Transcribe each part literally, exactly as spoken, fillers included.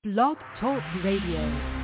Blog Talk Radio.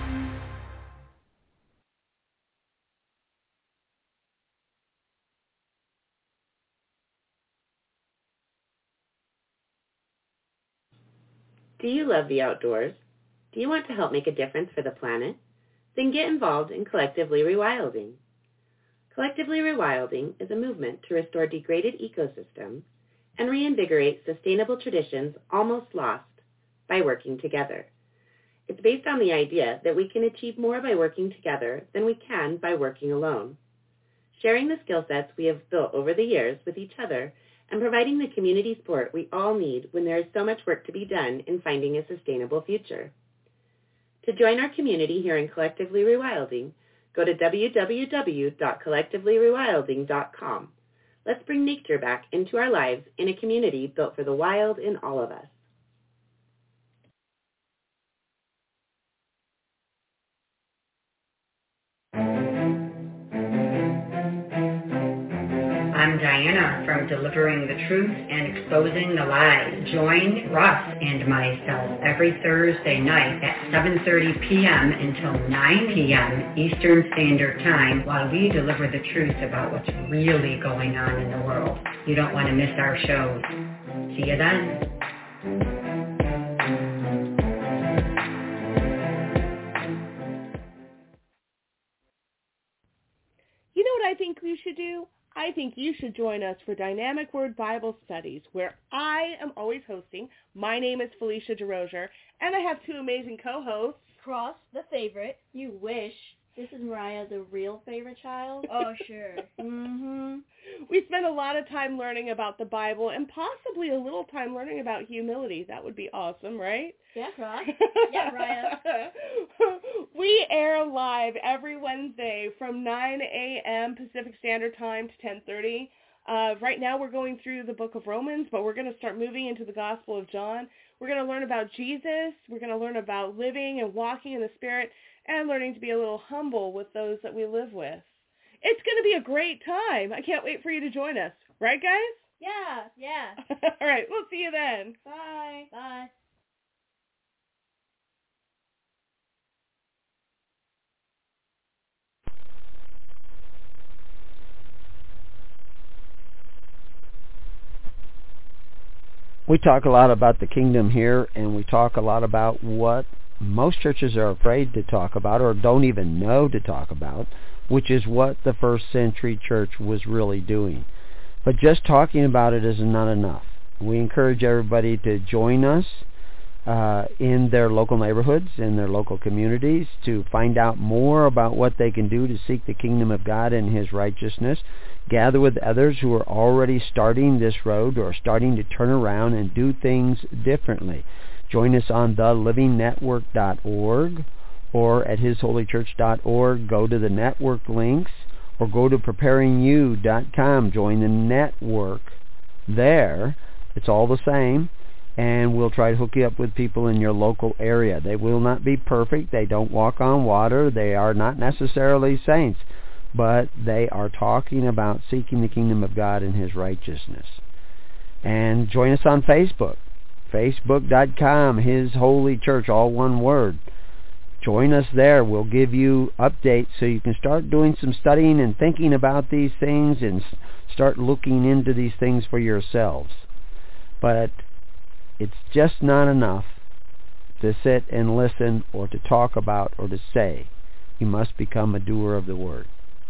Do you love the outdoors? Do you want to help make a difference for the planet? Then get involved in Collectively Rewilding. Collectively Rewilding is a movement to restore degraded ecosystems and reinvigorate sustainable traditions almost lost by working together. It's based on the idea that we can achieve more by working together than we can by working alone. Sharing the skill sets we have built over the years with each other and providing the community support we all need when there is so much work to be done in finding a sustainable future. To join our community here in Collectively Rewilding, go to w w w dot collectively rewilding dot com. Let's bring nature back into our lives in a community built for the wild in all of us. I'm Diana from Delivering the Truth and Exposing the Lies. Join Russ and myself every Thursday night at seven thirty p.m. until nine p.m. Eastern Standard Time while we deliver the truth about what's really going on in the world. You don't want to miss our shows. See you then. You know what I think we should do? I think you should join us for Dynamic Word Bible Studies, where I am always hosting. My name is Felicia DeRozier, and I have two amazing co-hosts. Cross, the favorite. You wish. This is Mariah, the real favorite child. Oh, sure. mm-hmm. We spend a lot of time learning about the Bible and possibly a little time learning about humility. That would be awesome, right? Yeah, Cross. Yeah, Mariah. We air live every Wednesday from nine a.m. Pacific Standard Time to ten thirty. Uh, right now we're going through the book of Romans, but we're going to start moving into the Gospel of John. We're going to learn about Jesus. We're going to learn about living and walking in the Spirit and learning to be a little humble with those that we live with. It's going to be a great time. I can't wait for you to join us. Right, guys? Yeah, yeah. All right, we'll see you then. Bye. Bye. We talk a lot about the kingdom here, and we talk a lot about what most churches are afraid to talk about or don't even know to talk about, which is what the first century church was really doing. But just talking about it is not enough. We encourage everybody to join us uh, in their local neighborhoods, in their local communities, to find out more about what they can do to seek the kingdom of God and His righteousness. Gather with others who are already starting this road or starting to turn around and do things differently. Join us on the living network dot org or at his holy church dot org. Go to the network links or go to preparing you dot com. Join the network there. It's all the same, and we'll try to hook you up with people in your local area. They will not be perfect. They don't walk on water. They are not necessarily saints, but they are talking about seeking the kingdom of God and His righteousness. And join us on Facebook. Facebook dot com, His Holy Church, all one word. Join us there. We'll give you updates so you can start doing some studying and thinking about these things and start looking into these things for yourselves. But it's just not enough to sit and listen or to talk about or to say. You must become a doer of the word.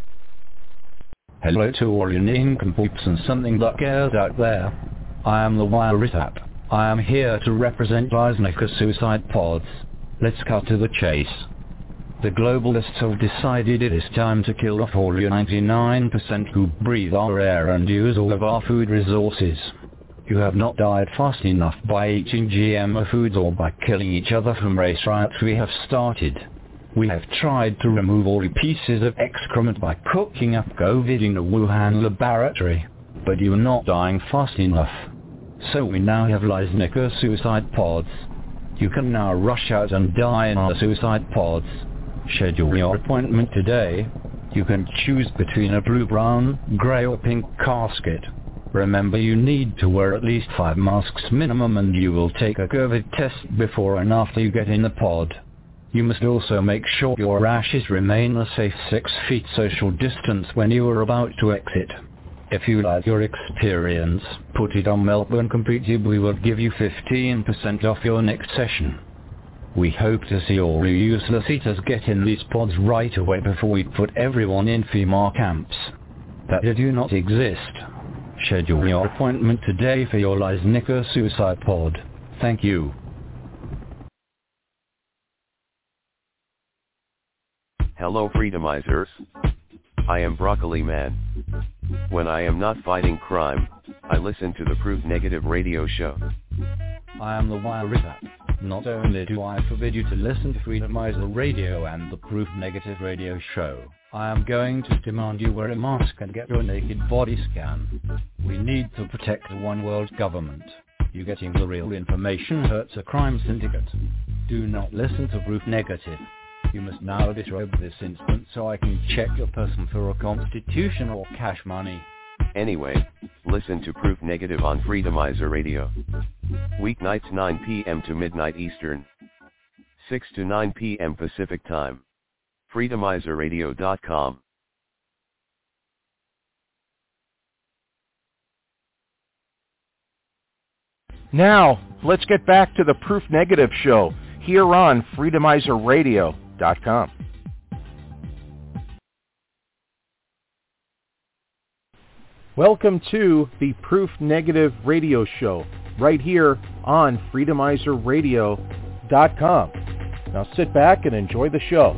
Hello to all you nincompoops and something that cares out there. I am the Wiresap. I am here to represent Weizsäcker suicide pods. Let's cut to the chase. The globalists have decided it is time to kill off all you ninety-nine percent who breathe our air and use all of our food resources. You have not died fast enough by eating G M O foods or by killing each other from race riots we have started. We have tried to remove all the pieces of excrement by cooking up COVID in a Wuhan laboratory, but you are not dying fast enough. So we now have Weizsäcker suicide pods. You can now rush out and die in our suicide pods. Schedule your appointment today. You can choose between a blue, brown, grey or pink casket. Remember, you need to wear at least five masks minimum, and you will take a COVID test before and after you get in the pod. You must also make sure your ashes remain a safe six feet social distance when you are about to exit. If you like your experience, put it on Melbourne Completed. We will give you fifteen percent off your next session. We hope to see all you useless eaters get in these pods right away before we put everyone in FEMA camps that do not exist. Schedule your appointment today for your Leisnica Suicide Pod. Thank you. Hello Freedomizers. I am Broccoli Man. When I am not fighting crime, I listen to the Proof Negative radio show. I am the Wirizat. Not only do I forbid you to listen to Freedomizer Radio and the Proof Negative radio show, I am going to demand you wear a mask and get your naked body scan. We need to protect the one world government. You getting the real information hurts a crime syndicate. Do not listen to Proof Negative. You must now disrobe this instant so I can check your person for a constitution or cash money. Anyway, listen to Proof Negative on Freedomizer Radio. Weeknights nine p.m. to midnight Eastern. six to nine p.m. Pacific Time. freedomizer radio dot com. Now, let's get back to the Proof Negative show here on freedomizer radio dot com. Welcome to the Proof Negative radio show right here on freedomizer radio dot com. Now sit back and enjoy the show.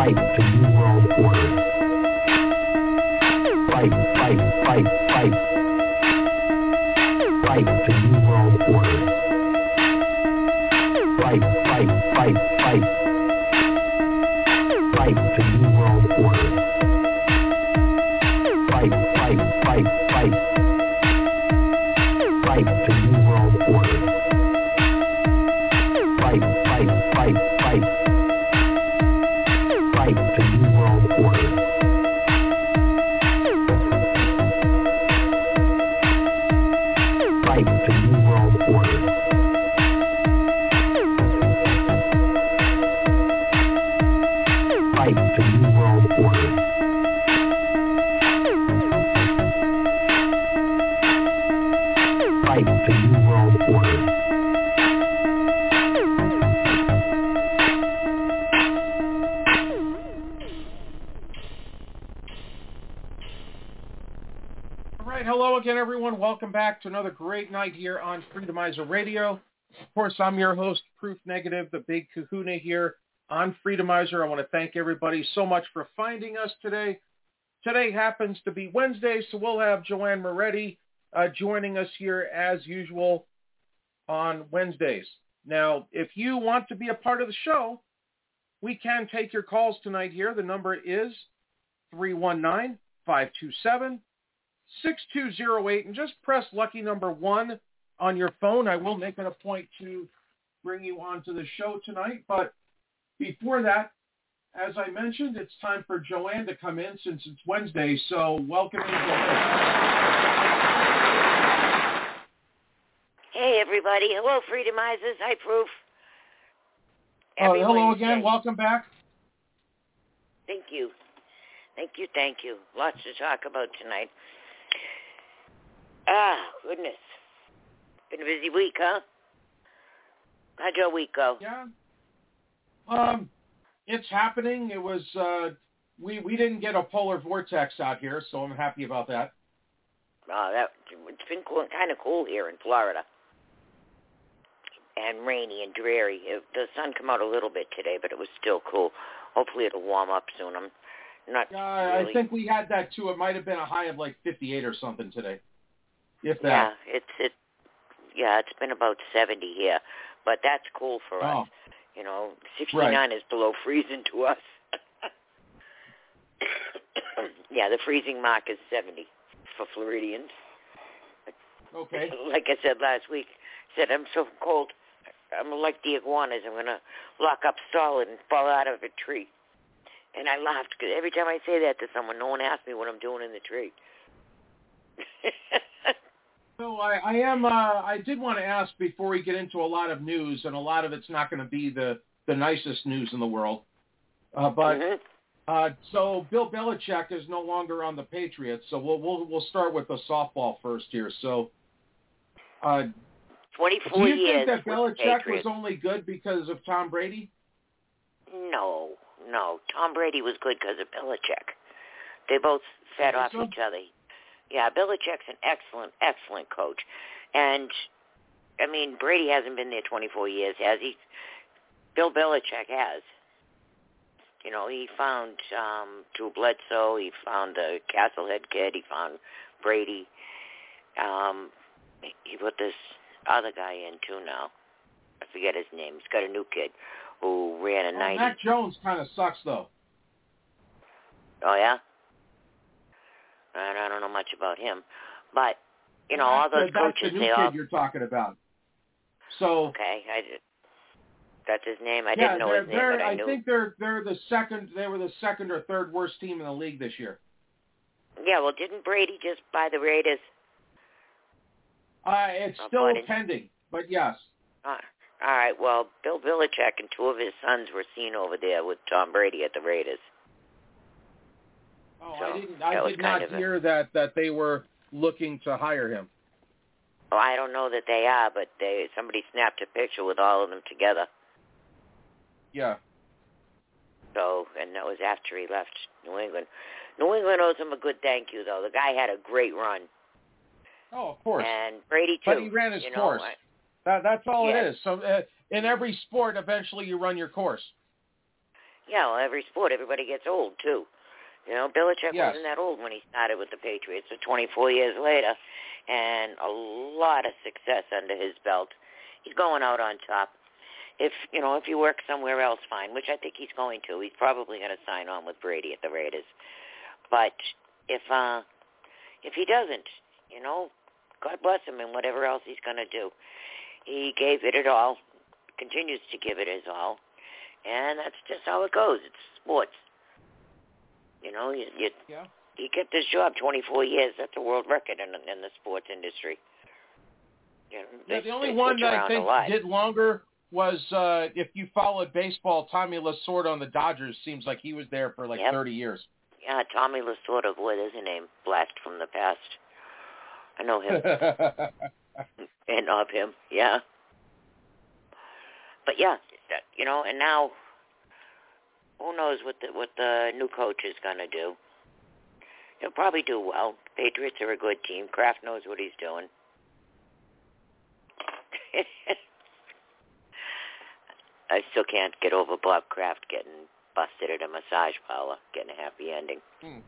Fight the New World Order. Fight, fight, fight, fight. Fight the New World Order. Fight, fight, fight, fight. Fight the New World Order. Fight, fight, fight, fight. Fight the New World Order. Fight, fight, fight, fight. Fight the New World Order. Fight the New World Order. Fight the New World Order. Fight the New World Order. All right, hello again, everyone. Welcome back to another great night here on Freedomizer Radio. Of course, I'm your host, Proof Negative, the Big Kahuna here on Freedomizer. I want to thank everybody so much for finding us today. Today happens to be Wednesday, so we'll have Joanne Moretti uh, joining us here as usual on Wednesdays. Now, if you want to be a part of the show, we can take your calls tonight here. The number is three one nine, five two seven, six two zero eight, and just press lucky number one on your phone. I will make it a point to bring you onto the show tonight, but before that, as I mentioned, it's time for Joanne to come in since it's Wednesday, so welcome in, Joanne. Hey, everybody. Hello, Freedomizers. Hi, Proof. Uh, Every hello Wednesday. again. Welcome back. Thank you. Thank you, thank you. Lots to talk about tonight. Ah, goodness. Been a busy week, huh? How'd your week go? Yeah. Um, it's happening. It was, uh, we, we didn't get a polar vortex out here, so I'm happy about that. Oh, that, it's been cool, kind of cool here in Florida. And rainy and dreary. It, the sun came out a little bit today, but it was still cool. Hopefully it'll warm up soon. I'm not uh, really... I think we had that too. It might have been a high of like fifty-eight or something today. If that. Yeah, it's it. Yeah, it's been about seventy here, but that's cool for oh. us. You know, sixty-nine right. is below freezing to us. Yeah, the freezing mark is seventy for Floridians. Okay. Like I said last week, I said I'm so cold. I'm like the iguanas. I'm going to lock up solid and fall out of a tree. And I laughed because every time I say that to someone, no one asks me what I'm doing in the tree. So I, I am. Uh, I did want to ask before we get into a lot of news, and a lot of it's not going to be the, the nicest news in the world. Uh, but mm-hmm. uh, so Bill Belichick is no longer on the Patriots. So we'll we'll we'll start with the softball first here. So. Uh, twenty-four years. Do you years think that Belichick was only good because of Tom Brady? No, no. Tom Brady was good because of Belichick. They both fed off so? each other. Yeah, Belichick's an excellent, excellent coach. And, I mean, Brady hasn't been there twenty-four years, has he? Bill Belichick has. You know, he found um, Drew Bledsoe. He found the Castlehead kid. He found Brady. Um, he put this other guy in, too, now. I forget his name. He's got a new kid who ran a oh, ninety. Mac Jones kind of sucks, though. Oh, yeah? And I don't know much about him. But, you know, well, all those that's coaches, the new they kid all... you're talking about. So... Okay, I did. That's his name? I yeah, didn't know his name, but I, I knew. I think they're they're the second. They were the second or third worst team in the league this year. Yeah, well, didn't Brady just buy the Raiders? Uh, it's oh, still buddy. pending, but yes. Uh, all right, well, Bill Belichick and two of his sons were seen over there with Tom Brady at the Raiders. Oh, so I didn't. I did not hear a, that that they were looking to hire him. Well, I don't know that they are, but they somebody snapped a picture with all of them together. Yeah. So, and that was after he left New England. New England owes him a good thank you, though. The guy had a great run. Oh, of course. And Brady, too. But he ran his you course. Know, I, that, that's all yeah. it is. So uh, in every sport, eventually you run your course. Yeah, well, every sport, everybody gets old, too. You know, Belichick yes. wasn't that old when he started with the Patriots, so twenty-four years later, and a lot of success under his belt. He's going out on top. If, you know, if he works somewhere else, fine, which I think he's going to. He's probably going to sign on with Brady at the Raiders. But if uh, if he doesn't, you know, God bless him and whatever else he's going to do. He gave it it all, continues to give it his all, and that's just how it goes. It's sports. You know, you, you, yeah. he kept his job twenty-four years. That's a world record in, in the sports industry. You know, they, yeah, the only they one that around I think a lot. did longer was, uh, if you followed baseball, Tommy Lasorda on the Dodgers. Seems like he was there for like yep. thirty years. Yeah, Tommy Lasorda, what is his name? Blast from the past. I know him. And of him, yeah. But yeah, that, you know, and now who knows what the what the new coach is going to do. He'll probably do well. Patriots are a good team. Kraft knows what he's doing. I still can't get over Bob Kraft getting busted at a massage parlor, getting a happy ending. Hmm.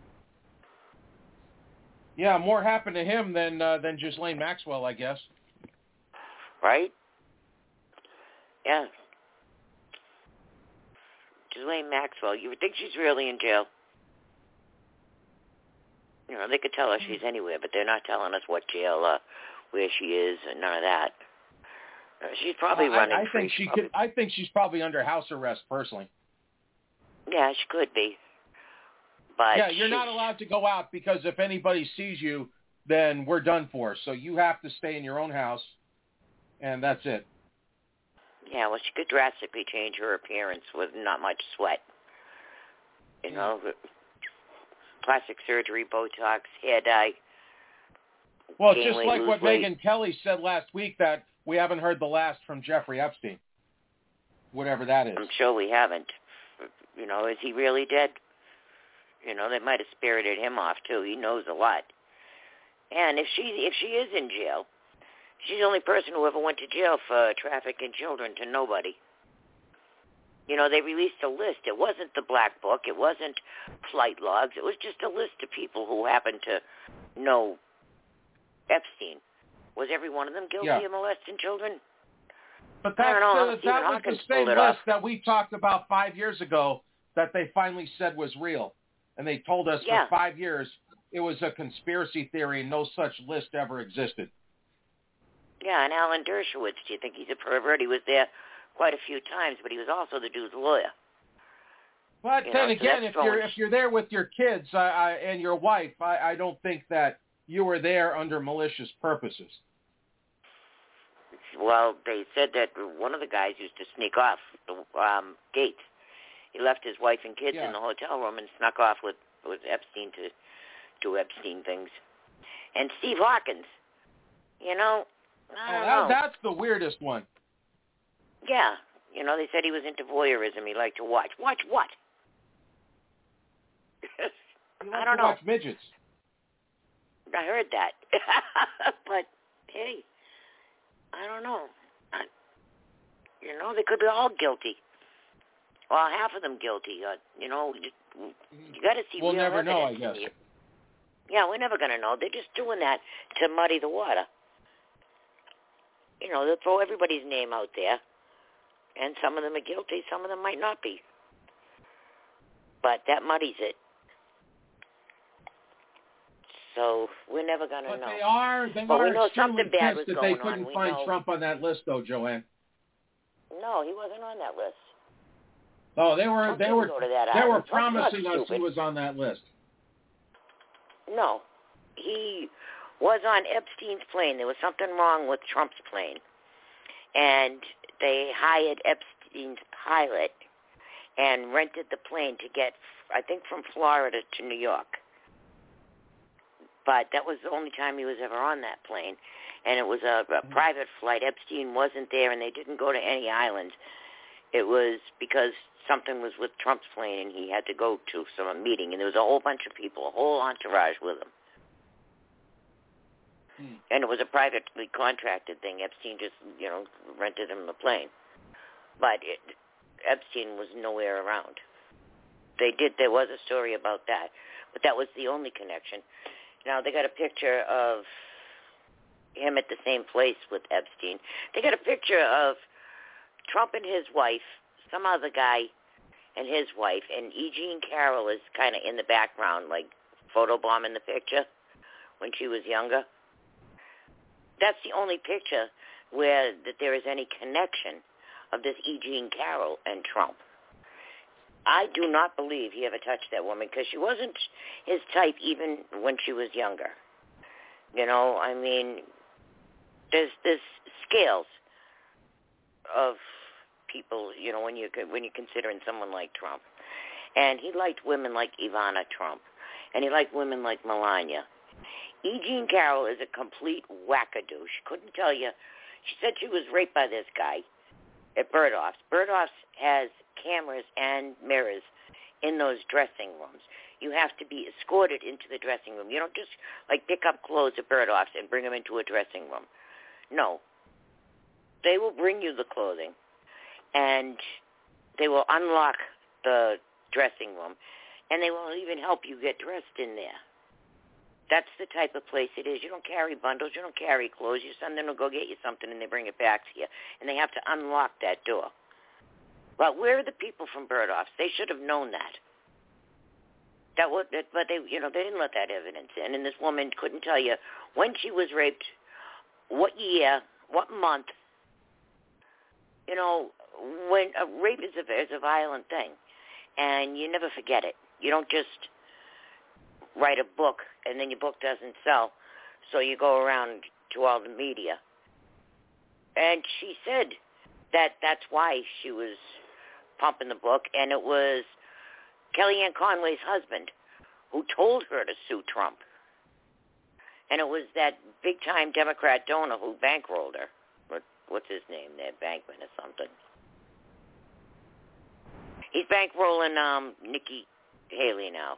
Yeah, more happened to him than uh, than Ghislaine Maxwell, I guess. Right? Yeah. Ghislaine Maxwell, you would think she's really in jail. You know, they could tell us she's anywhere, but they're not telling us what jail, uh, where she is, and none of that. Uh, she's probably uh, running I, I free. think she probably. could. I think she's probably under house arrest, personally. Yeah, she could be. But yeah, you're not allowed to go out because if anybody sees you, then we're done for. So you have to stay in your own house, and that's it. Yeah, well, she could drastically change her appearance with not much sweat. You know, plastic surgery, Botox, hair dye. Well, just like what weight. Megyn Kelly said last week, that we haven't heard the last from Jeffrey Epstein, whatever that is. I'm sure we haven't. You know, is he really dead? You know, they might have spirited him off, too. He knows a lot. And if she if she is in jail, she's the only person who ever went to jail for trafficking children to nobody. You know, they released a list. It wasn't the black book. It wasn't flight logs. It was just a list of people who happened to know Epstein. Was every one of them guilty yeah. of molesting children? But that's, know, uh, that was the same list off. that we talked about five years ago that they finally said was real. And they told us yeah. for five years it was a conspiracy theory and no such list ever existed. Yeah, and Alan Dershowitz, do you think he's a pervert? He was there quite a few times, but he was also the dude's lawyer. But you then know, again, so if you're if you're there with your kids I, I, and your wife, I, I don't think that you were there under malicious purposes. Well, they said that one of the guys used to sneak off the um, gates. He left his wife and kids yeah. in the hotel room and snuck off with, with Epstein to do Epstein things. And Steve Hawkins, you know, I don't oh, that, know. That's the weirdest one. Yeah. You know, they said he was into voyeurism. He liked to watch. Watch what? He liked I don't to know. watch midgets. I heard that. But, hey, I don't know. I, you know, they could be all guilty. Well, half of them guilty. Uh, you know, you, you got to see we'll real never know, I evidence. guess. Yeah, we're never going to know. They're just doing that to muddy the water. You know, they'll throw everybody's name out there, and some of them are guilty, some of them might not be. But that muddies it. So we're never going to know. But they are, they but are we know extremely something bad was pissed that going they couldn't on. find know... Trump on that list, though, Joanne. No, he wasn't on that list. Oh, they were Trump they didn't were go to that they were island. Trump's not promising us he stupid. was on that list. No, he was on Epstein's plane. There was something wrong with Trump's plane, and they hired Epstein's pilot and rented the plane to get, I think, from Florida to New York. But that was the only time he was ever on that plane, and it was a, a private flight. Epstein wasn't there, and they didn't go to any islands. It was because something was with Trump's plane, and he had to go to some meeting, and there was a whole bunch of people, a whole entourage with him. Hmm. And it was a privately contracted thing. Epstein just, you know, rented him the plane. But it, Epstein was nowhere around. They did, there was a story about that, but that was the only connection. Now, they got a picture of him at the same place with Epstein. They got a picture of Trump and his wife, some other guy and his wife, and E. Jean Carroll is kind of in the background, like photobombing the picture when she was younger. That's the only picture where that there is any connection of this E. Jean Carroll and Trump. I do not believe he ever touched that woman because she wasn't his type even when she was younger. You know, I mean, there's there's scales of people, you know, when you when you're considering someone like Trump. And he liked women like Ivana Trump, and he liked women like Melania. E. Jean Carroll is a complete wackadoo. She couldn't tell you. She said she was raped by this guy at Bergdorf's. Bergdorf's has cameras and mirrors in those dressing rooms. You have to be escorted into the dressing room. You don't just, like, pick up clothes at Bergdorf's and bring them into a dressing room. No. They will bring you the clothing, and they will unlock the dressing room, and they will even help you get dressed in there. That's the type of place it is. You don't carry bundles. You don't carry clothes. You send them to go get you something, and they bring it back to you, and they have to unlock that door. But where are the people from Bergdorf's? They should have known that. That would, but they, you know, they didn't let that evidence in, and this woman couldn't tell you when she was raped, what year, what month. You know, when a rape is a, is a violent thing, and you never forget it. You don't just write a book, and then your book doesn't sell, so you go around to all the media. And she said that that's why she was pumping the book, and it was Kellyanne Conway's husband who told her to sue Trump. And it was that big-time Democrat donor who bankrolled her. What, what's his name there? Bankman or something. He's bankrolling um, Nikki Haley now.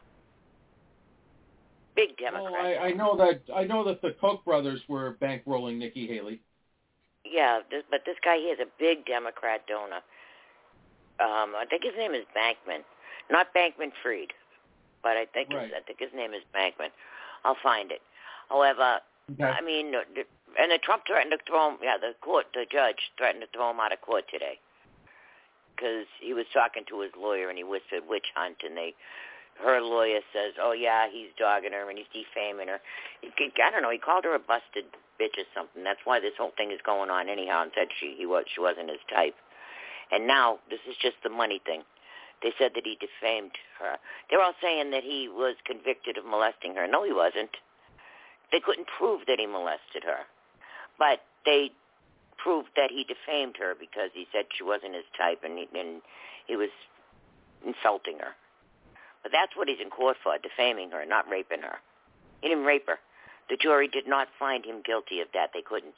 Big Democrat. Oh, I, I know that. I know that the Koch brothers were bankrolling Nikki Haley. Yeah, this, but this guy here is a big Democrat donor. Um, I think his name is Bankman, not Bankman-Fried, but I think right. his, I think his name is Bankman. I'll find it. However, okay. I mean, and the Trump threatened to throw him. Yeah, the court, the judge threatened to throw him out of court today because he was talking to his lawyer and he whispered witch hunt, and they. Her lawyer says, oh, yeah, he's dogging her and he's defaming her. I don't know. He called her a busted bitch or something. That's why this whole thing is going on anyhow, and said she he was she wasn't his type. And now this is just the money thing. They said that he defamed her. They're all saying that he was convicted of molesting her. No, he wasn't. They couldn't prove that he molested her. But they proved that he defamed her because he said she wasn't his type, and he, and he was insulting her. But that's what he's in court for, defaming her, not raping her. He didn't rape her. The jury did not find him guilty of that. They couldn't.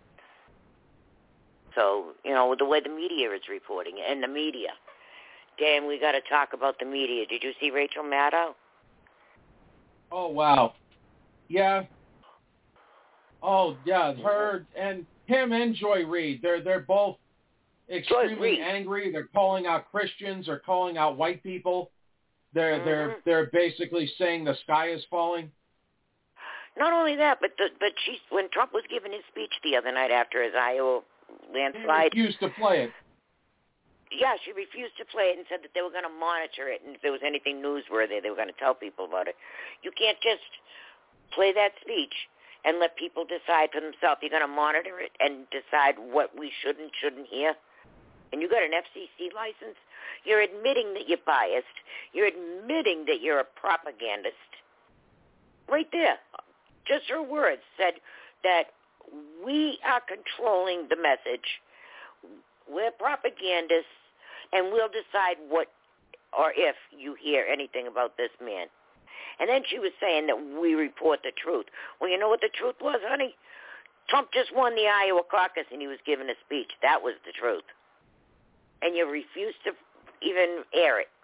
So, you know, the way the media is reporting, and the media. Dan, we got to talk about the media. Did you see Rachel Maddow? Oh, wow. Yeah. Oh, yeah, her and him and Joy Reid, they're, they're both extremely angry. They're calling out Christians. They're calling out white people. They're mm-hmm. they're they're basically saying the sky is falling. Not only that, but the, but she when Trump was giving his speech the other night after his Iowa landslide, she refused to play it. Yeah, she refused to play it and said that they were going to monitor it, and if there was anything newsworthy, they were going to tell people about it. You can't just play that speech and let people decide for themselves. You're going to monitor it and decide what we should and shouldn't hear. And you got an F C C license. You're admitting that you're biased. You're admitting that you're a propagandist. Right there. Just her words said that we are controlling the message. We're propagandists, and we'll decide what or if you hear anything about this man. And then she was saying that we report the truth. Well, you know what the truth was, honey? Trump just won the Iowa caucus, and he was giving a speech. That was the truth. And you refused to even air it.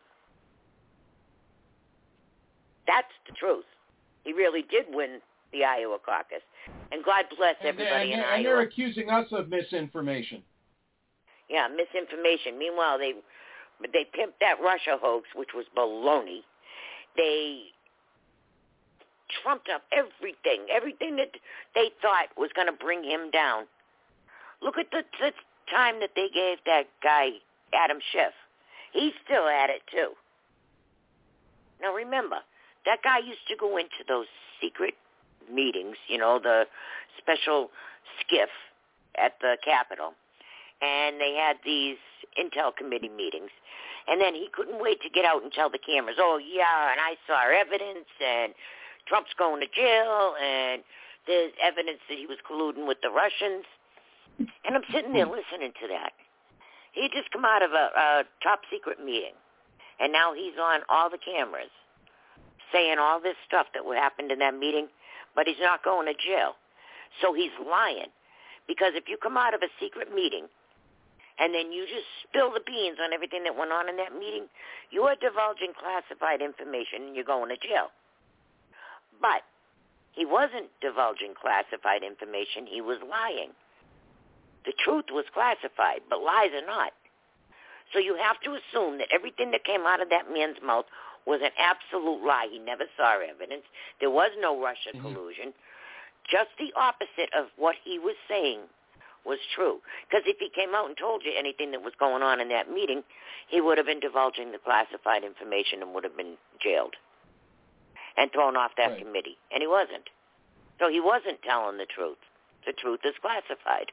That's the truth. He really did win the Iowa caucus. And God bless and everybody and in and Iowa. And they're accusing us of misinformation. Yeah, misinformation. Meanwhile, they they pimped that Russia hoax, which was baloney. They trumped up everything, everything that they thought was going to bring him down. Look at the, the time that they gave that guy, Adam Schiff. He's still at it, too. Now, remember, that guy used to go into those secret meetings, you know, the special skiff at the Capitol, and they had these intel committee meetings, and then he couldn't wait to get out and tell the cameras, oh, yeah, and I saw evidence, and Trump's going to jail, and there's evidence that he was colluding with the Russians. And I'm sitting there listening to that. He had just come out of a, a top-secret meeting, and now he's on all the cameras saying all this stuff that happened in that meeting, but he's not going to jail. So he's lying. Because if you come out of a secret meeting and then you just spill the beans on everything that went on in that meeting, you are divulging classified information and you're going to jail. But he wasn't divulging classified information. He was lying. The truth was classified, but lies are not. So you have to assume that everything that came out of that man's mouth was an absolute lie. He never saw evidence. There was no Russia mm-hmm. collusion. Just the opposite of what he was saying was true. Because if he came out and told you anything that was going on in that meeting, he would have been divulging the classified information and would have been jailed and thrown off that right. committee. And he wasn't. So he wasn't telling the truth. The truth is classified.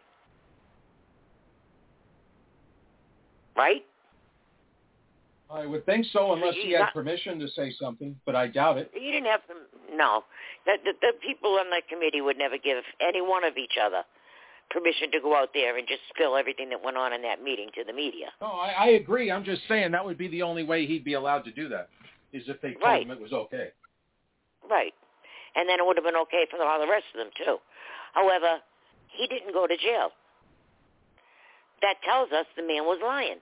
Right? I would think so, unless he had permission to say something, but I doubt it. He didn't have, no. The, the, the people on that committee would never give any one of each other permission to go out there and just spill everything that went on in that meeting to the media. No, I, I agree. I'm just saying that would be the only way he'd be allowed to do that, is if they told right. him it was okay. Right. And then it would have been okay for all the rest of them, too. However, he didn't go to jail. That tells us the man was lying.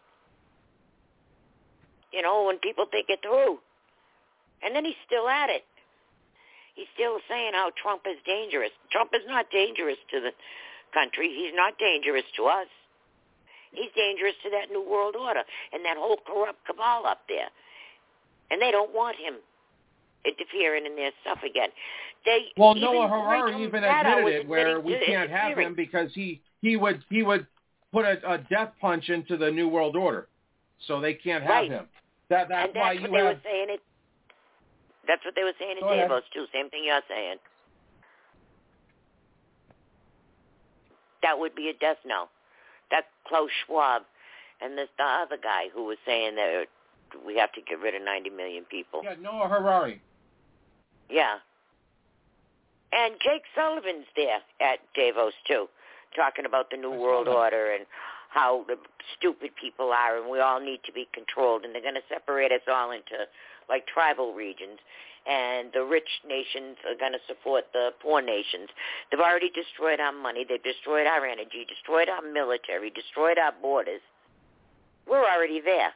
You know, when people think it through. And then he's still at it. He's still saying how Trump is dangerous. Trump is not dangerous to the country. He's not dangerous to us. He's dangerous to that New World Order and that whole corrupt cabal up there. And they don't want him interfering in their stuff again. They Well, even, Noah Harari even admitted it, where we can't have him because he, he would he would put a, a death punch into the New World Order. So they can't have right. him. That, that's, and that's why what you they have... were saying it. That's what they were saying in Go Davos, ahead. too. Same thing you're saying. That would be a death knell. That's Klaus Schwab. And there's the other guy who was saying that we have to get rid of ninety million people. Yeah, Noah Harari. Yeah. And Jake Sullivan's there at Davos, too, talking about the New I World Order and how the stupid people are and we all need to be controlled, and they're going to separate us all into, like, tribal regions, and the rich nations are going to support the poor nations. They've already destroyed our money. They've destroyed our energy, destroyed our military, destroyed our borders. We're already there.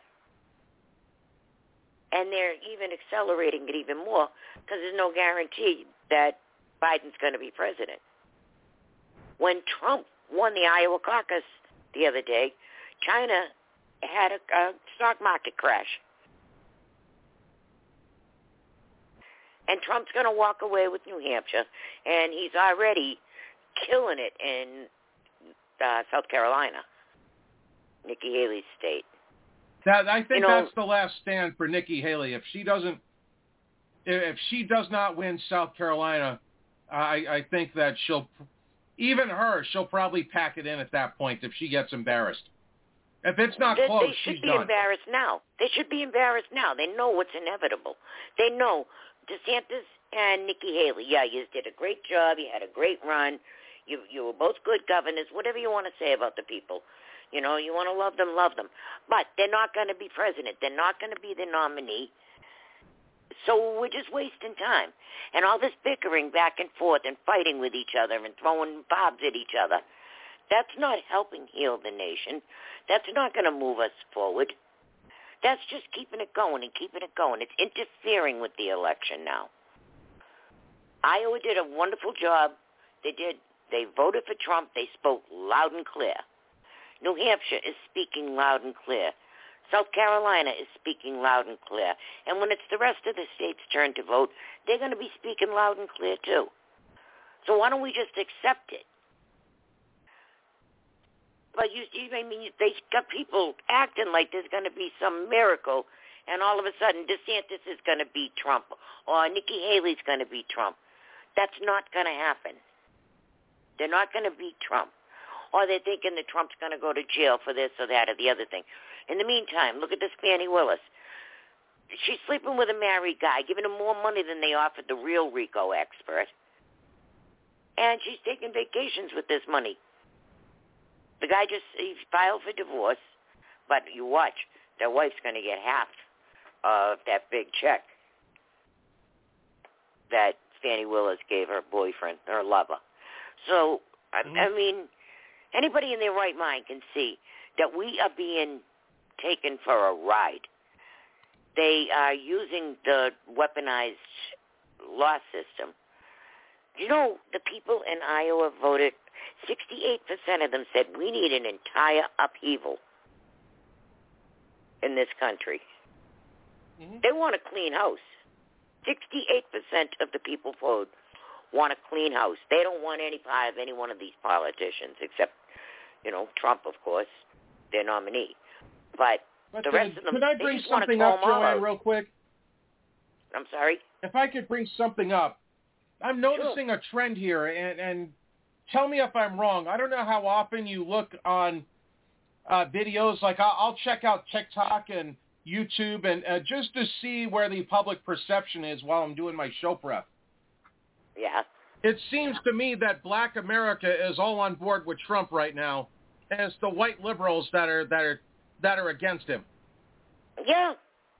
And they're even accelerating it even more because there's no guarantee that Biden's going to be president. When Trump won the Iowa caucus the other day, China had a, a stock market crash. And Trump's going to walk away with New Hampshire, and he's already killing it in uh, South Carolina, Nikki Haley's state. That I think you know, that's the last stand for Nikki Haley. If she doesn't, if she does not win South Carolina, I, I think that she'll, even her, she'll probably pack it in at that point if she gets embarrassed. If it's not they, close, they should she's be done. embarrassed now. They should be embarrassed now. They know what's inevitable. They know DeSantis and Nikki Haley. Yeah, you did a great job. You had a great run. You you were both good governors. Whatever you want to say about the people. You know, you want to love them, love them. But they're not going to be president. They're not going to be the nominee. So we're just wasting time. And all this bickering back and forth and fighting with each other and throwing bobs at each other, that's not helping heal the nation. That's not going to move us forward. That's just keeping it going and keeping it going. It's interfering with the election now. Iowa did a wonderful job. They did. They voted for Trump. They spoke loud and clear. New Hampshire is speaking loud and clear. South Carolina is speaking loud and clear. And when it's the rest of the state's turn to vote, they're going to be speaking loud and clear too. So why don't we just accept it? But you, you I mean, they got people acting like there's going to be some miracle, and all of a sudden DeSantis is going to beat Trump, or Nikki Haley's going to beat Trump. That's not going to happen. They're not going to beat Trump. Or they're thinking that Trump's going to go to jail for this or that or the other thing. In the meantime, look at this Fani Willis. She's sleeping with a married guy, giving him more money than they offered the real RICO expert. And she's taking vacations with this money. The guy just he filed for divorce, but you watch, their wife's going to get half of that big check that Fani Willis gave her boyfriend, her lover. So, mm-hmm. I, I mean, anybody in their right mind can see that we are being taken for a ride. They are using the weaponized law system. You know, the people in Iowa voted, sixty-eight percent of them said we need an entire upheaval in this country. Mm-hmm. They want a clean house. sixty-eight percent of the people vote want a clean house. They don't want any part of any one of these politicians except, you know, Trump, of course, their nominee. But, but the rest uh, of them, could I bring something up, Joanne, real quick? I'm sorry? If I could bring something up. I'm noticing sure. a trend here, and, and tell me if I'm wrong. I don't know how often you look on uh, videos. Like, I'll, I'll check out TikTok and YouTube and uh, just to see where the public perception is while I'm doing my show prep. Yeah. It seems to me that Black America is all on board with Trump right now, and it's the white liberals that are that are that are against him. Yeah.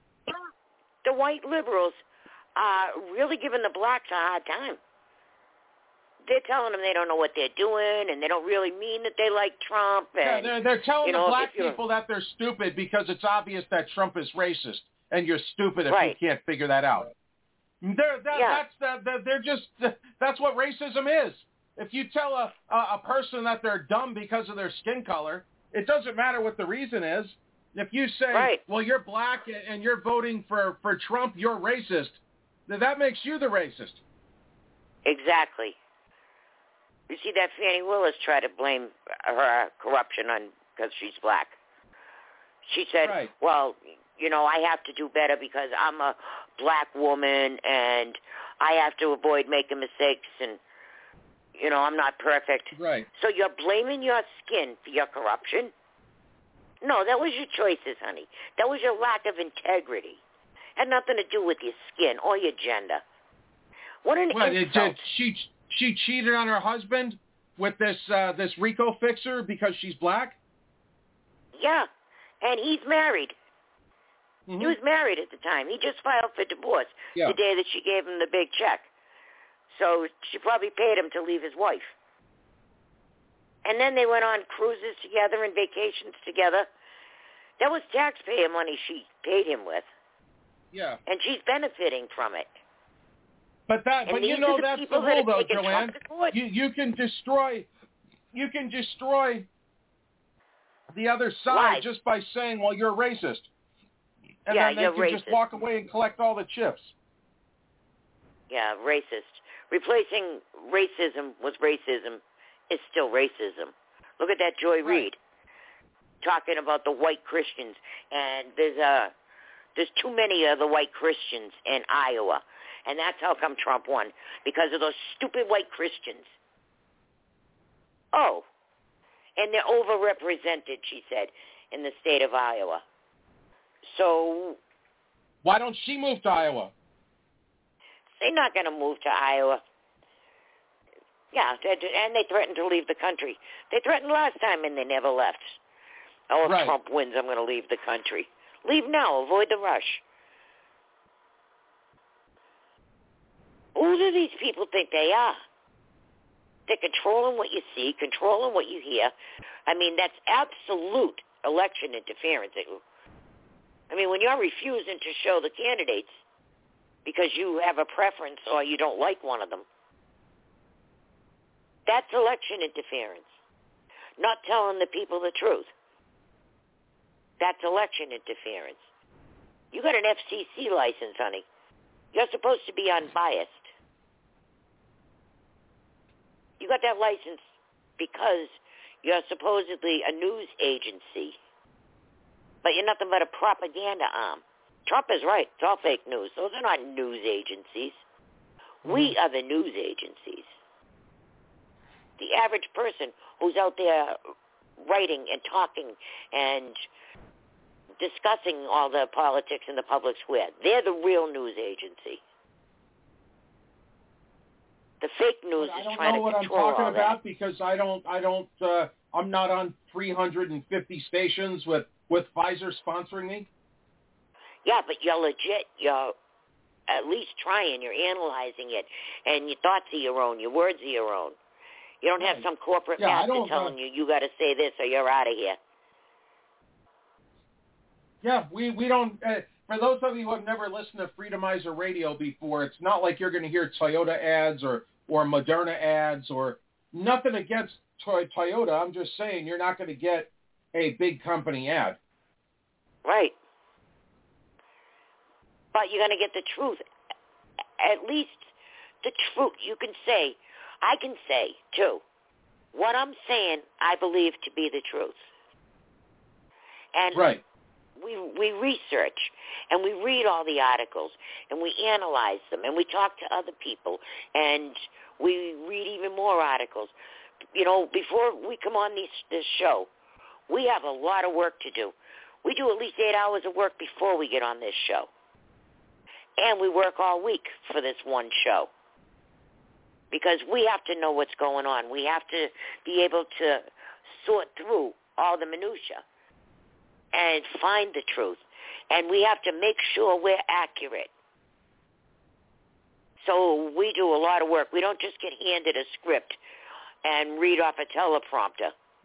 The white liberals are really giving the blacks a hard time. They're telling them they don't know what they're doing, and they don't really mean that they like Trump. And, yeah, they're, they're telling you know, the black people that they're stupid because it's obvious that Trump is racist, and you're stupid if right. you can't figure that out. They're, that, yeah. that's, that, they're just, that's what racism is. If you tell a, a person that they're dumb because of their skin color, it doesn't matter what the reason is. If you say, right. well, you're black and you're voting for, for Trump, you're racist, then that makes you the racist. Exactly. You see that Fani Willis tried to blame her corruption on because she's black. She said, right. well, you know, I have to do better because I'm a black woman and I have to avoid making mistakes and, you know, I'm not perfect. Right. So you're blaming your skin for your corruption? No, that was your choices, honey. That was your lack of integrity. Had nothing to do with your skin or your gender. What an what, insult. It, she she cheated on her husband with this uh, this RICO fixer because she's black? Yeah, and he's married. Mm-hmm. He was married at the time. He just filed for divorce yeah. the day that she gave him the big check. So she probably paid him to leave his wife. And then they went on cruises together and vacations together. That was taxpayer money she paid him with. Yeah. And she's benefiting from it. But that, and but you know that's the rule, though, Joanne. You you can destroy, you can destroy the other side Lies. just by saying, "Well, you're racist," and yeah, then they you're can racist. just walk away and collect all the chips. Yeah, racist. Replacing racism with racism is still racism. Look at that Joy right. Reid talking about the white Christians, and there's a there's too many of the white Christians in Iowa. And that's how come Trump won, because of those stupid white Christians. Oh, and they're overrepresented, she said, in the state of Iowa. So why don't she move to Iowa? They're not going to move to Iowa. Yeah, and they threatened to leave the country. They threatened last time, and they never left. Oh, if right. Trump wins, I'm going to leave the country. Leave now. Avoid the rush. Who do these people think they are? They're controlling what you see, controlling what you hear. I mean, that's absolute election interference. I mean, when you're refusing to show the candidates because you have a preference or you don't like one of them, that's election interference. not telling the people the truth. That's election interference. You got an F C C license, honey. You're supposed to be unbiased. You got that license because you're supposedly a news agency, but you're nothing but a propaganda arm. Trump is right. It's all fake news. Those are not news agencies. We are the news agencies. The average person who's out there writing and talking and discussing all the politics in the public square, they're the real news agency. The fake news I is don't trying know to what I'm control talking all about that. because I don't, I don't, uh, I'm not on three hundred fifty stations with, with Pfizer sponsoring me. Yeah, but you're legit. You're at least trying. You're analyzing it, and your thoughts are your own. Your words are your own. You don't have some corporate Yeah, I master don't, telling uh, you you got to say this or you're out of here. Yeah, we, we don't, uh, for those of you who have never listened to Freedomizer Radio before, it's not like you're going to hear Toyota ads or, or Moderna ads or nothing against to- Toyota. I'm just saying you're not going to get a big company ad. Right. But you're going to get the truth. At least the truth. You can say, I can say, too, what I'm saying I believe to be the truth. And right. we we research and we read all the articles and we analyze them and we talk to other people and we read even more articles. You know, before we come on this, this show, we have a lot of work to do. We do at least eight hours of work before we get on this show. And we work all week for this one show. Because we have to know what's going on. We have to be able to sort through all the minutia and find the truth. And we have to make sure we're accurate. So we do a lot of work. We don't just get handed a script and read off a teleprompter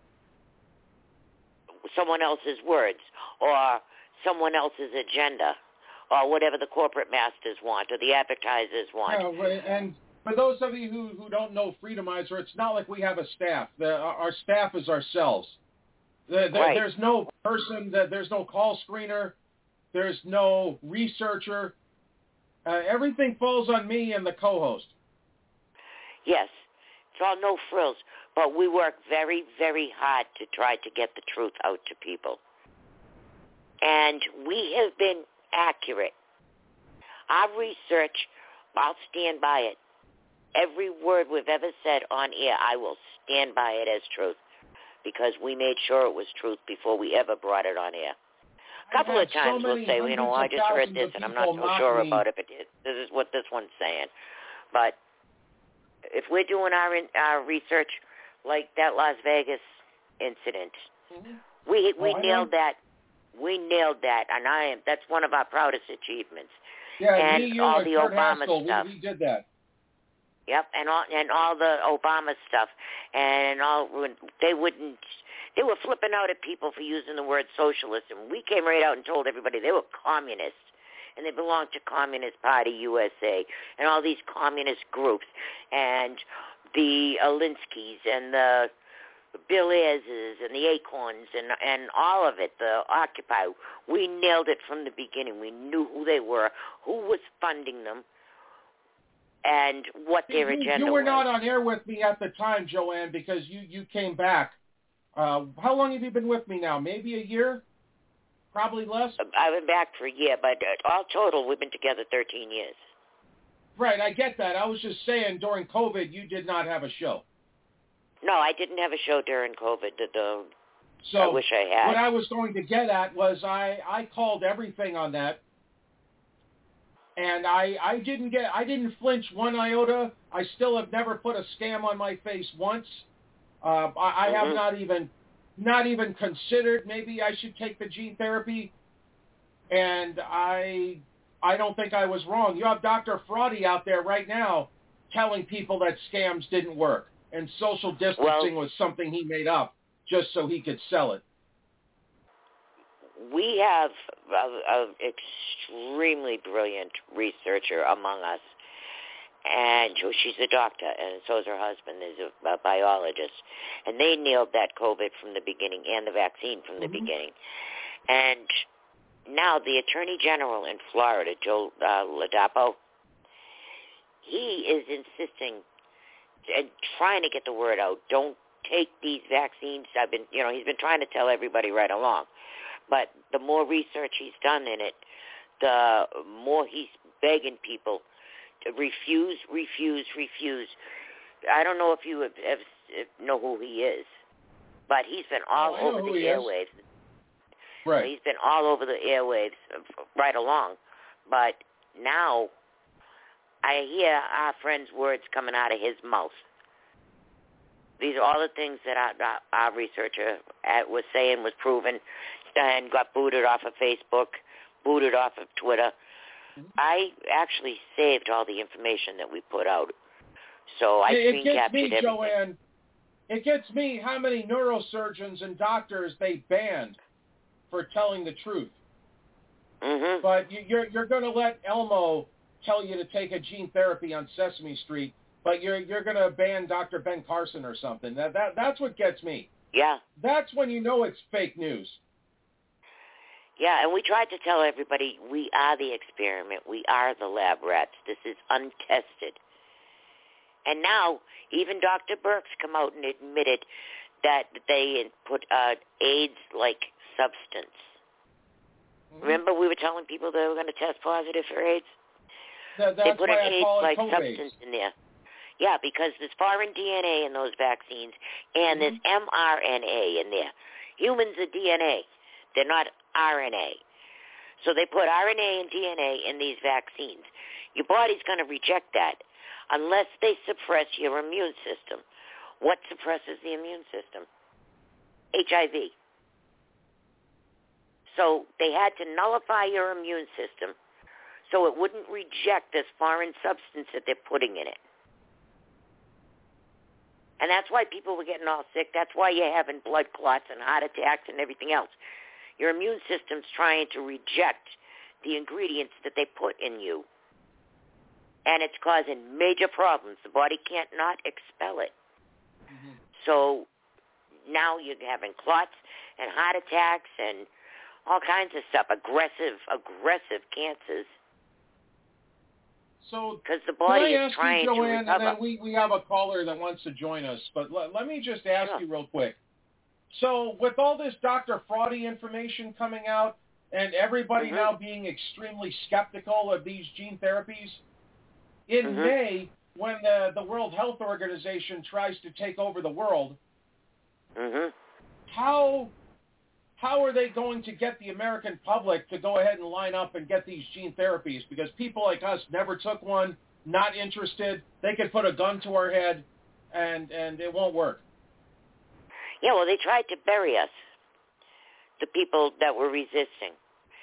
someone else's words or someone else's agenda or whatever the corporate masters want or the advertisers want. Yeah, right. And for those of you who, who don't know Freedomizer, it's not like we have a staff. The, our staff is ourselves. The, the, right. There's no person, that there's no call screener, there's no researcher. Uh, everything falls on me and the co-host. Yes, it's all no frills, but we work very, very hard to try to get the truth out to people. And we have been accurate. Our research, I'll stand by it. Every word we've ever said on air, I will stand by it as truth because we made sure it was truth before we ever brought it on air. A couple of times so we'll say, you know, I just heard this and I'm not so sure me. about it, but this is what this one's saying. But if we're doing our in, our research like that Las Vegas incident, mm-hmm. we we oh, nailed that. We nailed that, and I am. That's one of our proudest achievements. Yeah, and me, you, all and the Kurt Obama Haskell, stuff. We, we did that. Yep, and all and all the Obama stuff, and all they wouldn't. They were flipping out at people for using the word socialist, and we came right out and told everybody they were communists, and they belonged to Communist Party U S A, and all these communist groups, and the Alinsky's and the Bill Ayer's and the Acorns and and all of it, the Occupy. We nailed it from the beginning. We knew who they were, who was funding them, and what their you, agenda was. You were not on air with me at the time, Joanne, because you, you came back. Uh, how long have you been with me now? Maybe a year? Probably less? I've been back for a year, but all total, we've been together thirteen years. Right, I get that. I was just saying, during COVID, you did not have a show. No, I didn't have a show during COVID. The, the, so I wish I had. What I was going to get at was I, I called everything on that, and I, I didn't get I didn't flinch one iota. I still have never put a scam on my face once. Uh, I, I have mm-hmm. not even not even considered maybe I should take the gene therapy, and I I don't think I was wrong. You have Doctor Fraudy out there right now telling people that scams didn't work and social distancing well, was something he made up just so he could sell it. We have an extremely brilliant researcher among us, And so she's a doctor, and so is her husband, is a, a biologist. And they nailed that COVID from the beginning and the vaccine from the mm-hmm. beginning. And now the Attorney General in Florida, Joe uh, Ladapo, he is insisting and trying to get the word out. Don't take these vaccines. I've been, you know, he's been trying to tell everybody right along. But the more research he's done in it, the more he's begging people to refuse, refuse, refuse. I don't know if you have, have, know who he is, but he's been all oh, over the airwaves. Is. Right. He's been all over the airwaves right along. But now I hear our friend's words coming out of his mouth. These are all the things that our, our researcher was saying was proven and got booted off of Facebook, booted off of Twitter. Mm-hmm. I actually saved all the information that we put out. So I it, screen captured me, everything. Joanne, it gets me how many neurosurgeons and doctors they banned for telling the truth. Mm-hmm. But you, you're you're going to let Elmo tell you to take a gene therapy on Sesame Street, but you're you're going to ban Doctor Ben Carson or something. That that that's what gets me. Yeah. That's when you know it's fake news. Yeah, and we tried to tell everybody we are the experiment. We are the lab rats. This is untested. And now even Doctor Birx come out and admitted that they put uh, AIDS-like substance. Mm-hmm. Remember we were telling people they were going to test positive for AIDS? That, that's they put why an I call AIDS-like it COVID. substance in there. Yeah, because there's foreign D N A in those vaccines, and mm-hmm. there's M R N A in there. Humans are D N A. They're not R N A. So they put R N A and D N A in these vaccines. Your body's going to reject that unless they suppress your immune system. What suppresses the immune system? H I V. So they had to nullify your immune system so it wouldn't reject this foreign substance that they're putting in it. And that's why people were getting all sick. That's why you're having blood clots and heart attacks and everything else. Your immune system's trying to reject the ingredients that they put in you. And it's causing major problems. The body can't not expel it. Mm-hmm. So now you're having clots and heart attacks and all kinds of stuff, aggressive, aggressive cancers. So because the body can I is ask trying you, Joanne, to recover. And then we, we have a caller that wants to join us, but let, let me just ask sure. you real quick. So with all this Doctor Fraudy information coming out and everybody mm-hmm. now being extremely skeptical of these gene therapies, in mm-hmm. May, when the, the World Health Organization tries to take over the world, mm-hmm. how how are they going to get the American public to go ahead and line up and get these gene therapies? Because people like us never took one, not interested. They could put a gun to our head, and, and it won't work. Yeah, well, they tried to bury us, the people that were resisting.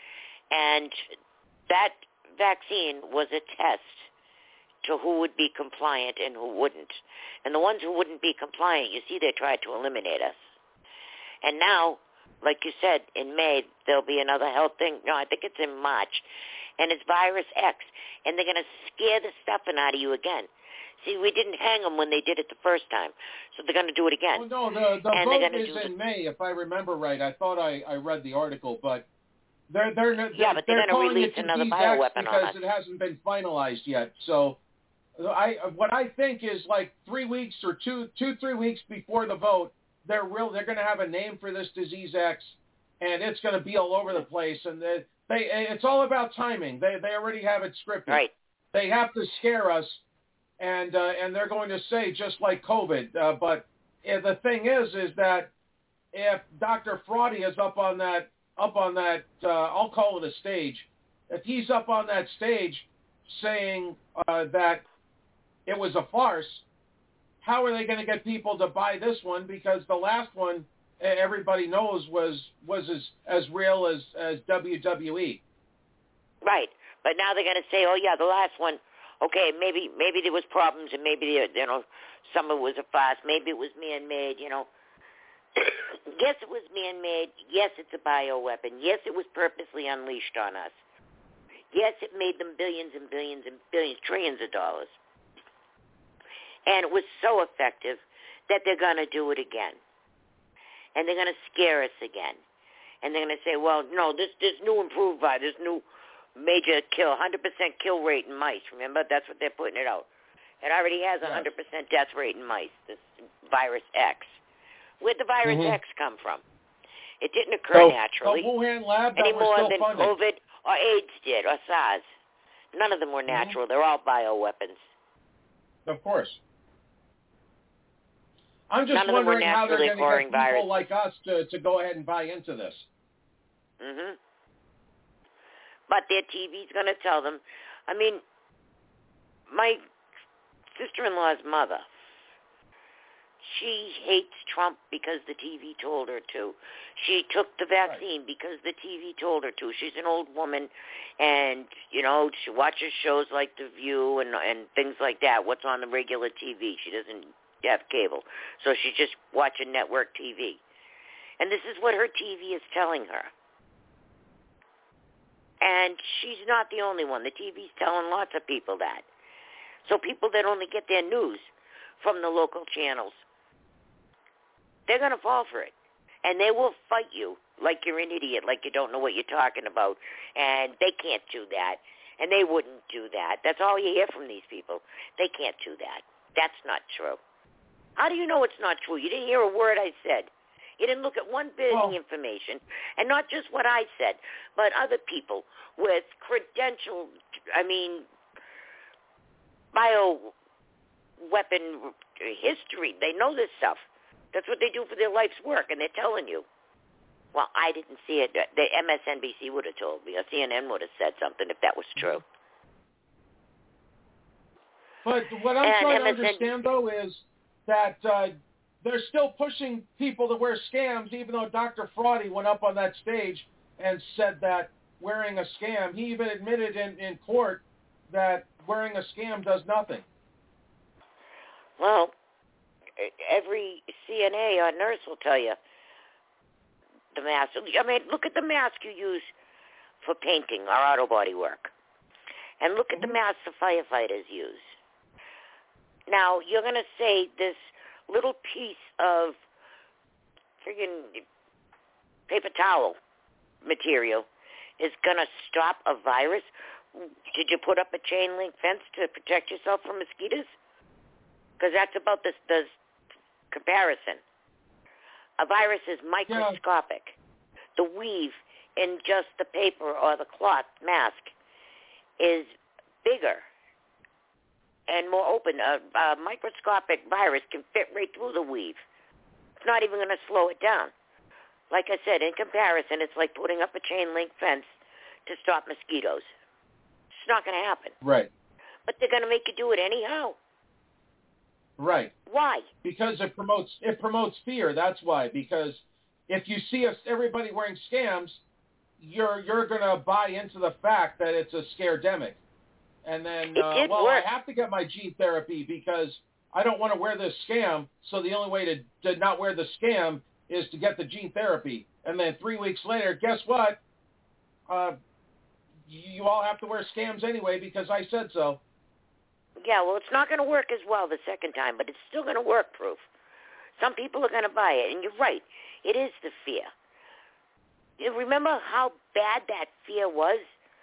And that vaccine was a test to who would be compliant and who wouldn't. And the ones who wouldn't be compliant, you see, they tried to eliminate us. And now, like you said, in May, there'll be another health thing. No, I think it's in March. And it's Virus X. And they're going to scare the stuffing out of you again. See, we didn't hang them when they did it the first time. So they're going to do it again. Well, no, the, the and vote is in the... May, if I remember right. I thought I, I read the article, but they're they're they're, yeah, but they're, they're going to release it another X bioweapon because on us. it hasn't been finalized yet. So I what I think is like three weeks or two two three weeks before the vote, they're real. They're going to have a name for this disease X, and it's going to be all over the place. And they, they it's all about timing. They they already have it scripted. Right. They have to scare us, and uh, and they're going to say just like COVID. Uh, but uh, the thing is, is that if Doctor Fraudy is up on that up on that, uh, I'll call it a stage. If he's up on that stage saying uh, that it was a farce, how are they going to get people to buy this one? Because the last one, everybody knows, was was as as real as as W W E. Right, but now they're going to say, oh yeah, the last one. Okay, maybe maybe there was problems, and maybe there, you know, some of it was a farce. Maybe it was man-made. You know, yes, it was man-made. Yes, it's a bioweapon. Yes, it was purposely unleashed on us. Yes, it made them billions and billions and billions, trillions of dollars. And it was so effective that they're going to do it again. And they're going to scare us again. And they're going to say, well, no, this this new improved virus, this new major kill, one hundred percent kill rate in mice. Remember, that's what they're putting it out. It already has a one hundred percent death rate in mice, this virus X. Where'd the virus mm-hmm. X come from? It didn't occur so, naturally the Wuhan lab any that more we're still than funding. COVID or AIDS did or SARS. None of them were natural. Mm-hmm. They're all bioweapons. Of course. I'm just None wondering how they're going to get people viruses. like us to, to go ahead and buy into this. Mhm. But their T V's going to tell them. I mean, my sister-in-law's mother, she hates Trump because the T V told her to. She took the vaccine right. because the T V told her to. She's an old woman, and, you know, she watches shows like The View and and things like that, what's on the regular T V. She doesn't have cable, so she's just watching network T V. And this is what her T V is telling her. And she's not the only one. The T V's telling lots of people that. So people that only get their news from the local channels, they're going to fall for it. And they will fight you like you're an idiot, like you don't know what you're talking about. And they can't do that. And they wouldn't do that. That's all you hear from these people. They can't do that. That's not true. How do you know it's not true? You didn't hear a word I said. You didn't look at one bit of the information. And not just what I said, but other people with credential, I mean, bioweapon history. They know this stuff. That's what they do for their life's work, and they're telling you. Well, I didn't see it. The M S N B C would have told me, or C N N would have said something if that was true. But what I'm and trying M S N- to understand, though, is that uh, they're still pushing people to wear scams, even though Doctor Fraudy went up on that stage and said that wearing a scam, he even admitted in, in court that wearing a scam does nothing. Well, every C N A or nurse will tell you the mask. I mean, look at the mask you use for painting or auto body work. And look at the mask the firefighters use. Now, you're going to say this little piece of friggin' paper towel material is going to stop a virus? Did you put up a chain link fence to protect yourself from mosquitoes? Because that's about the, the comparison. A virus is microscopic. Yeah. The weave in just the paper or the cloth mask is bigger and more open. A, a microscopic virus can fit right through the weave. It's not even going to slow it down. Like I said, in comparison, it's like putting up a chain link fence to stop mosquitoes. It's not going to happen. Right. But they're going to make you do it anyhow. Right. Why? Because it promotes it promotes fear. That's why. Because if you see us everybody wearing scams, you're you're going to buy into the fact that it's a scaredemic. And then, it uh, did well, work. I have to get my gene therapy because I don't want to wear this scam. So the only way to, to not wear the scam is to get the gene therapy. And then three weeks later, guess what? Uh, you all have to wear scams anyway because I said so. Yeah, well, it's not going to work as well the second time, but it's still going to work proof. Some people are going to buy it, and you're right. It is the fear. You remember how bad that fear was?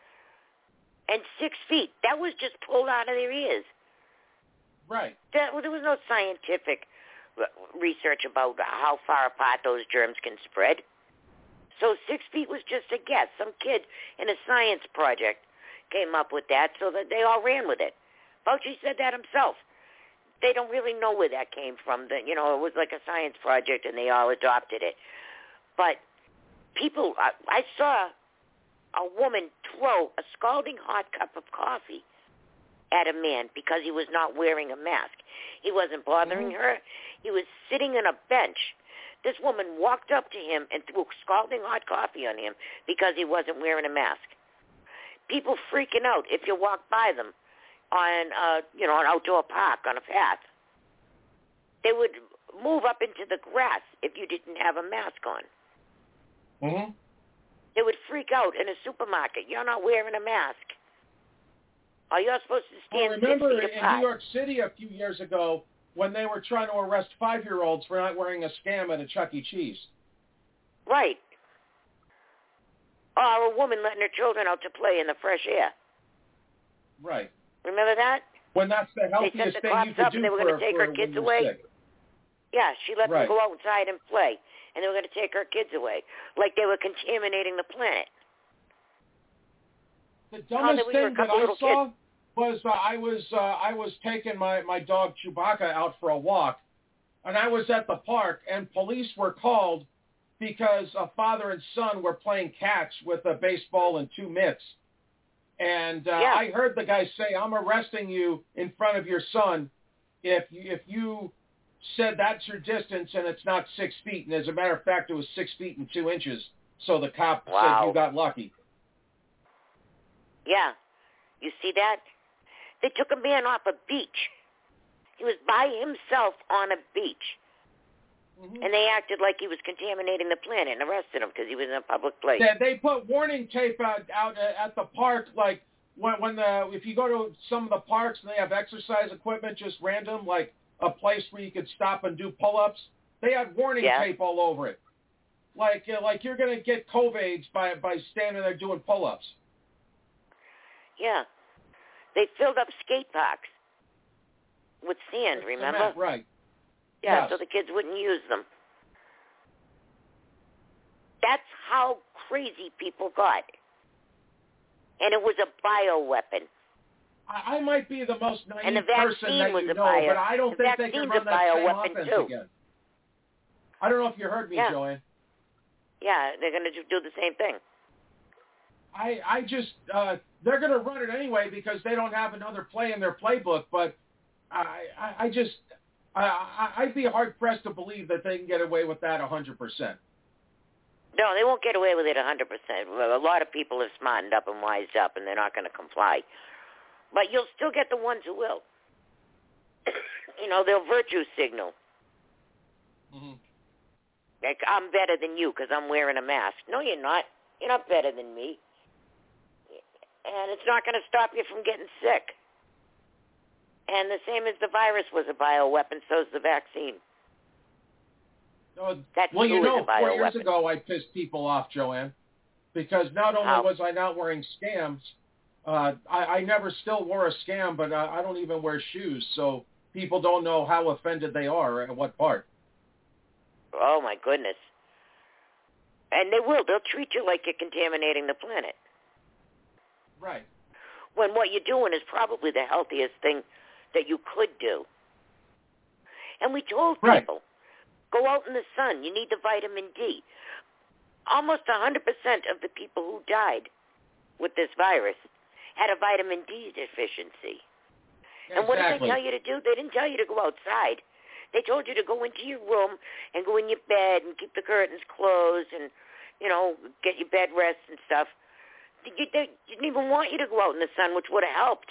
And six feet, that was just pulled out of their ears. Right. That, there was no scientific research about how far apart those germs can spread. So six feet was just a guess. Some kid in a science project came up with that so that they all ran with it. Fauci said that himself. They don't really know where that came from. That, you know, it was like a science project and they all adopted it. But people, I, I saw a woman throw a scalding hot cup of coffee at a man because he was not wearing a mask. He wasn't bothering mm-hmm. her. He was sitting on a bench. This woman walked up to him and threw scalding hot coffee on him because he wasn't wearing a mask. People freaking out if you walk by them on, uh, you know, an outdoor park on a path. They would move up into the grass if you didn't have a mask on. Mm-hmm. They would freak out in a supermarket. You're not wearing a mask. Or you're supposed to stand well, remember six feet in apart. New York City a few years ago, when they were trying to arrest five-year-olds for not wearing a scam at a Chuck E. Cheese. Right. Or a woman letting her children out to play in the fresh air. Right. Remember that? When that's the healthiest they sent the thing cops you could up do and they were for, going to take for her kids when away. you're sick. Yeah, she let Right. them go outside and play, and they were going to take her kids away, like they were contaminating the planet. The dumbest we were a thing that couple I little saw kids. was uh, I was uh, I was taking my, my dog Chewbacca out for a walk, and I was at the park, and police were called because a father and son were playing catch with a baseball and two mitts. And uh, Yeah. I heard the guy say, "I'm arresting you in front of your son if you, if you said that's your distance and it's not six feet." And as a matter of fact, it was six feet and two inches. So the cop Wow. said, "You got lucky." Yeah. You see that? They took a man off a beach. He was by himself on a beach. Mm-hmm. And they acted like he was contaminating the planet and arrested him because he was in a public place. They, they put warning tape out, out at the park, like when, when the if you go to some of the parks and they have exercise equipment, just random, like a place where you could stop and do pull-ups. They had warning Yeah. tape all over it, like uh, like you're gonna get COVIDs by by standing there doing pull-ups. Yeah. They filled up skate parks with sand, remember? Cement, right. Yeah, Yes. so the kids wouldn't use them. That's how crazy people got. And it was a bioweapon. I, I might be the most And the naive person vaccine that was you a know, bio- but I don't the think they can vaccine's run a that same bioweapon, offense too. again. I don't know if you heard me, Yeah. Joanne. Yeah, they're going to do the same thing. I, I just, uh, they're going to run it anyway because they don't have another play in their playbook. But I, I, I just, I, I, I'd be hard pressed to believe that they can get away with that a hundred percent. No, they won't get away with it one hundred percent. A lot of people have smartened up and wised up, and they're not going to comply. But you'll still get the ones who will. You know, they'll virtue signal. Mm-hmm. Like, I'm better than you because I'm wearing a mask. No, you're not. You're not better than me. And it's not going to stop you from getting sick. And the same as the virus was a bioweapon, so is the vaccine. Uh, That well, too you is know, a four years bioweapon. ago I pissed people off, Joanne, because not only How? was I not wearing scams, uh, I, I never still wore a scam, but I, I don't even wear shoes, so people don't know how offended they are and what part. Oh, my goodness. And they will. They'll treat you like you're contaminating the planet. Right. When what you're doing is probably the healthiest thing that you could do. And we told Right. people, go out in the sun. You need the vitamin D. Almost one hundred percent of the people who died with this virus had a vitamin D deficiency. And what did they Exactly. tell you to do? They didn't tell you to go outside. They told you to go into your room and go in your bed and keep the curtains closed and, you know, get your bed rest and stuff. They, they didn't even want you to go out in the sun, which would have helped.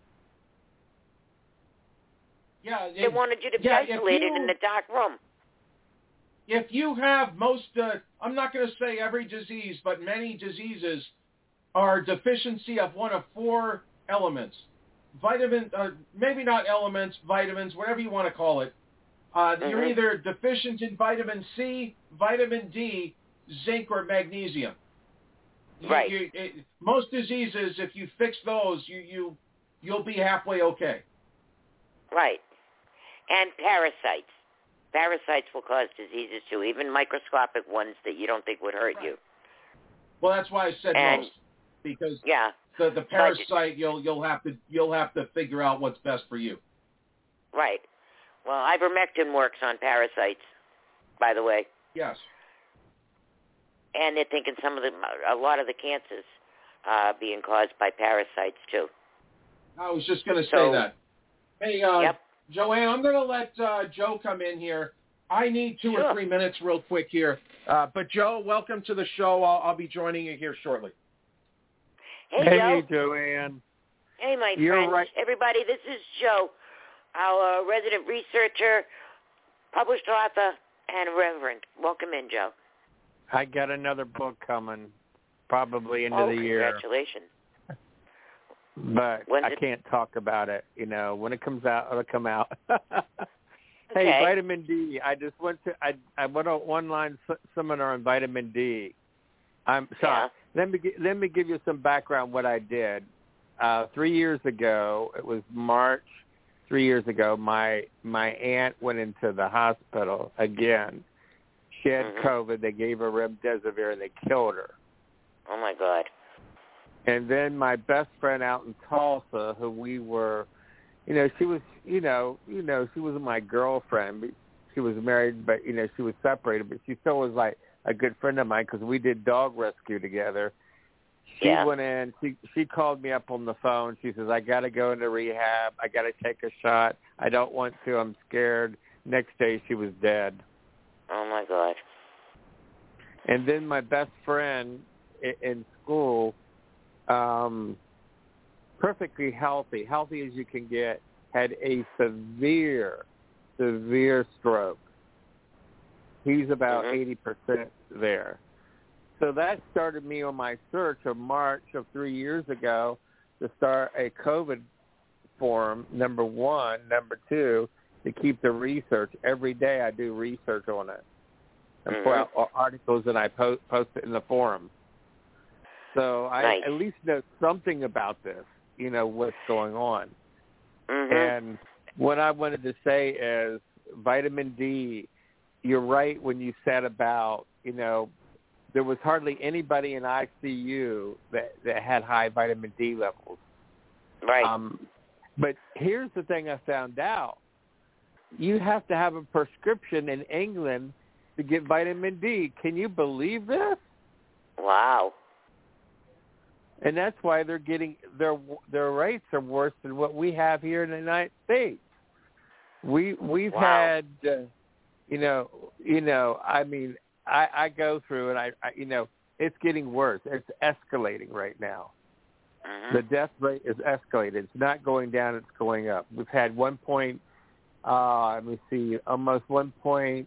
Yeah. They if- wanted you to be yeah, if isolated you- in a dark room. If you have most, uh, I'm not going to say every disease, but many diseases are deficiency of one of four elements. Vitamin, uh, maybe not elements, vitamins, whatever you want to call it. Uh, Mm-hmm. You're either deficient in vitamin C, vitamin D, zinc, or magnesium. You- Right. You, it, most diseases, if you fix those, you, you, you'll be halfway okay. Right. And parasites. Parasites will cause diseases too, even microscopic ones that you don't think would hurt Right. you. Well, that's why I said And- most, because Yeah. the the parasite you'll you'll have to you'll have to figure out what's best for you. Right. Well, ivermectin works on parasites, by the way. Yes. And they're thinking some of the, a lot of the cancers uh, being caused by parasites too. I was just going to say So- that. Hey, uh, Yep. Joanne, I'm going to let uh, Joe come in here. I need two Sure. or three minutes real quick here. Uh, but, Joe, welcome to the show. I'll, I'll be joining you here shortly. Hey, hey, Joe. Joanne. Hey, my You're friend. right. Everybody, this is Joe, our resident researcher, published author, and reverend. Welcome in, Joe. I got another book coming, probably into oh, the year, congratulations. but When's I it- can't talk about it. You know, when it comes out, it'll come out. Hey, Okay. vitamin D. I just went to I I went on one line seminar on vitamin D. I'm sorry. Yeah. Let me gi- let me give you some background. What I did uh, three years ago. It was March. Three years ago, my my aunt went into the hospital again. She had Mm-hmm. COVID. They gave her remdesivir and they killed her. Oh my God. And then my best friend out in Tulsa, who we were, you know, she was, you know, you know, she wasn't my girlfriend. But she was married, but you know, she was separated. But she still was like a good friend of mine because we did dog rescue together. She Yeah. went in. She she called me up on the phone. She says, "I got to go into rehab. I got to take a shot. I don't want to. I'm scared." Next day, she was dead. Oh my God. And then my best friend in, in school, um, perfectly healthy, healthy as you can get, had a severe, severe stroke. He's about Mhm. eighty percent there. So that started me on my search of March of three years ago to start a COVID forum, number one. Number two, to keep the research. Every day I do research on it. And Mhm. pour out articles and I post, post it in the forum. So I Nice. at least know something about this, you know, what's going on. Mhm. And what I wanted to say is vitamin D, you're right when you said about, you know, there was hardly anybody in I C U that, that had high vitamin D levels. Right. Um, but here's the thing I found out. You have to have a prescription in England to get vitamin D. Can you believe this? Wow. And that's why they're getting their their rates are worse than what we have here in the United States. We we've Wow. had, uh, you know, you know. I mean, I, I go through and I, I, you know, it's getting worse. It's escalating right now. Mhm. The death rate is escalated. It's not going down. It's going up. We've had one point. Uh, let me see, almost one point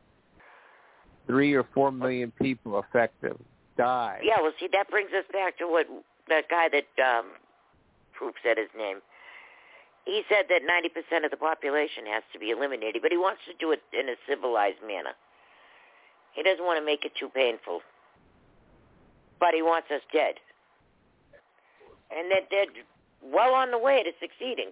three or four million people affected, died. Yeah. Well, see, that brings us back to what that guy that um, Proof said his name. He said that ninety percent of the population has to be eliminated, but he wants to do it in a civilized manner. He doesn't want to make it too painful. But he wants us dead. And that they're well on the way to succeeding.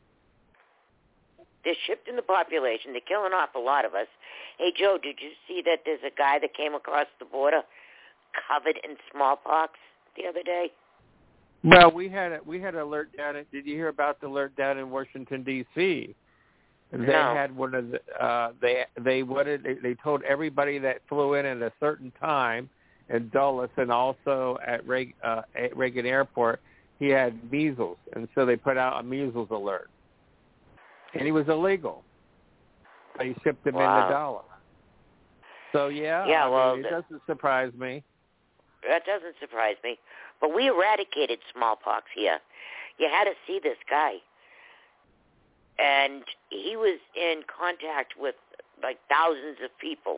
They're shifting the population. They're killing off a lot of us. Hey, Joe, did you see that there's a guy that came across the border covered in smallpox the other day? Well, we had a, we had an alert down. In, did you hear about the alert down in Washington D C? They No. had one of the uh, they they wanted they, they told everybody that flew in at a certain time in Dulles and also at, Reg, uh, at Reagan Airport he had measles, and so they put out a measles alert, and he was illegal. They shipped him Wow. into Dulles. So yeah, Yeah, I well, mean, it the- doesn't surprise me. That doesn't surprise me. But we eradicated smallpox here. You had to see this guy. And he was in contact with, like, thousands of people.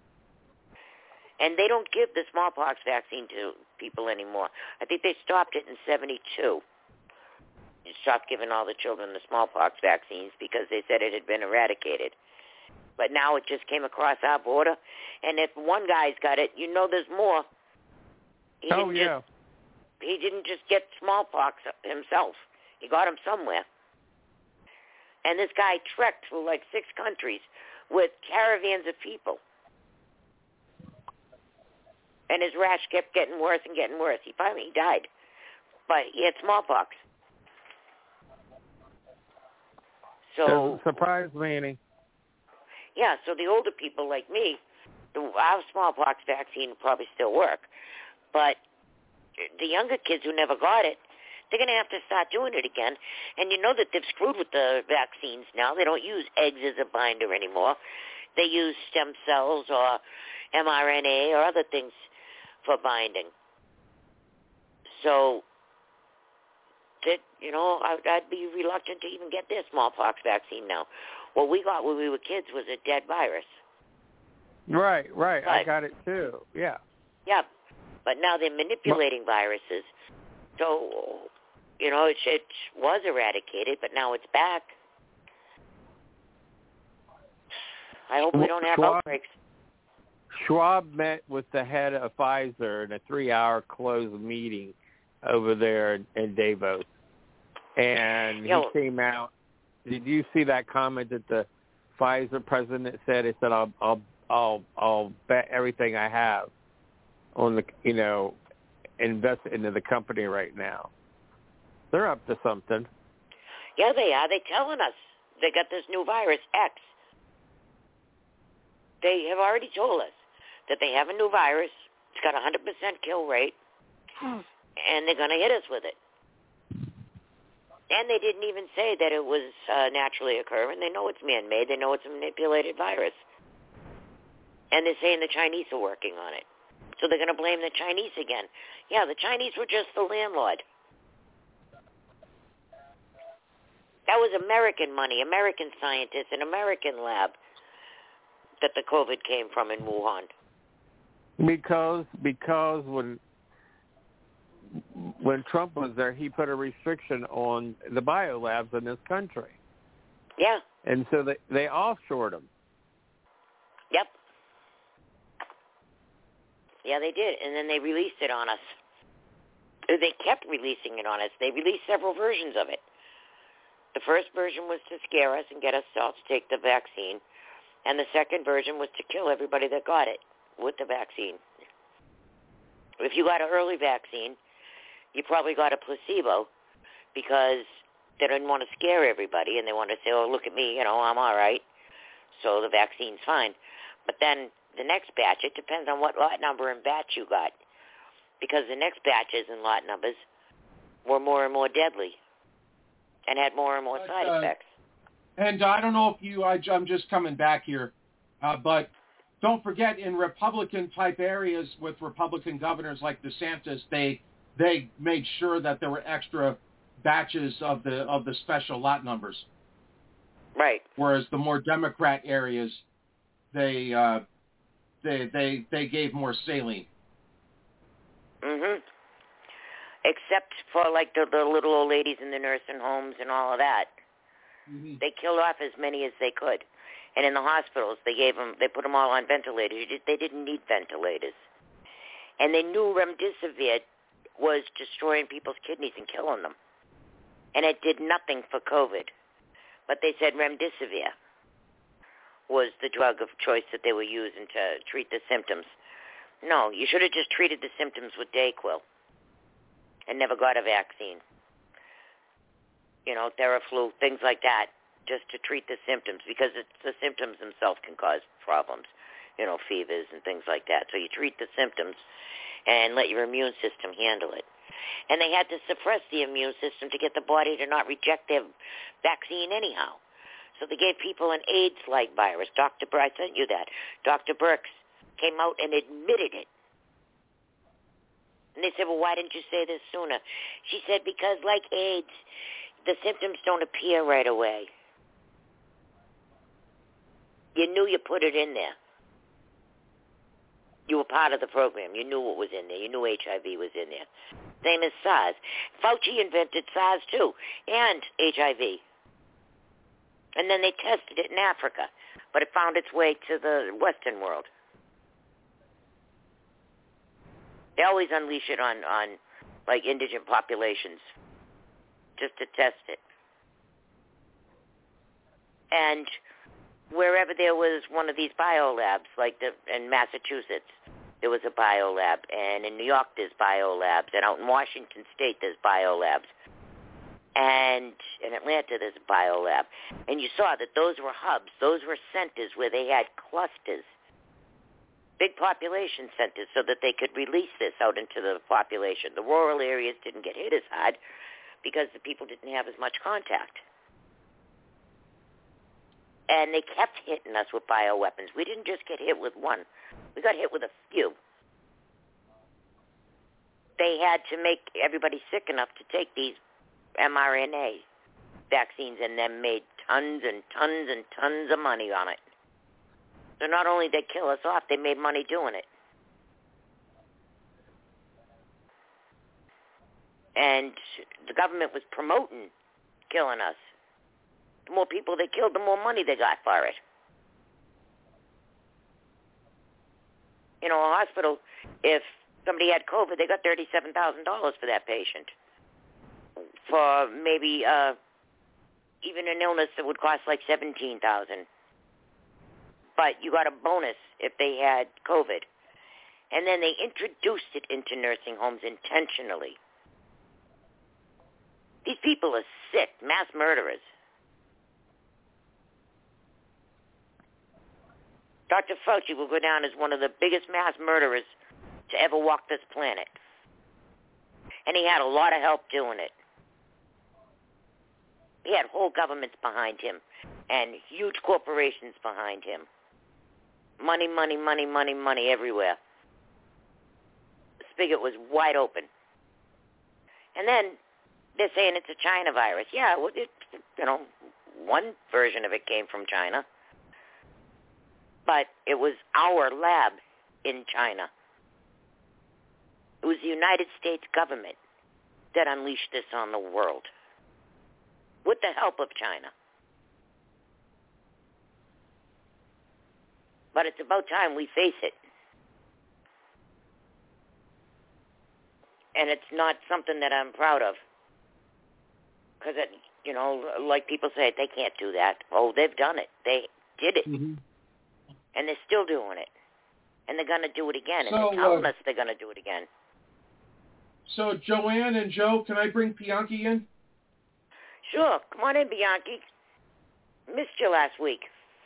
And they don't give the smallpox vaccine to people anymore. I think they stopped it in seventy-two. They stopped giving all the children the smallpox vaccines because they said it had been eradicated. But now it just came across our border. And if one guy's got it, you know there's more. He Oh, didn't yeah. Just, he didn't just get smallpox himself. He got him somewhere. And this guy trekked through like six countries with caravans of people. And his rash kept getting worse and getting worse. He finally died. But he had smallpox. So, Doesn't surprise me any. yeah, so the older people like me, the, our smallpox vaccine will probably still work. But the younger kids who never got it, they're going to have to start doing it again. And you know that they've screwed with the vaccines now. They don't use eggs as a binder anymore. They use stem cells or M R N A or other things for binding. So, that you know, I, I'd be reluctant to even get their smallpox vaccine now. What we got when we were kids was a dead virus. Right, right. But, I got it too. Yeah. Yeah, but now they're manipulating viruses. So, you know, it, it was eradicated, but now it's back. I hope we don't have Schwab, outbreaks. Schwab met with the head of Pfizer in a three-hour closed meeting over there in, in Davos, and Yo. he came out. Did you see that comment that the Pfizer president said? He said, "I'll, I'll, I'll, I'll bet everything I have on the, you know, invest into the company right now." They're up to something. Yeah, they are. They're telling us they got this new virus, X. They have already told us that they have a new virus. It's got a one hundred percent kill rate, and they're going to hit us with it. And they didn't even say that it was uh, naturally occurring. They know it's man-made. They know it's a manipulated virus. And they're saying the Chinese are working on it. So they're going to blame the Chinese again. Yeah, the Chinese were just the landlord. That was American money, American scientists, an American lab that the COVID came from in Wuhan. Because because when when Trump was there, he put a restriction on the biolabs in this country. Yeah. And so they, they offshored them. Yep. Yeah, they did. And then they released it on us. They kept releasing it on us. They released several versions of it. The first version was to scare us and get us all to take the vaccine. And the second version was to kill everybody that got it with the vaccine. If you got an early vaccine, you probably got a placebo because they didn't want to scare everybody and they wanted to say, oh, look at me, you know, I'm all right. So the vaccine's fine. But then the next batch, it depends on what lot number and batch you got, because the next batches and lot numbers were more and more deadly and had more and more but, side uh, effects. And I don't know if you, I, I'm just coming back here, uh, but don't forget in Republican-type areas with Republican governors like DeSantis, they they made sure that there were extra batches of the of the special lot numbers. Right. Whereas the more Democrat areas, they uh, they they they gave more saline. Mhm. Except for like the, the little old ladies in the nursing homes and all of that. Mm-hmm. They killed off as many as they could. And in the hospitals, they gave them, they put them all on ventilators. They didn't need ventilators. And they knew remdesivir was destroying people's kidneys and killing them. And it did nothing for COVID. But they said remdesivir was the drug of choice that they were using to treat the symptoms. No, you should have just treated the symptoms with Dayquil and never got a vaccine. You know, Theraflu, things like that, just to treat the symptoms, because it's, the symptoms themselves can cause problems, you know, fevers and things like that. So you treat the symptoms and let your immune system handle it. And they had to suppress the immune system to get the body to not reject their vaccine anyhow. So they gave people an AIDS-like virus. Doctor Burks, I sent you that. Doctor Burks came out and admitted it. And they said, well, why didn't you say this sooner? She said, because like AIDS, the symptoms don't appear right away. You knew you put it in there. You were part of the program. You knew what was in there. You knew H I V was in there. Same as SARS. Fauci invented SARS too, and H I V. And then they tested it in Africa, but it found its way to the Western world. They always unleash it on, on like, indigent populations just to test it. And wherever there was one of these biolabs, like the, in Massachusetts, there was a biolab, and in New York there's biolabs, and out in Washington State there's biolabs, and in Atlanta there's a biolab. And you saw that those were hubs, those were centers where they had clusters, big population centers, so that they could release this out into the population. The rural areas didn't get hit as hard because the people didn't have as much contact. And they kept hitting us with bioweapons. We didn't just get hit with one. We got hit with a few. They had to make everybody sick enough to take these mRNA vaccines, and then made tons and tons and tons of money on it. So not only did they kill us off, they made money doing it. And the government was promoting killing us. The more people they killed, the more money they got for it. You know, a hospital, if somebody had COVID, they got thirty-seven thousand dollars for that patient. For maybe uh, even an illness that would cost like seventeen thousand dollars. But you got a bonus if they had COVID. And then they introduced it into nursing homes intentionally. These people are sick, mass murderers. Doctor Fauci will go down as one of the biggest mass murderers to ever walk this planet. And he had a lot of help doing it. He had whole governments behind him and huge corporations behind him. Money, money, money, money, money everywhere. The spigot was wide open. And then they're saying it's a China virus. Yeah, well, it, you know, one version of it came from China. But it was our lab in China. It was the United States government that unleashed this on the world with the help of China. But it's about time we face it. And it's not something that I'm proud of. Because, you know, like people say, they can't do that. Oh, they've done it. They did it. Mm-hmm. And they're still doing it. And they're going to do it again. And So, they're telling uh, us they're going to do it again. So, Joanne and Joe, can I bring Bianchi in? Sure. Come on in, Bianchi. Missed you last week.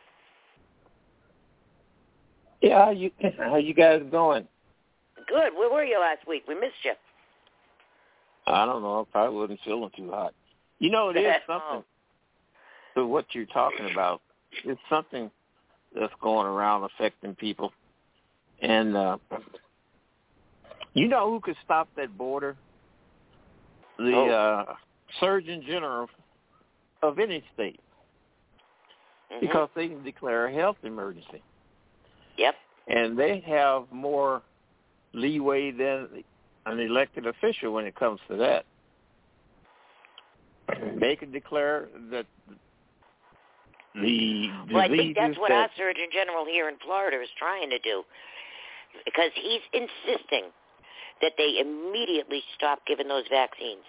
Yeah, how you how you guys going? Good. Where were you last week? We missed you. I don't know. I probably wasn't feeling too hot. You know, it is something to what you're talking about. It's something that's going around affecting people. And uh, you know who could stop that border? The oh. uh, Surgeon General of any state. Mm-hmm. Because they can declare a health emergency. Yep. And they have more leeway than an elected official when it comes to that. They can declare that the Well, I think that's what that, our Surgeon General here in Florida is trying to do. Because he's insisting that they immediately stop giving those vaccines.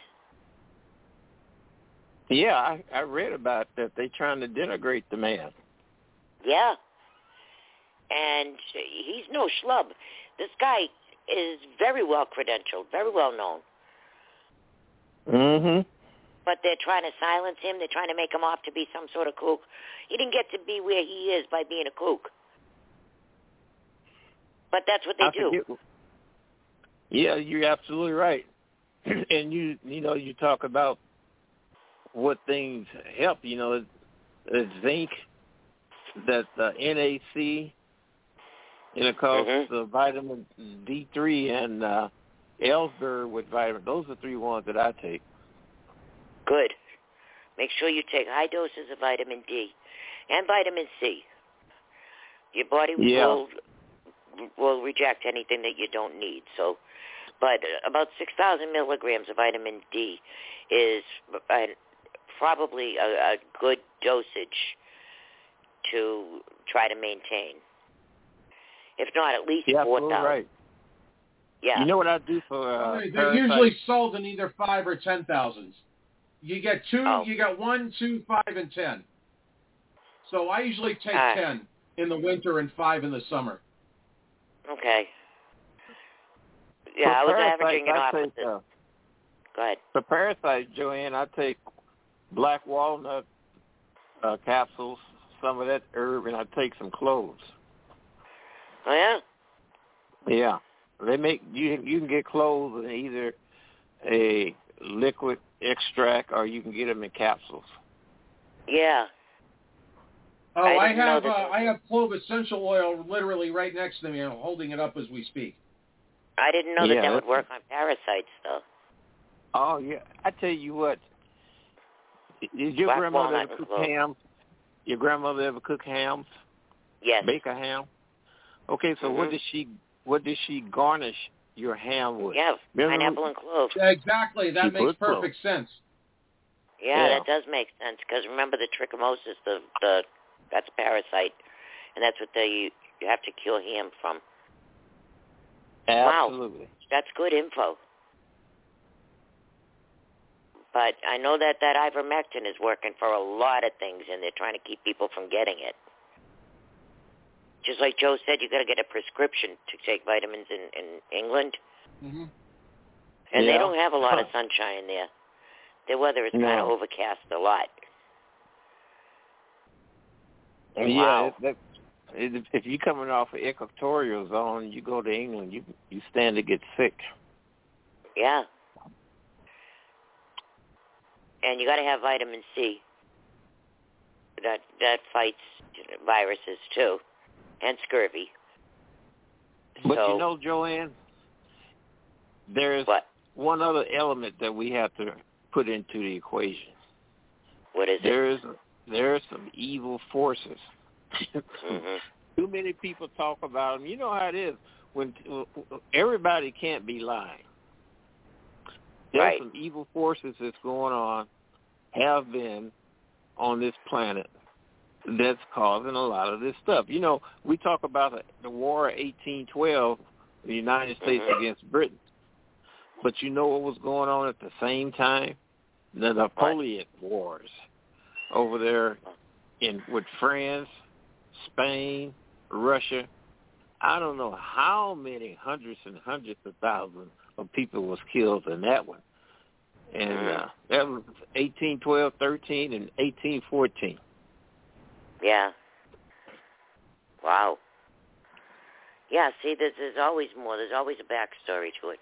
Yeah, I, I read about that. They're trying to denigrate the man. Yeah. And he's no schlub. This guy is very well credentialed, very well known. Mm-hmm. But they're trying to silence him. They're trying to make him off to be some sort of kook. He didn't get to be where he is by being a kook. But that's what they I do. Forget. Yeah, you're absolutely right. And you, you know, you talk about what things help. You know, it's zinc, that uh, N A C. And it calls mm-hmm. the vitamin D three and uh, Ellsbury with vitamin. Those are the three ones that I take. Good. Make sure you take high doses of vitamin D and vitamin C. Your body yeah. will will reject anything that you don't need. So, but about six thousand milligrams of vitamin D is uh, probably a, a good dosage to try to maintain. If not, at least yeah, four thousand. Right. Yeah. You know what I do for uh, They're parasites? usually sold in either five or ten thousands. You get two. Oh. You got one, two, five, and ten. So I usually take uh, ten in the winter and five in the summer. Okay. Yeah, for I was parasites, averaging it I off take, with this. uh, Go ahead. For parasites, Joanne, I take black walnut uh, capsules, some of that herb, and I take some cloves. Oh yeah. Yeah, they make you. You can get cloves in either a liquid extract or you can get them in capsules. Yeah. Oh, I I, didn't know have that uh, they- I have clove essential oil literally right next to me. I'm holding it up as we speak. I didn't know that Yeah, that would that's- work on parasites, though. Oh yeah, I tell you what. Did your Black grandmother walnut ever and cook clove. hams? Your grandmother ever cook hams? Yes. Bake a ham? Okay, so Mhm. what does she what does she garnish your ham with? Yeah, Remember- pineapple and clove. Exactly. That She makes put clove. perfect sense. Yeah, Yeah. that does make sense because remember the trichomonas, the the that's a parasite, and that's what they you have to cure ham from. Absolutely. Wow, that's good info. But I know that that ivermectin is working for a lot of things, and they're trying to keep people from getting it. Just like Joe said, you got to get a prescription to take vitamins in, in England. Mm-hmm. And yeah. they don't have a lot of sunshine there. Their weather is no. kind of overcast a lot. Yeah, Wow. that, if, if you're coming off an equatorial zone, you go to England, you you stand to get sick. Yeah. And you got to have vitamin C. That that fights viruses too, and scurvy. But so, you know, Joanne, there's what? one other element that we have to put into the equation. What is there it? Is, there are some evil forces. mm-hmm. Too many people talk about them. You know how it is. When everybody can't be lying. There's right. some evil forces that's going on, have been on this planet, that's causing a lot of this stuff. You know, we talk about the, the War of eighteen twelve, the United States mm-hmm. against Britain. But you know what was going on at the same time? The Napoleonic what? Wars over there in with France, Spain, Russia. I don't know how many hundreds and hundreds of thousands of people was killed in that one. And uh, that was eighteen twelve, thirteen, and eighteen fourteen. Yeah. Wow. Yeah, see, there's, there's always more. There's always a backstory to it.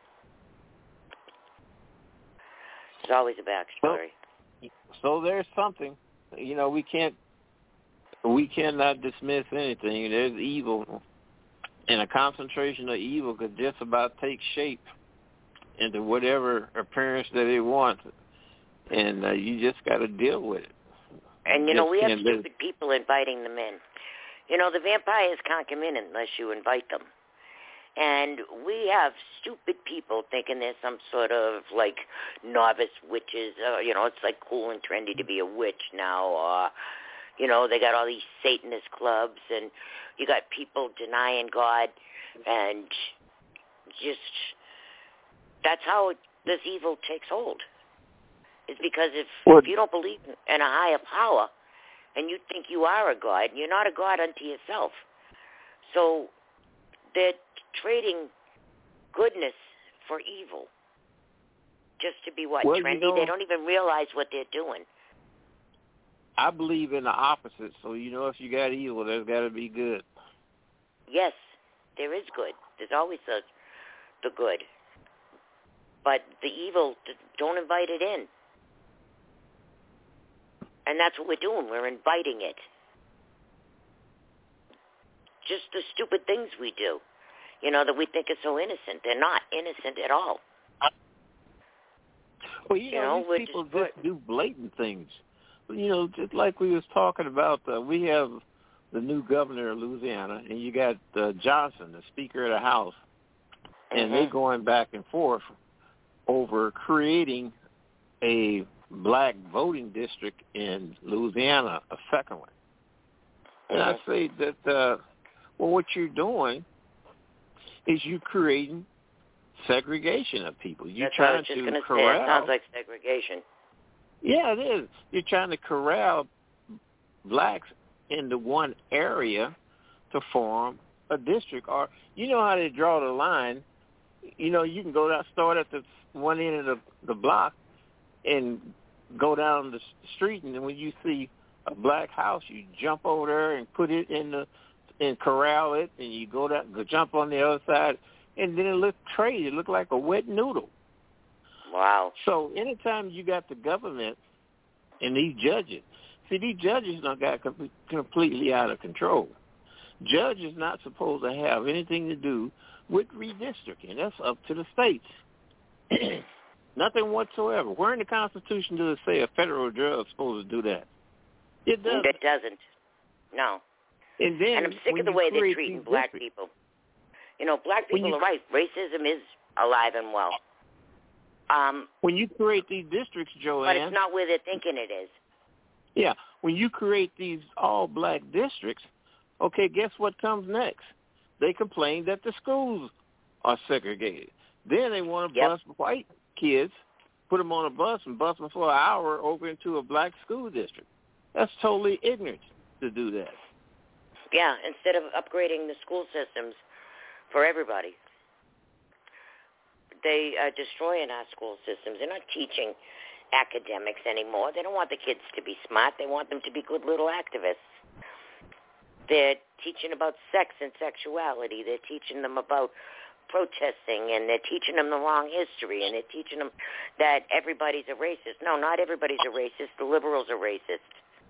There's always a backstory. So, so there's something. You know, we can't, we cannot dismiss anything. There's evil. And a concentration of evil could just about take shape into whatever appearance that it wants. And uh, you just got to deal with it. And, you know, just we have can't stupid live. people inviting them in. You know, the vampires can't come in unless you invite them. And we have stupid people thinking there's some sort of, like, novice witches. Uh, you know, it's, like, cool and trendy to be a witch now. Or, you know, they got all these Satanist clubs. And you got people denying God. And just, that's how this evil takes hold. It's because if, if you don't believe in a higher power and you think you are a God, you're not a God unto yourself. So they're trading goodness for evil just to be, what, well, trendy? You know, they don't even realize what they're doing. I believe in the opposite. So, you know, if you got evil, there's got to be good. Yes, there is good. There's always the, the good. But the evil, don't invite it in. And that's what we're doing. We're inviting it. Just the stupid things we do, you know, that we think are so innocent. They're not innocent at all. Well, you, you know, know these people just, just do blatant things. You know, just like we was talking about, uh, we have the new governor of Louisiana, and you got uh, Johnson, the Speaker of the House, and mm-hmm. they're going back and forth over creating a black voting district in Louisiana, a second one. And I say that, uh, well, what you're doing is you creating segregation of people. You're That's trying what I was just to going to corral. say. It sounds like segregation. Yeah, it is. You're trying to corral blacks into one area to form a district. Or you know how they draw the line. You know, you can go down, start at the one end of the, the block and go down the street, and then when you see a black house, you jump over there and put it in the and corral it, and you go down, go jump on the other side, and then it look crazy. It look like a wet noodle. Wow. So anytime you got the government and these judges, see, these judges not got com- completely out of control. Judges not supposed to have anything to do with redistricting. That's up to the states. Nothing whatsoever. Where in the Constitution does it say a federal judge is supposed to do that? It doesn't. It doesn't. No. And then and I'm sick of the way they're treating black districts, people. You know, black people you, are right. Racism is alive and well. Um, when you create these districts, Joanne. But it's not where they're thinking it is. Yeah. When you create these all-black districts, okay, guess what comes next? They complain that the schools are segregated. Then they want to yep. bus white kids, put them on a bus and bus them for an hour over into a black school district. That's totally ignorant to do that. Yeah, instead of upgrading the school systems for everybody. They are destroying our school systems. They're not teaching academics anymore. They don't want the kids to be smart. They want them to be good little activists. They're teaching about sex and sexuality. They're teaching them about protesting, and they're teaching them the wrong history, and they're teaching them that everybody's a racist. No, not everybody's a racist. The liberals are racist.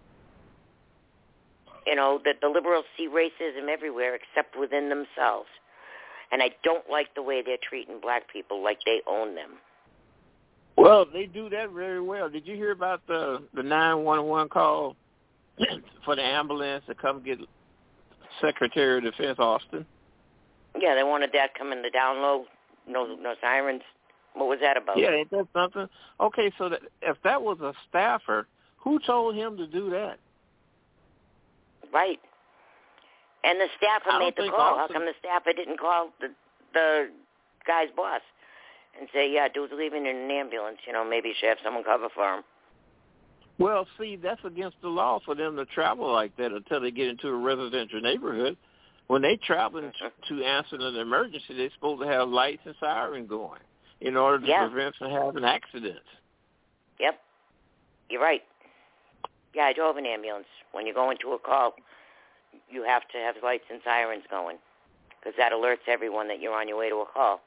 You know, that the liberals see racism everywhere except within themselves. And I don't like the way they're treating black people like they own them. Well, they do that very well. Did you hear about the the nine one one call for the ambulance to come get Secretary of Defense Austin? Yeah, they wanted that coming to down low, no no sirens. What was that about? Yeah, ain't that something? Okay, so that, if that was a staffer, who told him to do that? Right. And the staffer made the call. Austin... How come the staffer didn't call the the guy's boss and say, yeah, dude's leaving in an ambulance, you know, maybe you should have someone cover for him? Well, see, that's against the law for them to travel like that until they get into a residential neighborhood. When they travel mm-hmm. to answer an emergency, they're supposed to have lights and sirens going in order to yeah. prevent from having accidents. Yep. You're right. Yeah, I drove an ambulance. When you go into a call, you have to have lights and sirens going because that alerts everyone that you're on your way to a call.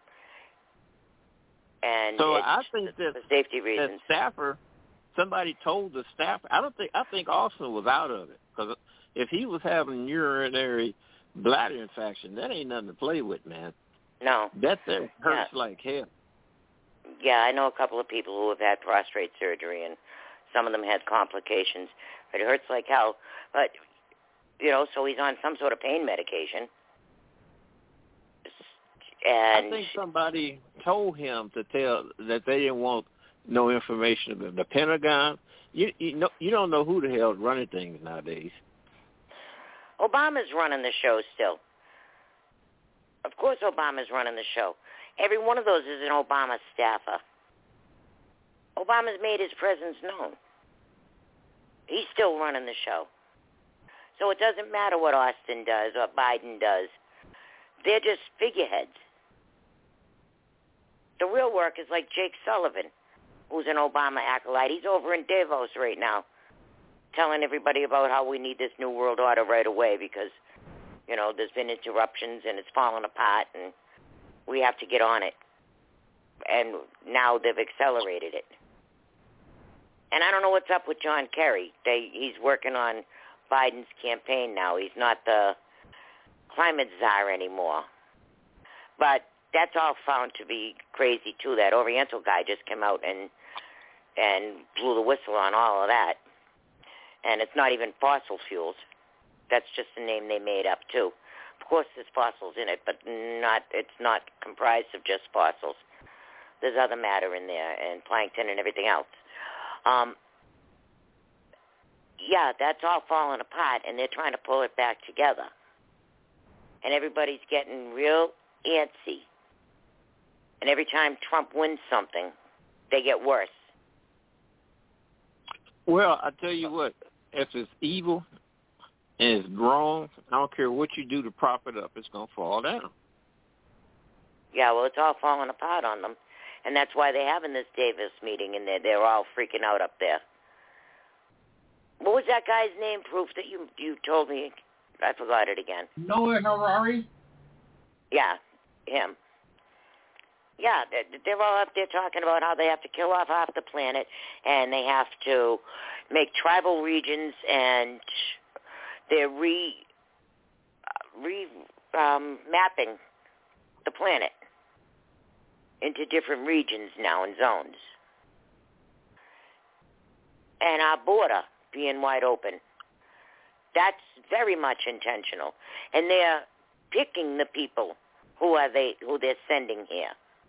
And so it's I think that for safety reasons. That staffer, somebody told the staffer. I don't think. I think Austin was out of it because if he was having urinary bladder infection, that ain't nothing to play with, man. No, that thing hurts yeah. like hell. Yeah, I know a couple of people who have had prostate surgery, and some of them had complications. But it hurts like hell. But you know, so he's on some sort of pain medication. And I think somebody told him to tell that they didn't want no information about the Pentagon. You you know you don't know who the hell's running things nowadays. Obama's running the show still. Of course Obama's running the show. Every one of those is an Obama staffer. Obama's made his presence known. He's still running the show. So it doesn't matter what Austin does or Biden does. They're just figureheads. The real work is like Jake Sullivan, who's an Obama acolyte. He's over in Davos right now telling everybody about how we need this new world order right away because, you know, there's been interruptions and it's falling apart and we have to get on it. And now they've accelerated it. And I don't know what's up with John Kerry. They, he's working on Biden's campaign now. He's not the climate czar anymore. But that's all found to be crazy, too. That Oriental guy just came out and and blew the whistle on all of that. And it's not even fossil fuels. That's just a name they made up, too. Of course, there's fossils in it, but not it's not comprised of just fossils. There's other matter in there and plankton and everything else. Um, yeah, that's all falling apart, and they're trying to pull it back together. And everybody's getting real antsy. And every time Trump wins something, they get worse. Well, I tell you what, if it's evil and it's wrong, I don't care what you do to prop it up, it's going to fall down. Yeah, well, it's all falling apart on them. And that's why they're having this Davis meeting, and they're, they're all freaking out up there. What was that guy's name, Proof, that you you told me? I forgot it again. Noah Harari? Yeah, him. Yeah, they're, they're all up there talking about how they have to kill off half the planet, and they have to make tribal regions, and they're re, re um, mapping the planet into different regions now and zones. And our border being wide open. That's very much intentional. And they're picking the people who are they who they're sending here.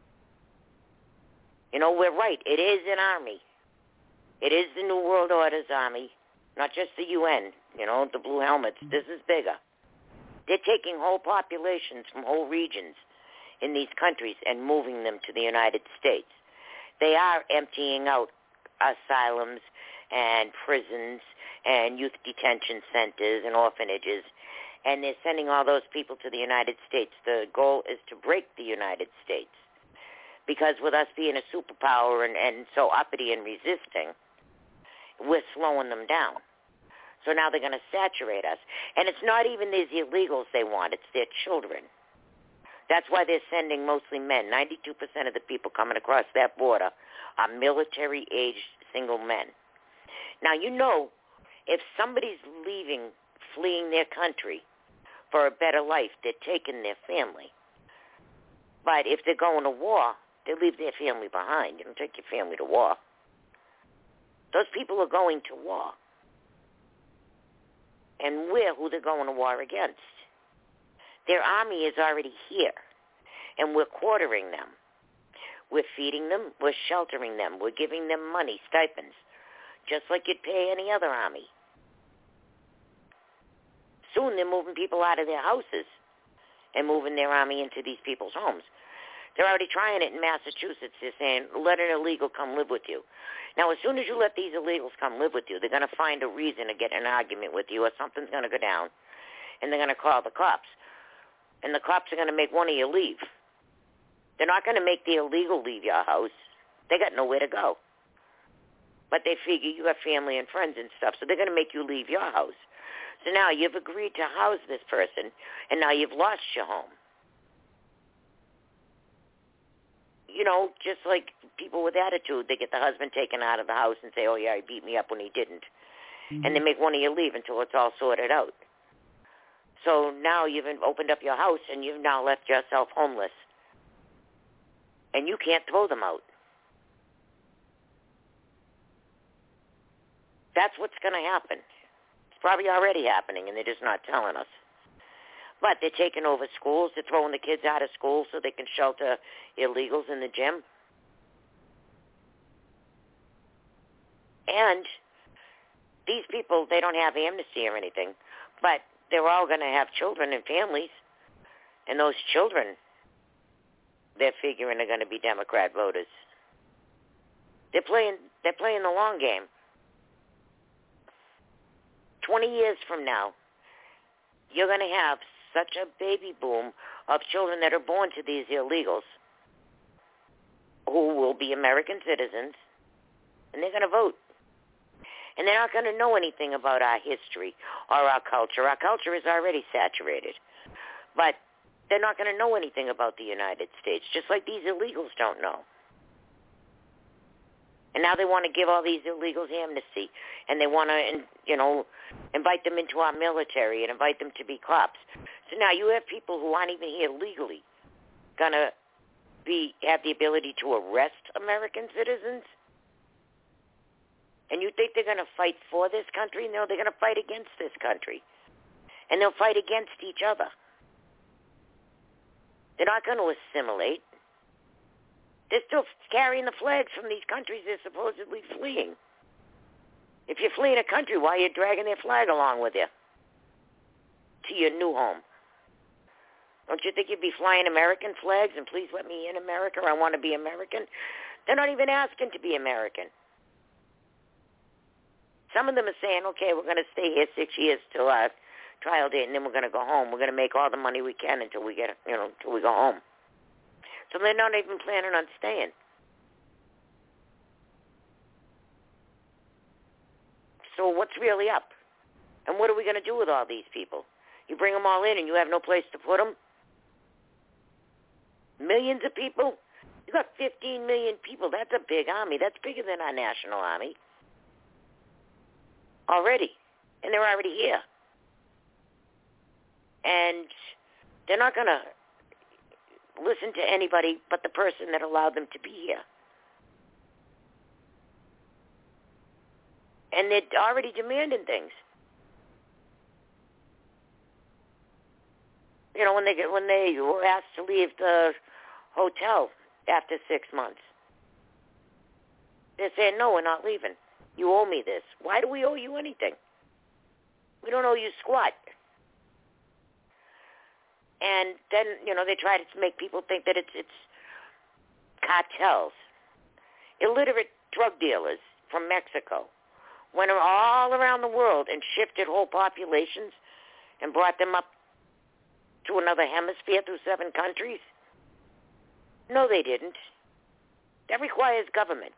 You know, we're right. It is an army. It is the New World Order's army, not just the U N, you know, the blue helmets. This is bigger. They're taking whole populations from whole regions in these countries and moving them to the United States. They are emptying out asylums and prisons and youth detention centers and orphanages, and they're sending all those people to the United States. The goal is to break the United States, because with us being a superpower and, and so uppity and resisting, we're slowing them down. So now they're going to saturate us. And it's not even these illegals they want, it's their children. That's why they're sending mostly men. ninety-two percent of the people coming across that border are military-aged single men. Now, you know, if somebody's leaving, fleeing their country for a better life, they're taking their family. But if they're going to war, they leave their family behind. You don't take your family to war. Those people are going to war. And we're who they're going to war against. Their army is already here, and we're quartering them. We're feeding them. We're sheltering them. We're giving them money, stipends, just like you'd pay any other army. Soon they're moving people out of their houses and moving their army into these people's homes. They're already trying it in Massachusetts. They're saying, let an illegal come live with you. Now, as soon as you let these illegals come live with you, they're going to find a reason to get in an argument with you, or something's going to go down, and they're going to call the cops. And the cops are going to make one of you leave. They're not going to make the illegal leave your house. They got nowhere to go. But they figure you have family and friends and stuff, so they're going to make you leave your house. So now you've agreed to house this person, and now you've lost your home. You know, just like people with attitude, they get the husband taken out of the house and say, oh, yeah, he beat me up when he didn't. Mm-hmm. And they make one of you leave until it's all sorted out. So now you've opened up your house, and you've now left yourself homeless. And you can't throw them out. That's what's going to happen. It's probably already happening, and they're just not telling us. But they're taking over schools. They're throwing the kids out of school so they can shelter illegals in the gym. And these people, they don't have amnesty or anything, but they're all going to have children and families. And those children, they're figuring are going to be Democrat voters. They're playing, they're playing the long game. Twenty years from now, you're going to have such a baby boom of children that are born to these illegals who will be American citizens, and they're going to vote. And they're not going to know anything about our history or our culture. Our culture is already saturated. But they're not going to know anything about the United States, just like these illegals don't know. And now they want to give all these illegals amnesty, and they want to, you know, invite them into our military and invite them to be cops. So now you have people who aren't even here legally going to be have the ability to arrest American citizens? And you think they're going to fight for this country? No, they're going to fight against this country. And they'll fight against each other. They're not going to assimilate. They're still carrying the flags from these countries they're supposedly fleeing. If you're fleeing a country, why are you dragging their flag along with you to your new home? Don't you think you'd be flying American flags and please let me in America, I want to be American? They're not even asking to be American. Some of them are saying, okay, we're going to stay here six years till our trial date, and then we're going to go home. We're going to make all the money we can until we get, you know, until we go home. So they're not even planning on staying. So what's really up? And what are we going to do with all these people? You bring them all in and you have no place to put them? Millions of people? You got fifteen million people. That's a big army. That's bigger than our national army. Already. And they're already here. And they're not going to listen to anybody but the person that allowed them to be here. And they're already demanding things. You know, when they get, when they were asked to leave the hotel after six months, they're saying, no, we're not leaving. You owe me this. Why do we owe you anything? We don't owe you squat. And then, you know, they try to make people think that it's it's cartels. Illiterate drug dealers from Mexico went all around the world and shifted whole populations and brought them up to another hemisphere through seven countries. No, they didn't. That requires governments.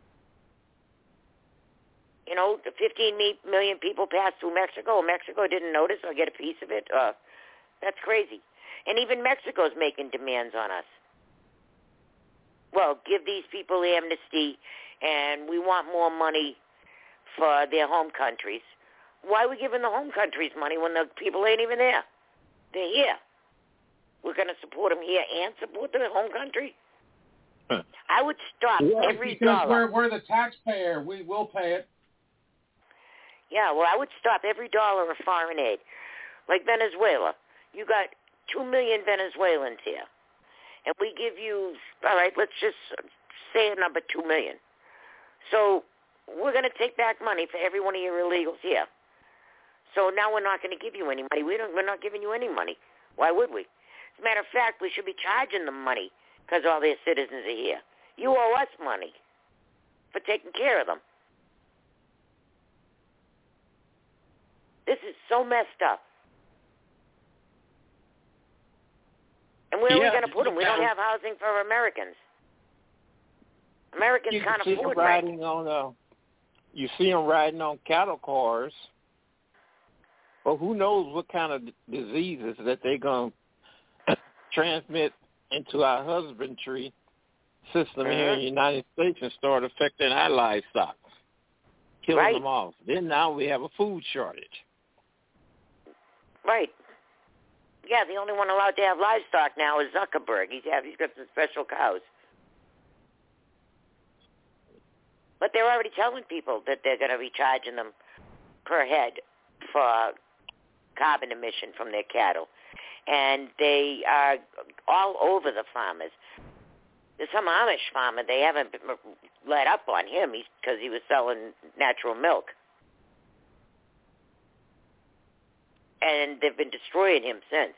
You know, the fifteen million people passed through Mexico. Mexico didn't notice or get a piece of it. Uh, that's crazy. And even Mexico's making demands on us. Well, give these people amnesty, and we want more money for their home countries. Why are we giving the home countries money when the people ain't even there? They're here. We're going to support them here and support the home country? Huh. I would stop yeah, every because dollar. We're, we're the taxpayer. We will pay it. Yeah, well, I would stop every dollar of foreign aid. Like Venezuela. You got two million Venezuelans here. And we give you, all right, let's just say a number, two million. So we're going to take back money for every one of your illegals here. So now we're not going to give you any money. We don't, we're not giving you any money. Why would we? As a matter of fact, we should be charging them money because all their citizens are here. You owe us money for taking care of them. This is so messed up. And where yeah, are we going to put them? We don't have housing for Americans. Americans you can't see afford them riding rent. On, uh, you see them riding on cattle cars. Well, who knows what kind of diseases that they're going to transmit into our husbandry system mm-hmm. here in the United States and start affecting our livestock, killing right. them off. Then now we have a food shortage. Right. Yeah, the only one allowed to have livestock now is Zuckerberg. He's have he's got some special cows. But they're already telling people that they're going to be charging them per head for carbon emission from their cattle. And they are all over the farmers. There's some Amish farmer, they haven't let up on him because he was selling natural milk. And they've been destroying him since.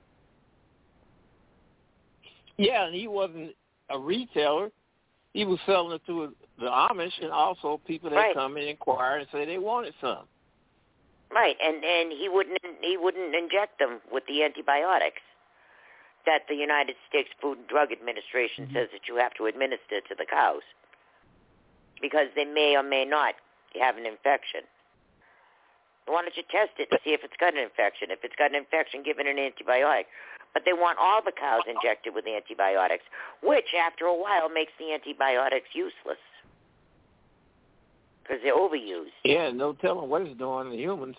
Yeah, and he wasn't a retailer. He was selling it to the Amish and also people that right. come and inquire and say they wanted some. Right, and and he wouldn't he wouldn't inject them with the antibiotics that the United States Food and Drug Administration mm-hmm. says that you have to administer to the cows because they may or may not have an infection. Why don't you test it and see if it's got an infection? If it's got an infection, give it an antibiotic. But they want all the cows injected with antibiotics, which after a while makes the antibiotics useless because they're overused. Yeah, no telling what it's doing to humans.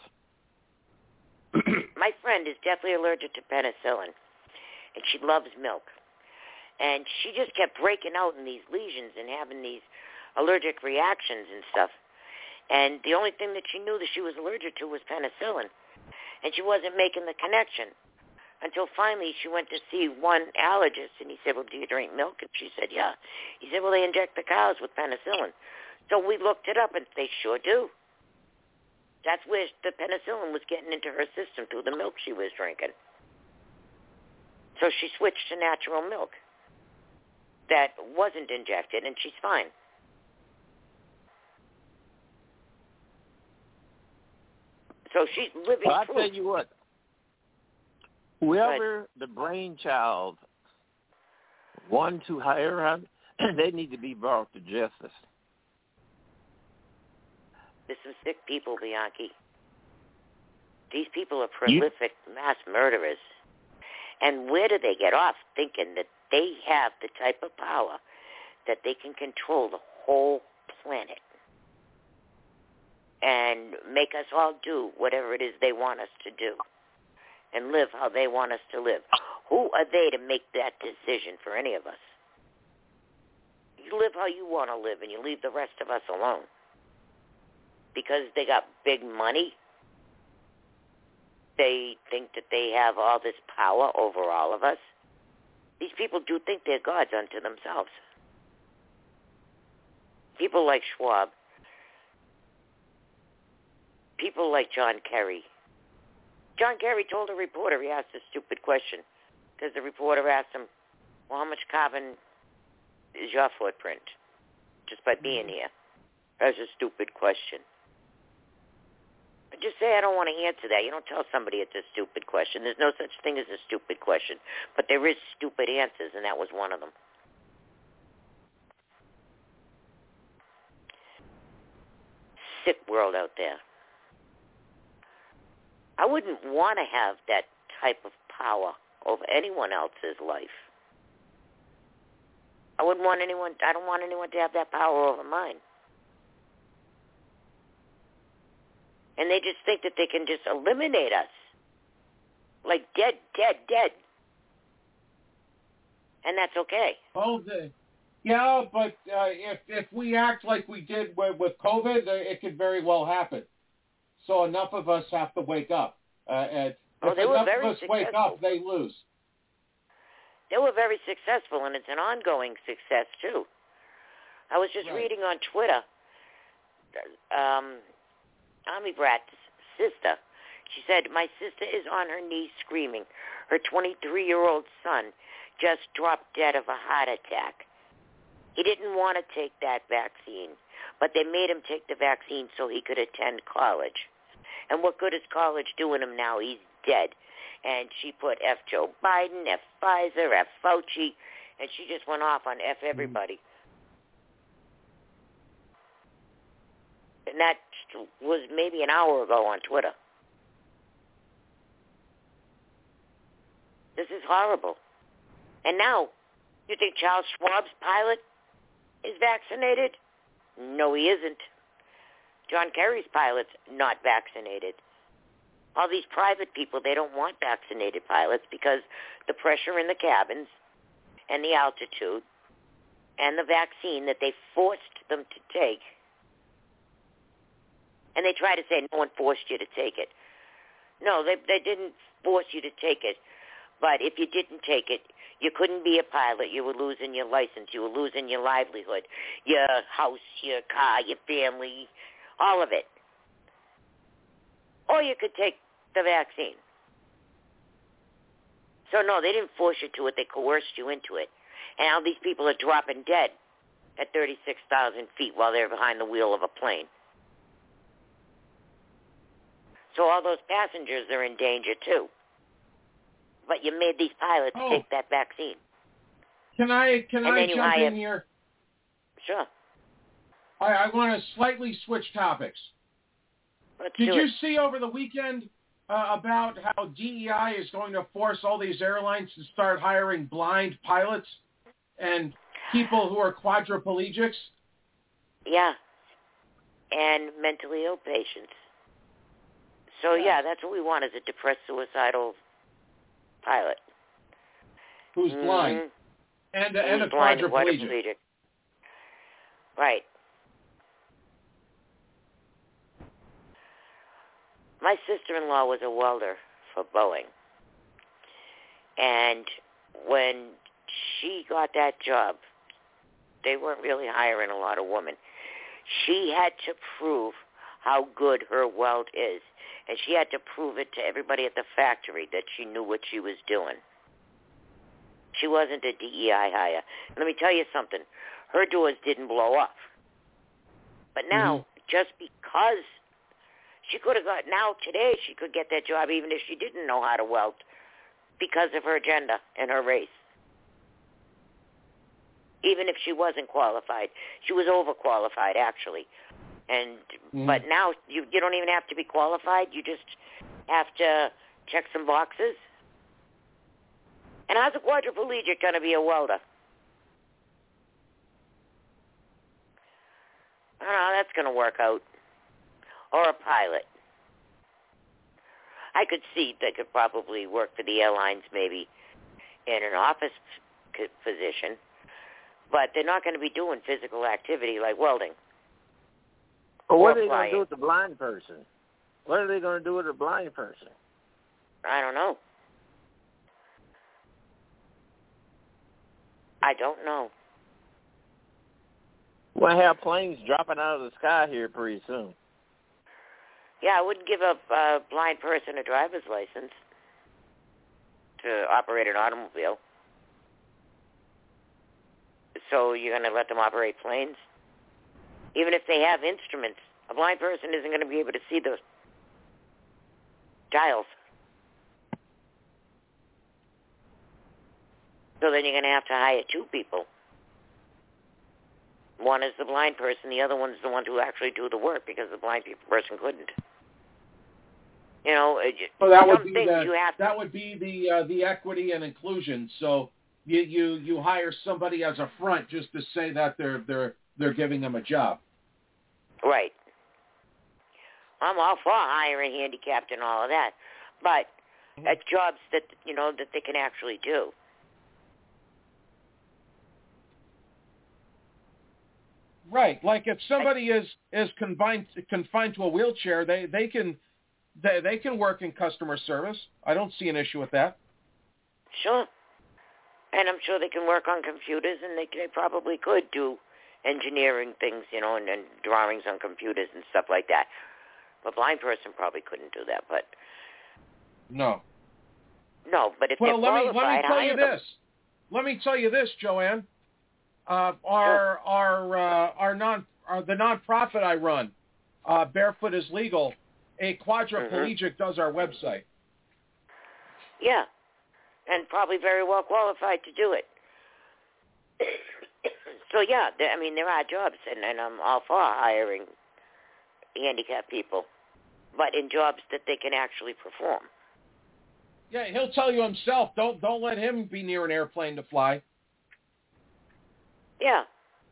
My friend is deathly allergic to penicillin, and she loves milk. And she just kept breaking out in these lesions and having these allergic reactions and stuff. And the only thing that she knew that she was allergic to was penicillin. And she wasn't making the connection until finally she went to see one allergist, and he said, well, do you drink milk? And she said, yeah. He said, well, they inject the cows with penicillin. So we looked it up, and they sure do. That's where the penicillin was getting into her system through the milk she was drinking. So she switched to natural milk that wasn't injected, and she's fine. So she's living well, I'll proof. tell you what. Whoever the brainchild, one to hire, they need to be brought to justice. There's some sick people, Bianchi. These people are prolific you? mass murderers. And where do they get off thinking that they have the type of power that they can control the whole planet and make us all do whatever it is they want us to do and live how they want us to live? Who are they to make that decision for any of us? You live how you want to live and you leave the rest of us alone. Because they got big money, they think that they have all this power over all of us. These people do think they're gods unto themselves. People like Schwab, people like John Kerry. John Kerry told a reporter, he asked a stupid question. because the reporter asked him, well, how much carbon is your footprint just by being here? That's a stupid question. But just say, I don't want to answer that. You don't tell somebody it's a stupid question. There's no such thing as a stupid question. But there is stupid answers, and that was one of them. Sick world out there. I wouldn't want to have that type of power over anyone else's life. I wouldn't want anyone, I don't want anyone to have that power over mine. And they just think that they can just eliminate us. Like dead, dead, dead. And that's okay. Oh, the, yeah, but uh, if if we act like we did with, with COVID, uh, it could very well happen. So enough of us have to wake up. Uh, and oh, if they were enough very of us successful. wake up, they lose. They were very successful, and it's an ongoing success, too. I was just right. reading on Twitter, um, Tommy Brat's sister. She said, my sister is on her knees screaming. Her twenty-three-year-old son just dropped dead of a heart attack. He didn't want to take that vaccine, but they made him take the vaccine so he could attend college. And what good is college doing him now? He's dead. And she put F. Joe Biden, F. Pfizer, F. Fauci, and she just went off on F. everybody. And that was maybe an hour ago on Twitter. This is horrible. And now, you think Charles Schwab's pilot is vaccinated? No, he isn't. John Kerry's pilot's not vaccinated. All these private people, they don't want vaccinated pilots because the pressure in the cabins and the altitude and the vaccine that they forced them to take. And they try to say no one forced you to take it. No, they they didn't force you to take it. But if you didn't take it, you couldn't be a pilot. You were losing your license. You were losing your livelihood, your house, your car, your family, all of it. Or you could take the vaccine. So, no, they didn't force you to it. They coerced you into it. And now these people are dropping dead at thirty-six thousand feet while they're behind the wheel of a plane. So all those passengers are in danger, too. But you made these pilots oh. take that vaccine. Can I can and I jump hire... in here? Sure. I, I want to slightly switch topics. Let's Did do you it. see over the weekend uh, about how D E I is going to force all these airlines to start hiring blind pilots and people who are quadriplegics? Yeah. And mentally ill patients. So, yeah, yeah that's what we want, is a depressed, suicidal pilot. Who's mm-hmm. blind. And, and and a blind quadriplegic. And quadriplegic. Right. My sister-in-law was a welder for Boeing. And when she got that job, they weren't really hiring a lot of women. She had to prove how good her weld is. And she had to prove it to everybody at the factory that she knew what she was doing. She wasn't a D E I hire. Let me tell you something. Her doors didn't blow off. But now, mm-hmm. just because she could have got, now today she could get that job even if she didn't know how to weld because of her gender and her race. Even if she wasn't qualified. She was overqualified, actually. And mm. But now you you don't even have to be qualified. You just have to check some boxes. And how's a quadriplegic going to be a welder? I don't know, that's going to work out. Or a pilot. I could see they could probably work for the airlines maybe in an office position. But they're not going to be doing physical activity like welding. Well, what are they going to do with the blind person? What are they going to do with a blind person? I don't know. I don't know. We'll have planes dropping out of the sky here pretty soon. Yeah, I wouldn't give a, a blind person a driver's license. to operate an automobile. So you're going to let them operate planes? Even if they have instruments, a blind person isn't going to be able to see the dials. So then you're going to have to hire two people. One is the blind person, the other one's the one who actually do the work because the blind person couldn't. You know, well, that would some be things the, you have to... that would be the uh, the equity and inclusion. So you, you you hire somebody as a front just to say that they're they're they're giving them a job. Right. I'm all for hiring handicapped and all of that, but mm-hmm. at jobs that you know that they can actually do. Right. Like if somebody is is confined confined to a wheelchair, they they can they they can work in customer service. I don't see an issue with that. Sure. And I'm sure they can work on computers, and they, they probably could do engineering things, you know, and, and drawings on computers and stuff like that. A blind person probably couldn't do that, but no, no. But if well, they're let me qualified, let me tell hire you them. this. Let me tell you this, Joanne. Uh, our our uh, our non uh, the nonprofit I run, uh, Barefoot is Legal. A quadriplegic mm-hmm. does our website. Yeah, and probably very well qualified to do it. So yeah, there, I mean there are jobs, and, and I'm all for hiring handicapped people, but in jobs that they can actually perform. Yeah, he'll tell you himself. Don't don't let him be near an airplane to fly. Yeah.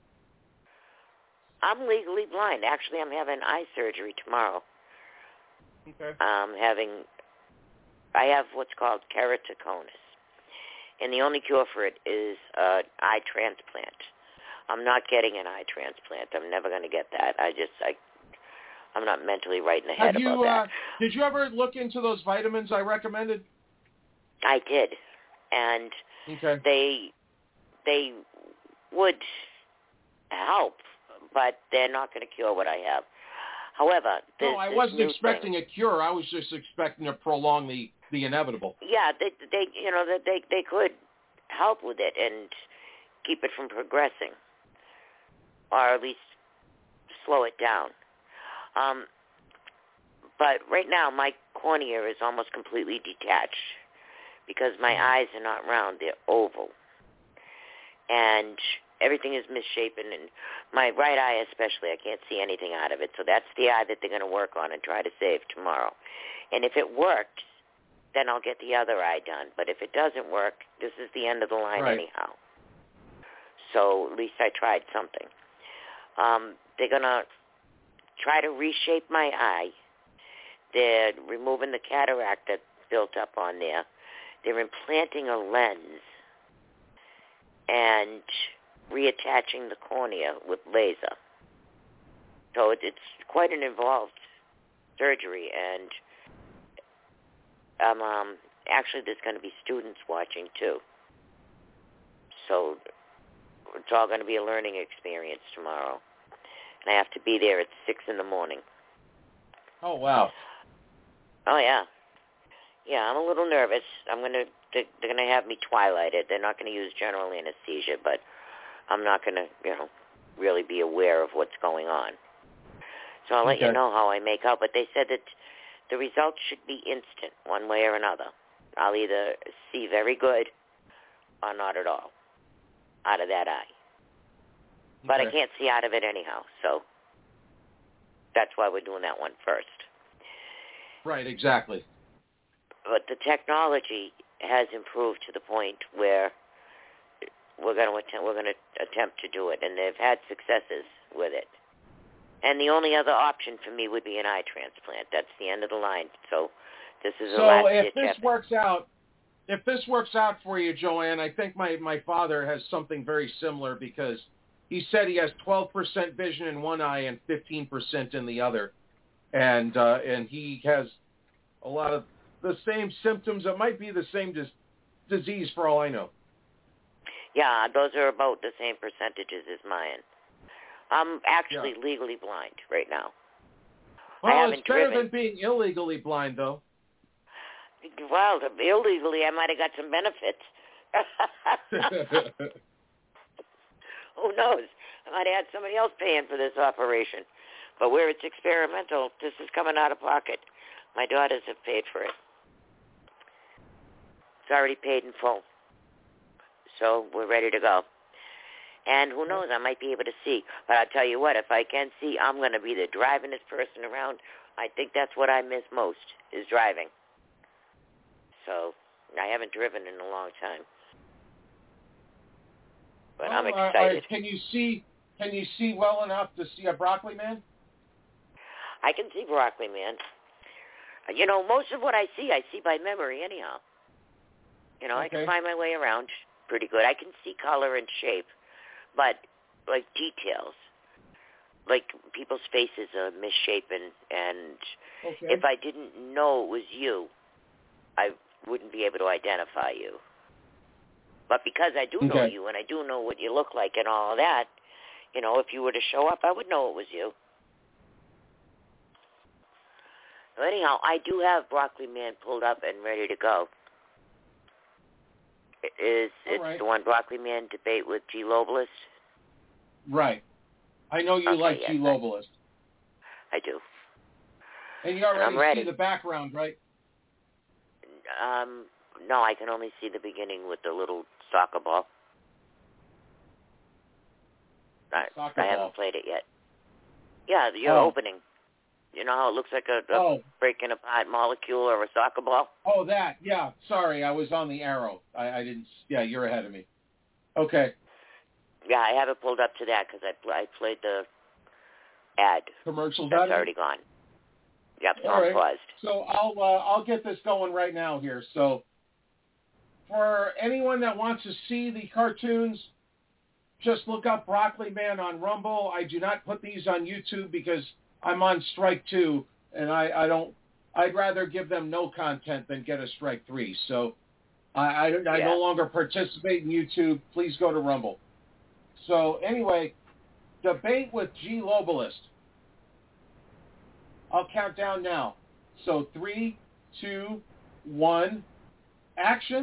I'm legally blind. Actually, I'm having eye surgery tomorrow. Okay. I'm having, I have what's called keratoconus, and the only cure for it is uh, eye transplant. I'm not getting an eye transplant. I'm never going to get that. I just, I, I'm not mentally right in the head have you, about that. Uh, did you ever look into those vitamins I recommended? I did, and okay. they, they would help, but they're not going to cure what I have. However, no, I wasn't expecting thing, a cure. I was just expecting to prolong the, the inevitable. Yeah, they, they, you know, that they they could help with it and keep it from progressing, or at least slow it down. Um, but right now, my cornea is almost completely detached because my eyes are not round; they're oval. And everything is misshapen, and my right eye especially, I can't see anything out of it. So that's the eye that they're going to work on and try to save tomorrow. And if it works, then I'll get the other eye done. But if it doesn't work, this is the end of the line right. anyhow. So at least I tried something. Um, they're going to try to reshape my eye. They're removing the cataract that's built up on there. They're implanting a lens and reattaching the cornea with laser. So it, it's quite an involved surgery, and um, um, actually there's going to be students watching too. So it's all going to be a learning experience tomorrow. And I have to be there at six in the morning. Oh, wow. Oh, yeah. Yeah, I'm a little nervous. I'm going to, they're, they're going to have me twilighted. They're not going to use general anesthesia, but I'm not going to, you know, really be aware of what's going on. So I'll let okay. you know how I make out. But they said that the results should be instant, one way or another. I'll either see very good or not at all out of that eye. But okay. I can't see out of it anyhow, so that's why we're doing that one first. Right, exactly. But the technology has improved to the point where we're going to attempt, we're going to attempt to do it, and they've had successes with it. And the only other option for me would be an eye transplant. That's the end of the line. So this is so a last if this effort. works out, if this works out for you, Joanne, I think my, my father has something very similar because he said he has twelve percent vision in one eye and fifteen percent in the other, and uh, and he has a lot of the same symptoms. It might be the same dis- disease for all I know. Yeah, those are about the same percentages as mine. I'm actually yeah. legally blind right now. Well, I haven't it's better driven. than being illegally blind, though. Well, illegally, I might have got some benefits. Who knows? I might have had somebody else paying for this operation. But where it's experimental, this is coming out of pocket. My daughters have paid for it. It's already paid in full. So we're ready to go. And who knows, I might be able to see. But I'll tell you what, if I can see, I'm going to be the drivingest person around. I think that's what I miss most, is driving. So I haven't driven in a long time. But well, I'm excited. Uh, can you see Can you see well enough to see a Broccoli Man? I can see Broccoli Man. You know, most of what I see, I see by memory anyhow. You know, okay. I can find my way around pretty good. I can see color and shape, but like details, like people's faces are misshapen, and okay. if I didn't know it was you, I wouldn't be able to identify you. But because I do okay. know you, and I do know what you look like and all of that, you know, if you were to show up, I would know it was you. So anyhow, I do have Broccoli Man pulled up and ready to go. Is It's right. the one Broccoli Man debate with G. Lobalist? Right. I know you okay, like yes, G. Lobalist. I, I do. And you already I'm ready. see the background, right? Um, no, I can only see the beginning with the little soccer ball. I, soccer I ball. haven't played it yet. Yeah, your oh. opening. You know how it looks like a, a oh. breaking apart molecule or a soccer ball? Oh, that. Yeah. Sorry, I was on the arrow. I, I didn't. Yeah, you're ahead of me. Okay. Yeah, I have it pulled up to that because I, I played the ad. Commercial. That's done? already gone. Yep, so All I'm right. paused. So I'll uh, I'll get this going right now here. So for anyone that wants to see the cartoons, just look up Broccoli Man on Rumble. I do not put these on YouTube because I'm on strike two, and I, I don't. I'd rather give them no content than get a strike three. So I I, I yeah. no longer participate in YouTube. Please go to Rumble. So anyway, debate with G. Lobalist. I'll count down now. So three, two, one, action.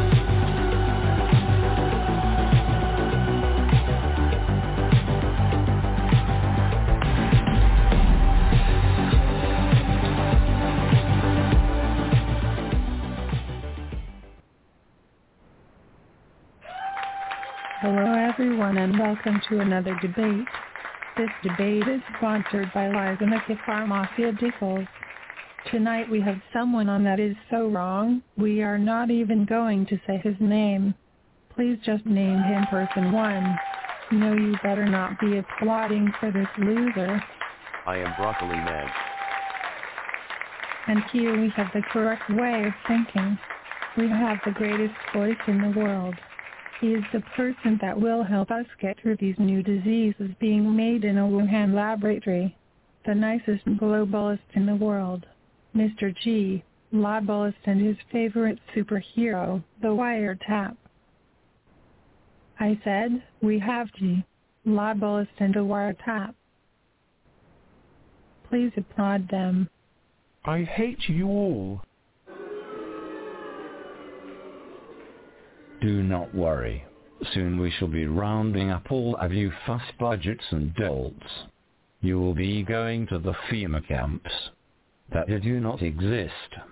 Hello everyone and welcome to another debate. This debate is sponsored by Liza Mafia Dickles. Tonight we have someone on that is so wrong, we are not even going to say his name. Please just name him person one. No, you better not be applauding for this loser. I am Broccoli Man. And here we have the correct way of thinking. We have the greatest voice in the world. He is the person that will help us get through these new diseases being made in a Wuhan laboratory. The nicest globalist in the world, Mister G. Lobalist, and his favorite superhero, the Wiretap. I said, we have G. Lobalist and a Wiretap. Please applaud them. I hate you all. Do not worry. Soon we shall be rounding up all of you fuss budgets and dolts. You will be going to the FEMA camps that do not exist.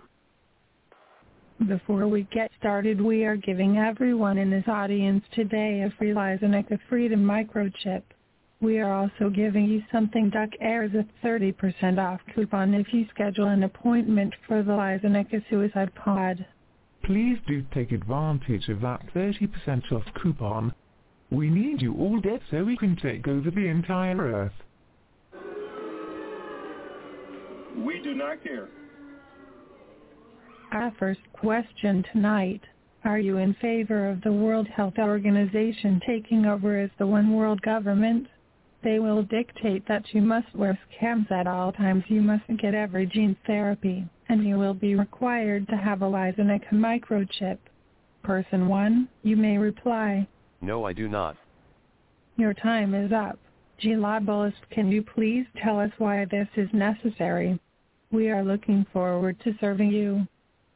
Before we get started, we are giving everyone in this audience today a free Lysanica Freedom microchip. We are also giving you something Duck Air as a thirty percent off coupon if you schedule an appointment for the Lysanica Suicide Pod. Please do take advantage of that thirty percent off coupon. We need you all dead so we can take over the entire Earth. We do not care. Our first question tonight. Are you in favor of the World Health Organization taking over as the one world government? They will dictate that you must wear scams at all times, you must get every gene therapy, and you will be required to have a Lysanica microchip. Person one, you may reply. No, I do not. Your time is up. G. Lobalist, can you please tell us why this is necessary? We are looking forward to serving you.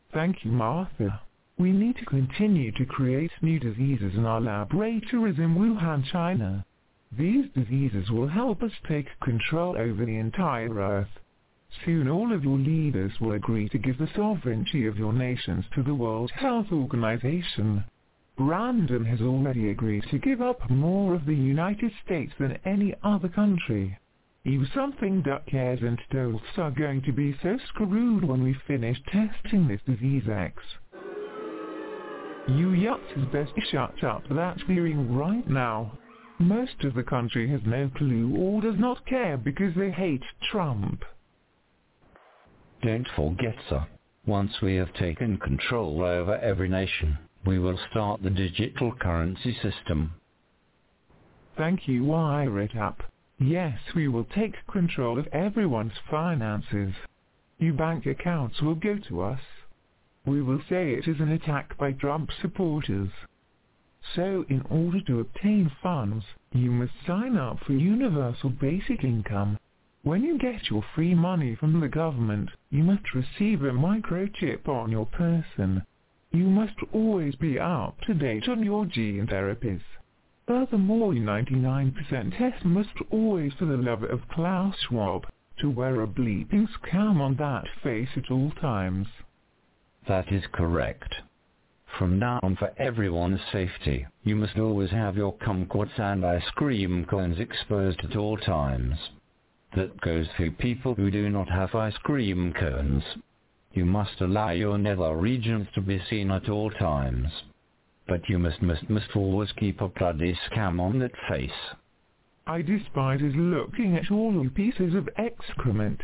Thank you, Martha. We need to continue to create new diseases in our laboratories in Wuhan, China. These diseases will help us take control over the entire Earth. Soon all of your leaders will agree to give the sovereignty of your nations to the World Health Organization. Brandon has already agreed to give up more of the United States than any other country. You something duck hairs and dolls are going to be so screwed when we finish testing this disease X. You yucks is best shut up that hearing right now. Most of the country has no clue or does not care because they hate Trump. Don't forget, sir, once we have taken control over every nation, we will start the digital currency system. Thank you, Wiretap. Yes, we will take control of everyone's finances. Your bank accounts will go to us. We will say it is an attack by Trump supporters. So, in order to obtain funds, you must sign up for universal basic income. When you get your free money from the government, you must receive a microchip on your person. You must always be up to date on your gene therapies. Furthermore, ninety-nine percent test must always, for the love of Klaus Schwab, to wear a bleeping scam on that face at all times. That is correct. From now on, for everyone's safety, you must always have your kumquats and ice cream cones exposed at all times. That goes for people who do not have ice cream cones. You must allow your nether regions to be seen at all times. But you must must must always keep a bloody scam on that face. I despise looking at all you pieces of excrement.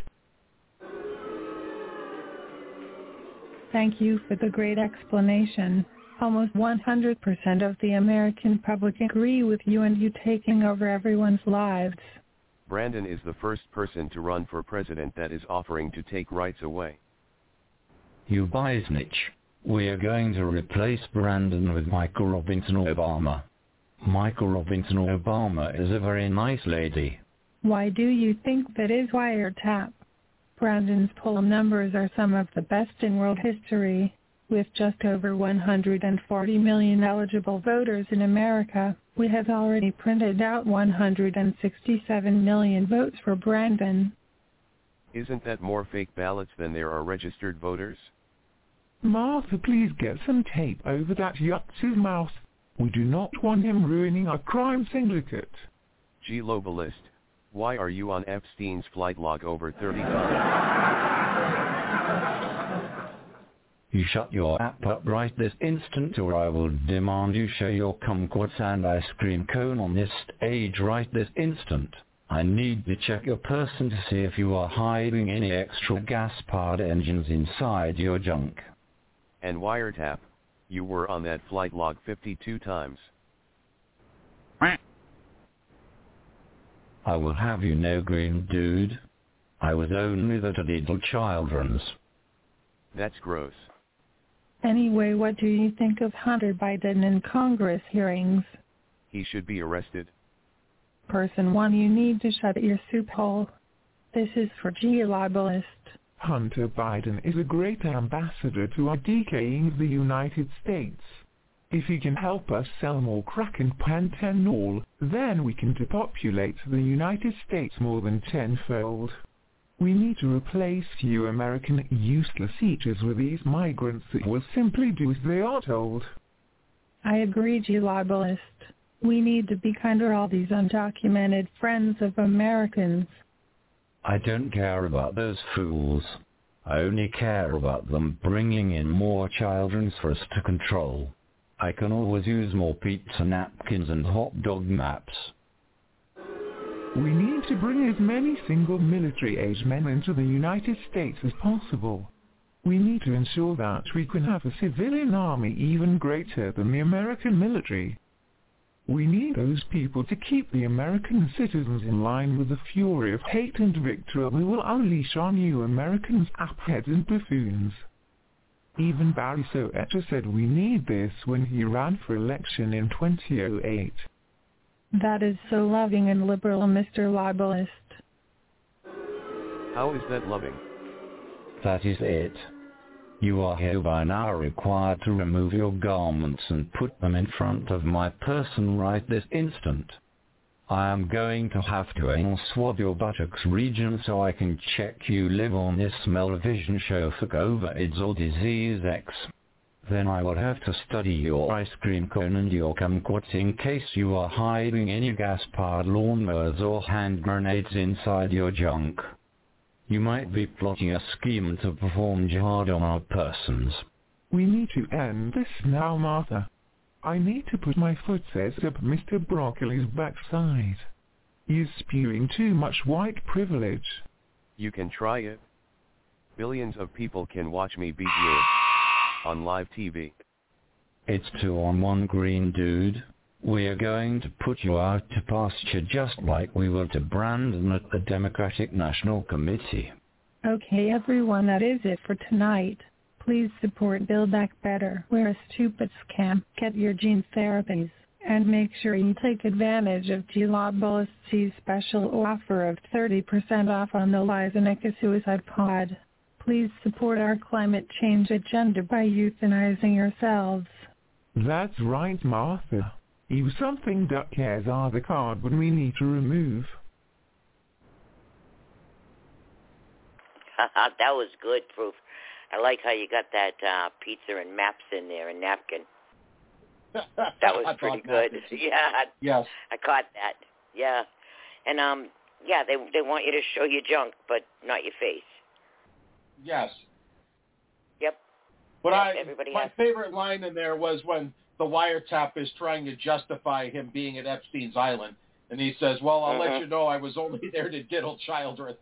Thank you for the great explanation. Almost one hundred percent of the American public agree with you and you taking over everyone's lives. Brandon is the first person to run for president that is offering to take rights away. You biznitch. We are going to replace Brandon with Michael Robinson Obama. Michael Robinson Obama is a very nice lady. Why do you think that is, Wiretap? Brandon's poll numbers are some of the best in world history. With just over one hundred forty million eligible voters in America, we have already printed out one hundred sixty-seven million votes for Brandon. Isn't that more fake ballots than there are registered voters? Martha, please get some tape over that yuck's mouth. We do not want him ruining our crime syndicate. Gee, Globalist, why are you on Epstein's flight log over thirty times? You shut your app up right this instant, or I will demand you show your kumquats and ice cream cone on this stage right this instant. I need to check your person to see if you are hiding any extra gas-powered engines inside your junk. And Wiretap, you were on that flight log fifty-two times. I will have you know, green dude. I was only the little children's. That's gross. Anyway, what do you think of Hunter Biden in Congress hearings? He should be arrested. Person one, you need to shut your soup hole. This is for Geolibelist. Hunter Biden is a great ambassador to our decaying of the United States. If he can help us sell more crack and Panthenol, then we can depopulate the United States more than tenfold. We need to replace you American useless eaters with these migrants that will simply do as they are told. I agree, Geolibelist. We need to be kind to all these undocumented friends of Americans. I don't care about those fools. I only care about them bringing in more children for us to control. I can always use more pizza napkins and hot dog maps. We need to bring as many single military-age men into the United States as possible. We need to ensure that we can have a civilian army even greater than the American military. We need those people to keep the American citizens in line with the fury of hate and victory we will unleash on you Americans, appheads and buffoons. Even Barry Soetoro said we need this when he ran for election in twenty oh eight. That is so loving and liberal, Mister Libelist. How is that loving? That is it. You are hereby now required to remove your garments and put them in front of my person right this instant. I am going to have to anal swab your buttocks region so I can check you live on this smell-o-vision show for COVID or disease X. Then I will have to study your ice cream cone and your kumquats in case you are hiding any gas-powered lawnmowers or hand grenades inside your junk. You might be plotting a scheme to perform jihad on our persons. We need to end this now, Martha. I need to put my foot up Mister Broccoli's backside. He's spewing too much white privilege. You can try it. Billions of people can watch me beat you on live T V. It's two on one, green dude. We are going to put you out to pasture just like we were to Brandon at the Democratic National Committee. Okay everyone, that is it for tonight. Please support Build Back Better, wear a stupid scam, get your gene therapies, and make sure you take advantage of Globalist's special offer of thirty percent off on the Lizanica Suicide Pod. Please support our climate change agenda by euthanizing yourselves. That's right, Martha. You something that cares are the card when we need to remove. That was good, Proof. I like how you got that uh, pizza and maps in there and napkin. That was pretty good. Yeah. Yes. I caught that. Yeah. And um, yeah, they they want you to show your junk, but not your face. Yes. Yep. But yep, I, everybody my has. favorite line in there was when the wiretap is trying to justify him being at Epstein's Island, and he says, "Well, I'll uh-huh. let you know I was only there to diddle children."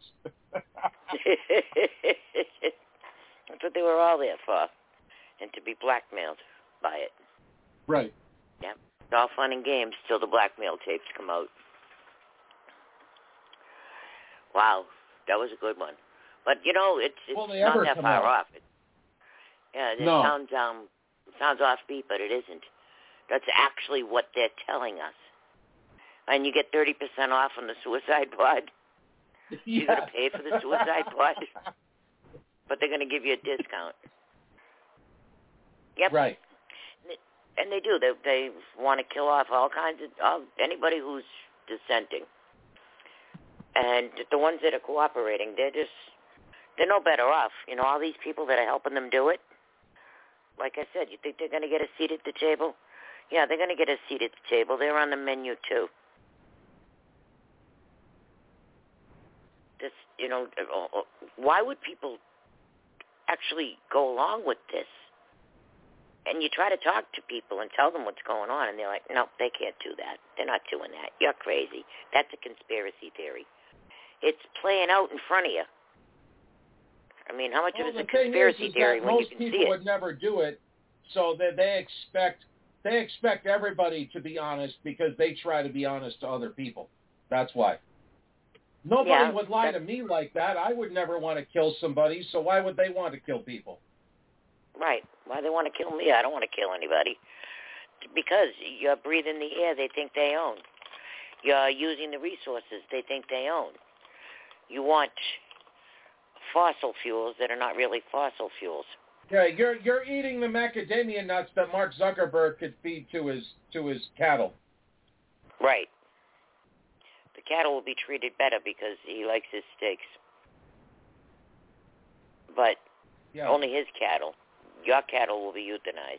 That's what they were all there for, and to be blackmailed by it. Right. Yep. It's all fun and games till the blackmail tapes come out. Wow, that was a good one. But you know, it's it's well, not that far out. off. It, yeah, it no. sounds um it sounds offbeat, but it isn't. That's actually what they're telling us. And you get thirty percent off on the suicide pod. Yeah. You're gonna pay for the suicide pod, but they're gonna give you a discount. Yep. Right. And they do. They they want to kill off all kinds of all, anybody who's dissenting. And the ones that are cooperating, they're just they're no better off. You know, all these people that are helping them do it. Like I said, you think they're going to get a seat at the table? Yeah, they're going to get a seat at the table. They're on the menu too. This, you know, why would people actually go along with this? And you try to talk to people and tell them what's going on, and they're like, no, they can't do that. They're not doing that. You're crazy. That's a conspiracy theory. It's playing out in front of you. I mean, how much well, of it is the a conspiracy thing is, is theory that when most you can see people it? would never do it, so that they expect they expect everybody to be honest because they try to be honest to other people. That's why. Nobody Yeah, would lie that's... to me like that. I would never want to kill somebody, so why would they want to kill people? Right. Why they want to kill me? I don't want to kill anybody. Because you're breathing the air they think they own. You're using the resources they think they own. You want fossil fuels that are not really fossil fuels. Yeah, you're you're eating the macadamia nuts that Mark Zuckerberg could feed to his to his cattle. Right. The cattle will be treated better because he likes his steaks. But yeah. only his cattle. Your cattle will be euthanized.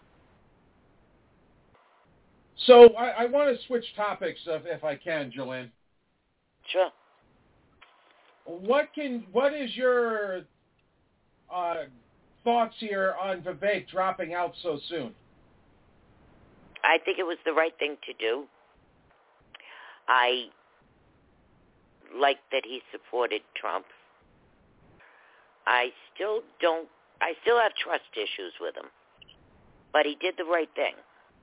So I, I want to switch topics if, if I can, Joanne. Sure. What can what is your uh, thoughts here on Vivek dropping out so soon? I think it was the right thing to do. I like that he supported Trump. I still don't, I still have trust issues with him. But he did the right thing.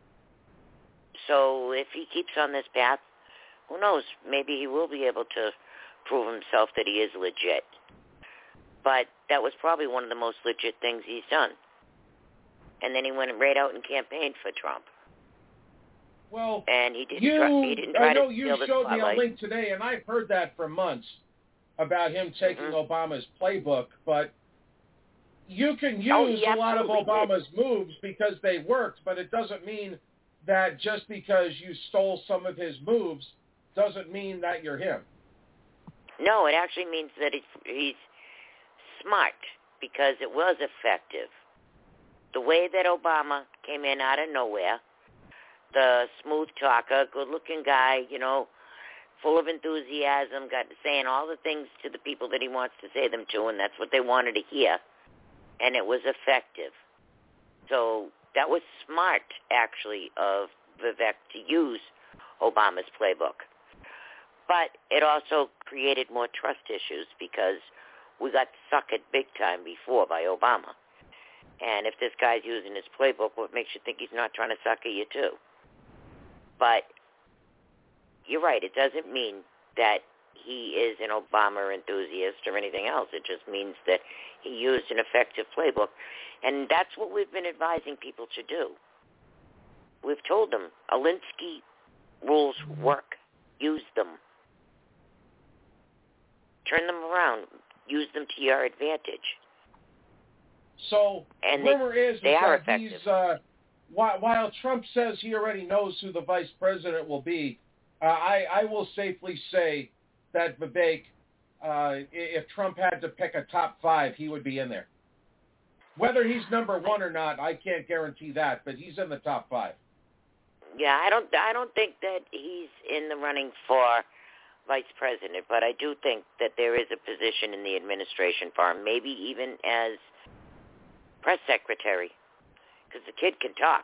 So if he keeps on this path, who knows, maybe he will be able to prove himself that he is legit. But that was probably one of the most legit things he's done. And then he went right out and campaigned for Trump. Well, and he didn't you, try, he didn't try I know to you steal the showed me a spotlight. link today, and I've heard that for months about him taking mm-hmm. Obama's playbook, but you can use Oh, he a lot of absolutely Obama's did. moves because they worked, but it doesn't mean that just because you stole some of his moves doesn't mean that you're him. No, it actually means that he's, he's smart because it was effective. The way that Obama came in out of nowhere, the smooth talker, good-looking guy, you know, full of enthusiasm, got saying all the things to the people that he wants to say them to, and that's what they wanted to hear, and it was effective. So that was smart, actually, of Vivek to use Obama's playbook. But it also created more trust issues because we got suckered big time before by Obama. And if this guy's using his playbook, what makes you think he's not trying to sucker you too? But you're right, it doesn't mean that he is an Obama enthusiast or anything else. It just means that he used an effective playbook. And that's what we've been advising people to do. We've told them, Alinsky rules work. Use them. Turn them around. Use them to your advantage. So and rumor they, is, is they that are effective. he's, uh, while, while Trump says he already knows who the vice president will be, uh, I, I will safely say that Vivek, uh, if Trump had to pick a top five, he would be in there. Whether he's number one or not, I can't guarantee that, but he's in the top five. Yeah, I don't I don't think that he's in the running for vice president, but I do think that there is a position in the administration for him, maybe even as press secretary, because the kid can talk.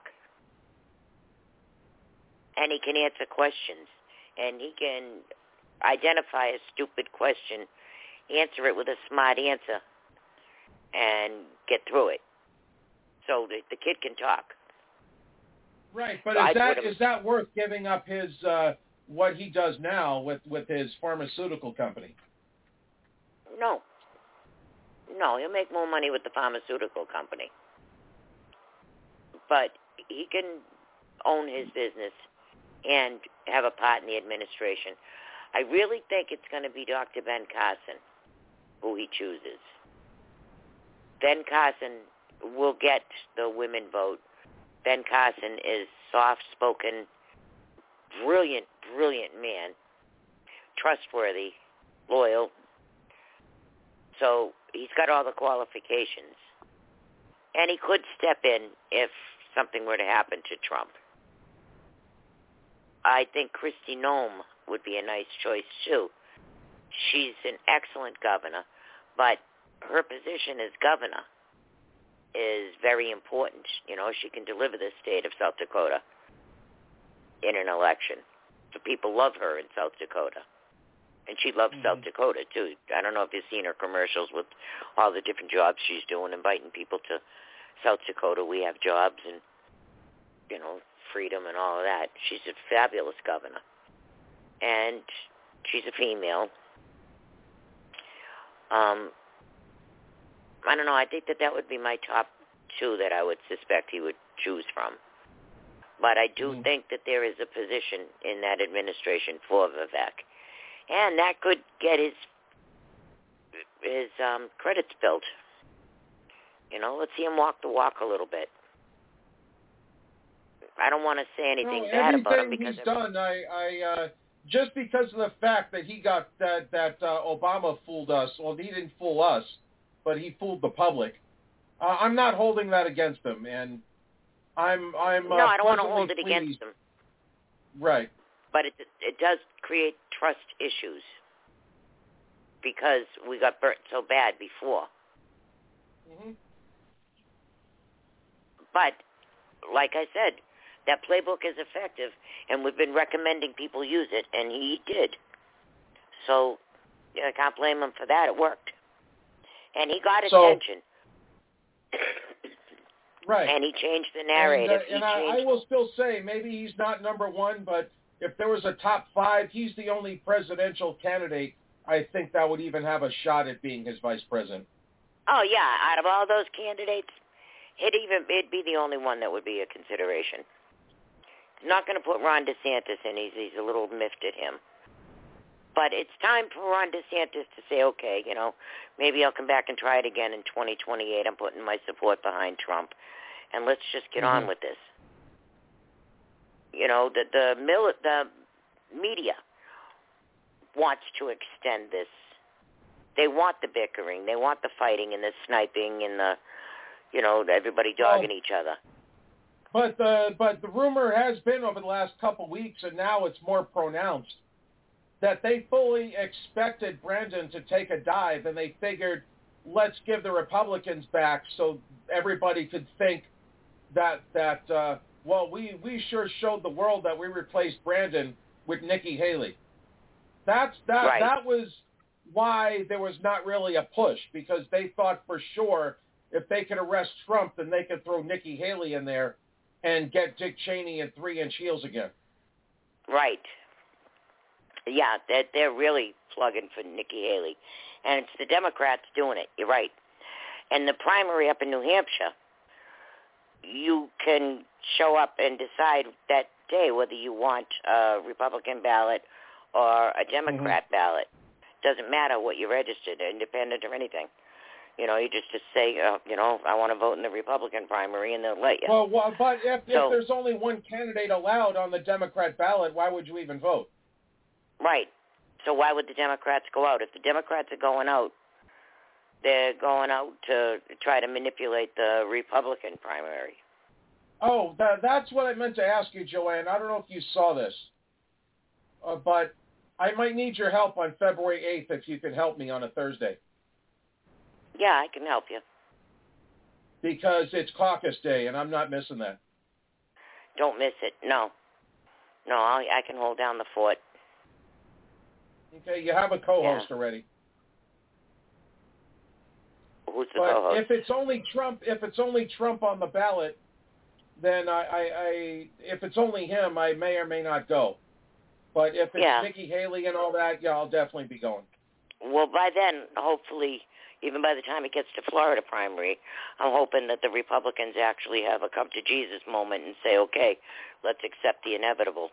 And he can answer questions, and he can identify a stupid question, answer it with a smart answer, and get through it. So the, the kid can talk. Right, but So is I'd that put him- is that worth giving up his uh, what he does now with, with his pharmaceutical company? No. No, he'll make more money with the pharmaceutical company. But he can own his business and have a part in the administration. I really think it's going to be Doctor Ben Carson who he chooses. Ben Carson will get the women vote. Ben Carson is soft-spoken, brilliant, brilliant man, trustworthy, loyal. So he's got all the qualifications. And he could step in if something were to happen to Trump. I think Kristi Noem would be a nice choice, too. She's an excellent governor, but her position as governor is very important. You know, she can deliver the state of South Dakota in an election. The people love her in South Dakota. And she loves mm-hmm. South Dakota, too. I don't know if you've seen her commercials with all the different jobs she's doing, inviting people to South Dakota. We have jobs and, you know, freedom and all of that. She's a fabulous governor. And she's a female. Um, I don't know. I think that that would be my top two that I would suspect he would choose from. But I do mm-hmm. think that there is a position in that administration for Vivek. And that could get his his um, credits built. You know, let's see him walk the walk a little bit. I don't want to say anything no, bad about him because because he's done. I, I uh, just because of the fact that he got that that uh, Obama fooled us. Well, he didn't fool us, but he fooled the public. Uh, I'm not holding that against him, and I'm I'm. Uh, no, I don't want to hold it pleased. against him. Right. But it it does create trust issues because we got burnt so bad before. Mm-hmm. But like I said, that playbook is effective, and we've been recommending people use it, and he did. So yeah, I can't blame him for that. It worked, and he got so, attention. Right. And he changed the narrative. And, uh, and he I, I will still say maybe he's not number one, but if there was a top five, he's the only presidential candidate I think that would even have a shot at being his vice president. Oh yeah, out of all those candidates, it'd even it'd be the only one that would be a consideration. Not going to put Ron DeSantis in. He's he's a little miffed at him. But it's time for Ron DeSantis to say, okay, you know, maybe I'll come back and try it again in twenty twenty-eight. I'm putting my support behind Trump, and let's just get mm-hmm. on with this. You know, the the, mili- the media wants to extend this. They want the bickering. They want the fighting and the sniping and the, you know, everybody dogging well, each other. But the but the rumor has been over the last couple weeks, and now it's more pronounced, that they fully expected Brandon to take a dive, and they figured, let's give the Republicans back so everybody could think that that uh, well, we we sure showed the world that we replaced Brandon with Nikki Haley. That's that right. that was why there was not really a push, because they thought for sure if they could arrest Trump, then they could throw Nikki Haley in there and get Dick Cheney at three-inch heels again. Right. Yeah, they're, they're really plugging for Nikki Haley. And it's the Democrats doing it. You're right. And the primary up in New Hampshire, you can show up and decide that day whether you want a Republican ballot or a Democrat mm-hmm. ballot. Doesn't matter what you're registered, independent or anything. You know, you just, just say, uh, you know, I want to vote in the Republican primary, and they'll let you. Well, well but if, so, if there's only one candidate allowed on the Democrat ballot, why would you even vote? Right. So why would the Democrats go out? If the Democrats are going out, they're going out to try to manipulate the Republican primary. Oh, that, that's what I meant to ask you, Joanne. I don't know if you saw this, uh, but I might need your help on February eighth if you can help me on a Thursday. Yeah, I can help you. Because it's caucus day, and I'm not missing that. Don't miss it. No. No, I, I can hold down the fort. Okay, you have a co-host yeah. already. Who's the but co-host? If it's only Trump, if it's only Trump on the ballot, then I, I, I if it's only him, I may or may not go. But if it's yeah. Nikki Haley and all that, yeah, I'll definitely be going. Well, by then, hopefully, even by the time it gets to Florida primary, I'm hoping that the Republicans actually have a come-to-Jesus moment and say, okay, let's accept the inevitable.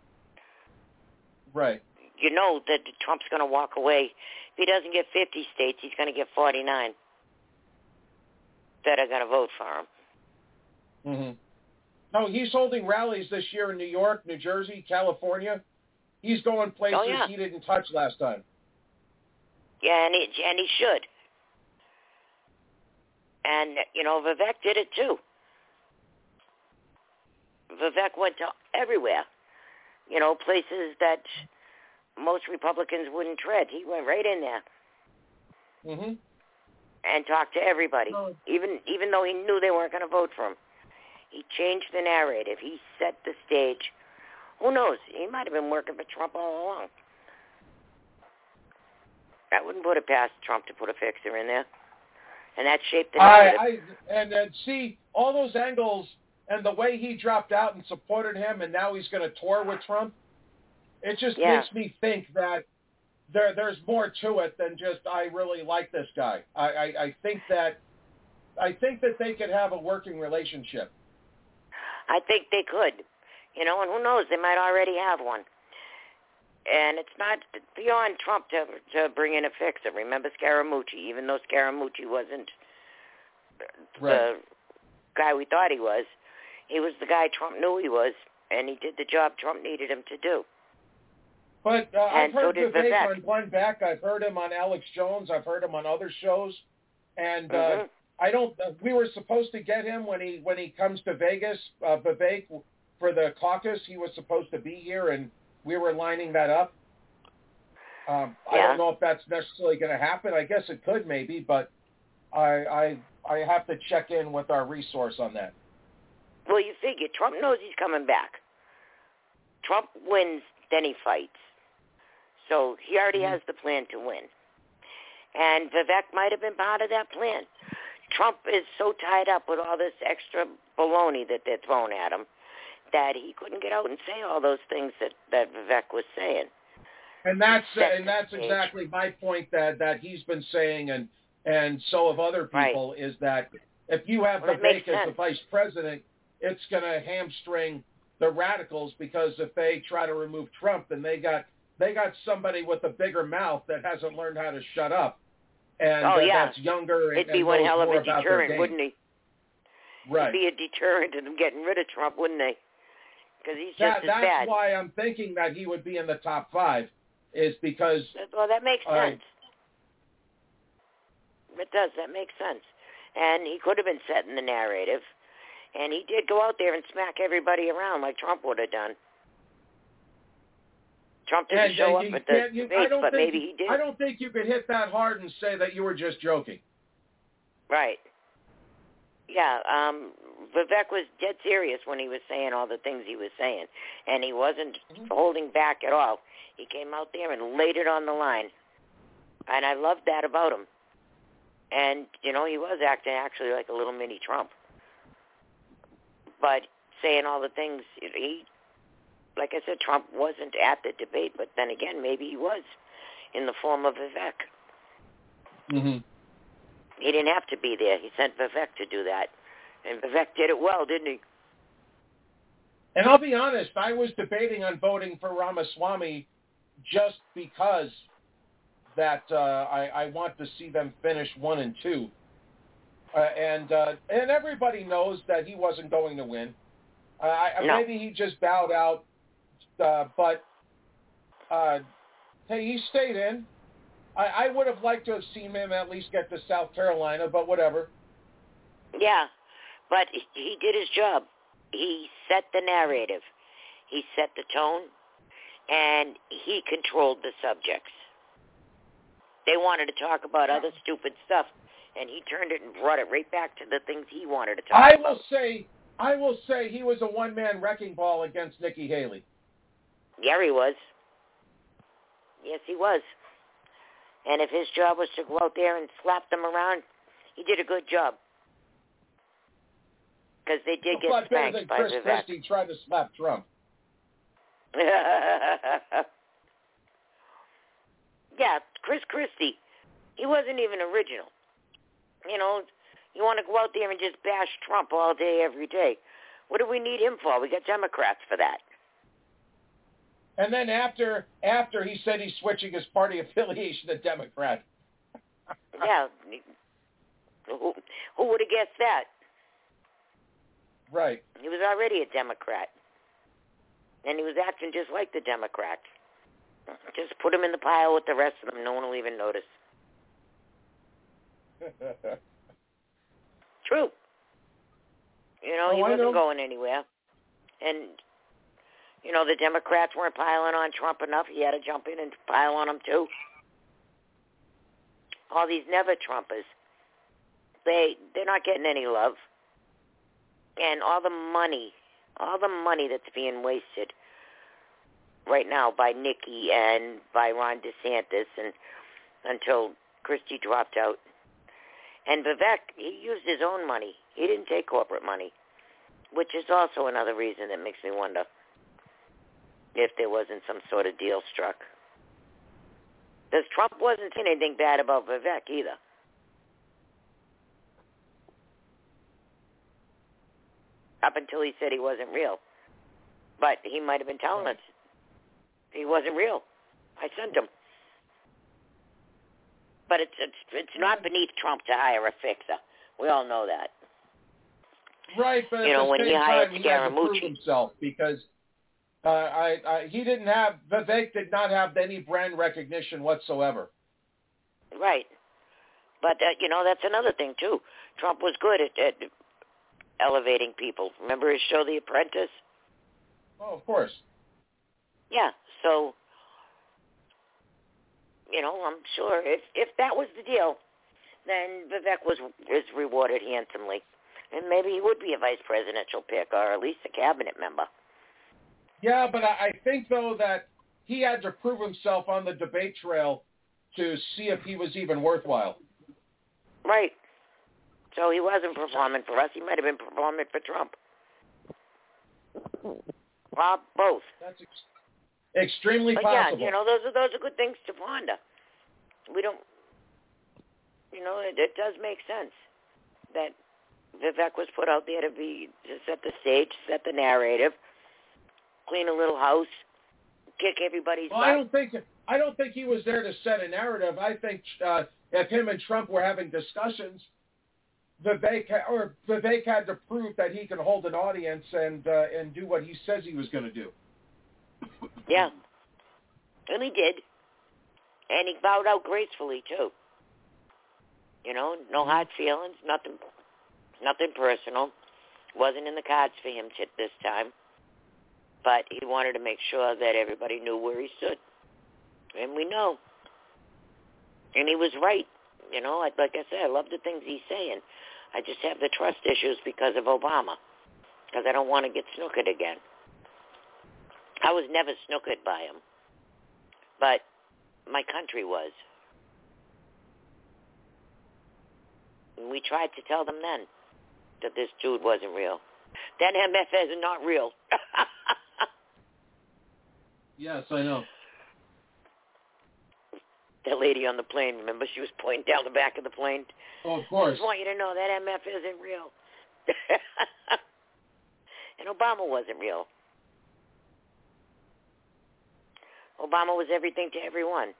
Right. You know that Trump's going to walk away. If he doesn't get fifty states, he's going to get forty-nine that are going to vote for him. Mm-hmm. No, he's holding rallies this year in New York, New Jersey, California. He's going places oh, yeah. he didn't touch last time. Yeah, and he, and he should. And, you know, Vivek did it too. Vivek went to everywhere. You know, places that most Republicans wouldn't tread. He went right in there. Mm-hmm. And talked to everybody, oh. even even though he knew they weren't going to vote for him. He changed the narrative. He set the stage. Who knows? He might have been working for Trump all along. I wouldn't put it past Trump to put a fixer in there. And that shaped the narrative. I, I, and uh, see, all those angles and the way he dropped out and supported him, and now he's going to tour with Trump, it just yeah. makes me think that there there's more to it than just I really like this guy. I, I, I think that I think that they could have a working relationship. I think they could. You know, and who knows, they might already have one. And it's not beyond Trump to to bring in a fixer. Remember Scaramucci, even though Scaramucci wasn't right. the guy we thought he was, he was the guy Trump knew he was, and he did the job Trump needed him to do. But uh, I've heard so Vivek Vivek. on Glenn Beck. I've heard him on Alex Jones. I've heard him on other shows. And uh, mm-hmm. I don't. Uh, we were supposed to get him when he when he comes to Vegas. Uh, Vivek for the caucus. He was supposed to be here, and we were lining that up. Um, yeah. I don't know if that's necessarily going to happen. I guess it could, maybe, but I I I have to check in with our resource on that. Well, you figure Trump knows he's coming back. Trump wins, then he fights. So he already mm-hmm. has the plan to win. And Vivek might have been part of that plan. Trump is so tied up with all this extra baloney that they're throwing at him that he couldn't get out and say all those things that, that Vivek was saying. And that's uh, and that's exactly my point that, that he's been saying, and and so have other people, right. is that if you have well, Vivek as the vice president, it's going to hamstring the radicals, because if they try to remove Trump, then they got they got somebody with a bigger mouth that hasn't learned how to shut up, and oh, uh, yeah. that's younger and, It'd be and one knows hell of more a about their deterrent, game. wouldn't he? Right. It'd be a deterrent to them getting rid of Trump, wouldn't they? Because he's just that, as that's bad. That's why I'm thinking that he would be in the top five, is because... Well, that makes uh, sense. It does. That makes sense. And he could have been setting the narrative. And he did go out there and smack everybody around like Trump would have done. Trump didn't and, show and up at you, the you, debates, but think, maybe he did. I don't think you could hit that hard and say that you were just joking. Right. Yeah, um, Vivek was dead serious when he was saying all the things he was saying, and he wasn't mm-hmm. holding back at all. He came out there and laid it on the line, and I loved that about him. And, you know, he was acting actually like a little mini Trump. But saying all the things, he, like I said, Trump wasn't at the debate, but then again, maybe he was in the form of Vivek. Mm-hmm. He didn't have to be there. He sent Vivek to do that. And Vivek did it well, didn't he? And I'll be honest, I was debating on voting for Ramaswamy just because that uh, I, I want to see them finish one and two. Uh, and uh, and everybody knows that he wasn't going to win. Uh, I, no. Maybe he just bowed out. Uh, but, uh, hey, he stayed in. I, I would have liked to have seen him at least get to South Carolina, but whatever. Yeah, but he did his job. He set the narrative. He set the tone, and he controlled the subjects. They wanted to talk about other stupid stuff, and he turned it and brought it right back to the things he wanted to talk I about. I will say, I will say he was a one-man wrecking ball against Nikki Haley. Yeah, he was. Yes, he was. And if his job was to go out there and slap them around, he did a good job. Because they did well, get spanked better than by Chris Vivek. Christie tried to slap Trump. Yeah, Chris Christie. He wasn't even original. You know, you want to go out there and just bash Trump all day, every day. What do we need him for? We got Democrats for that. And then after after he said he's switching his party affiliation to Democrat. Yeah. Who, who would have guessed that? Right. He was already a Democrat. And he was acting just like the Democrats. Just put him in the pile with the rest of them. No one will even notice. True. You know, oh, he wasn't know. going anywhere. And, you know, the Democrats weren't piling on Trump enough. He had to jump in and pile on them, too. All these never-Trumpers, they, they're not getting any love. And all the money, all the money that's being wasted right now by Nikki and by Ron DeSantis and until Christie dropped out. And Vivek, he used his own money. He didn't take corporate money, which is also another reason that makes me wonder if there wasn't some sort of deal struck. Because Trump wasn't saying anything bad about Vivek either. Up until he said he wasn't real. But he might have been telling us he wasn't real. I sent him. But it's, it's it's not beneath Trump to hire a fixer. We all know that. Right, but you at know, the when same he hired time, he had to prove Scaramucci himself because uh, I, I he didn't have Vivek did not have any brand recognition whatsoever. Right, but uh, you know that's another thing too. Trump was good at, at elevating people. Remember his show, The Apprentice? Oh, of course. Yeah. So, you know, I'm sure if if that was the deal, then Vivek was is rewarded handsomely. And maybe he would be a vice presidential pick or at least a cabinet member. Yeah, but I, I think, though, that he had to prove himself on the debate trail to see if he was even worthwhile. Right. So he wasn't performing for us. He might have been performing for Trump. Well, both. That's ex- extremely but possible. Yeah, you know, those are, those are good things to ponder. We don't, you know, it, it does make sense that Vivek was put out there to be to set the stage, set the narrative, clean a little house, kick everybody's well, butt. I don't think I don't think he was there to set a narrative. I think uh, if him and Trump were having discussions, Vivek or Vivek had to prove that he can hold an audience and uh, and do what he says he was going to do. Yeah, and he did, and he bowed out gracefully too. You know, no hard feelings, nothing, nothing personal. Wasn't in the cards for him t- this time, but he wanted to make sure that everybody knew where he stood, and we know. And he was right. You know, like I said, I love the things he's saying. I just have the trust issues because of Obama, because I don't want to get snookered again. I was never snookered by him, but my country was. And we tried to tell them then that this dude wasn't real. That M F is not real. Yes, I know. That lady on the plane, remember, she was pointing down the back of the plane. Oh, of course. I just want you to know that M F isn't real. And Obama wasn't real. Obama was everything to everyone.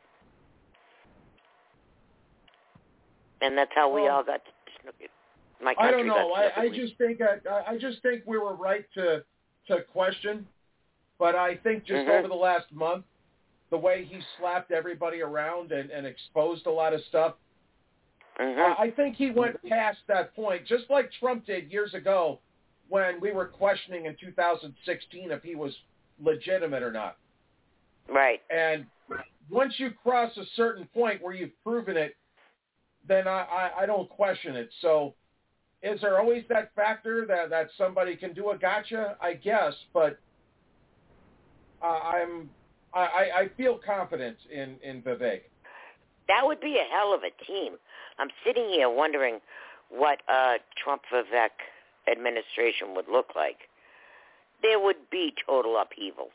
And that's how we well, all got snookered. My I country don't know. got I, I just think I, I just think we were right to to question, but I think just mm-hmm. over the last month, the way he slapped everybody around and, and exposed a lot of stuff, mm-hmm. uh, I think he went past that point, just like Trump did years ago when we were questioning in two thousand sixteen if he was legitimate or not. Right. And once you cross a certain point where you've proven it, then I, I, I don't question it. So is there always that factor that, that somebody can do a gotcha? I guess, but uh, I'm I, I feel confident in, in Vivek. That would be a hell of a team. I'm sitting here wondering what a Trump-Vivek administration would look like. There would be total upheaval.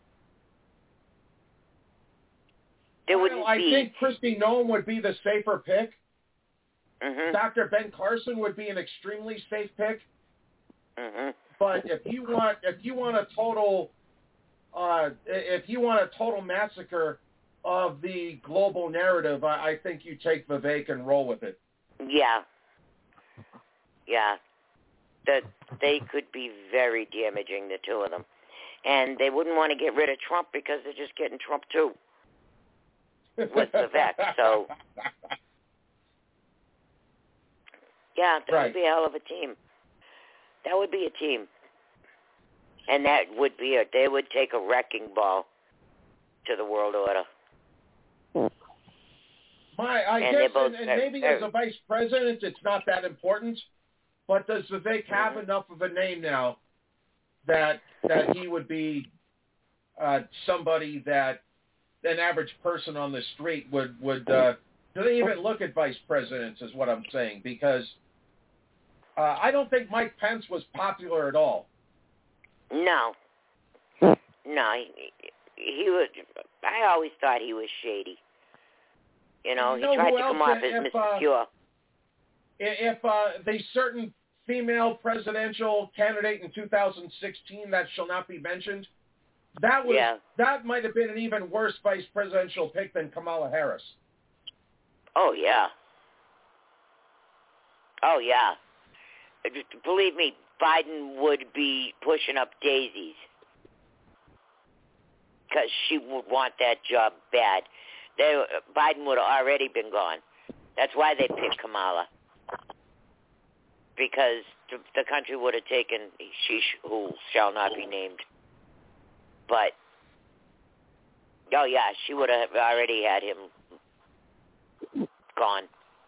There wouldn't well, I be... think Kristi Noem would be the safer pick. Mm-hmm. Doctor Ben Carson would be an extremely safe pick. Mm-hmm. But if you want, if you want a total, uh, if you want a total massacre of the global narrative, I, I think you take Vivek and roll with it. Yeah. Yeah. That they could be very damaging, the two of them. And they wouldn't want to get rid of Trump because they're just getting Trump too. With Vivek, so... Yeah, that right. would be a hell of a team. That would be a team. And that would be a, they would take a wrecking ball to the world order. My, I and guess, both, and, and maybe as a vice president, it's not that important. But does Vivek have mm-hmm. enough of a name now that that he would be uh, somebody that an average person on the street would would? Uh, do they even look at vice presidents? Is what I'm saying, because uh, I don't think Mike Pence was popular at all. No, no, he, he was. I always thought he was shady. You know, you know he tried to else, come off as if, Mister uh, Pure. If uh, the certain female presidential candidate in two thousand sixteen that shall not be mentioned, that was yeah. that might have been an even worse vice presidential pick than Kamala Harris. Oh yeah. Oh yeah. Believe me, Biden would be pushing up daisies because she would want that job bad. They, Biden would have already been gone. That's why they picked Kamala, because the, the country would have taken she who shall not be named. But oh yeah, she would have already had him gone.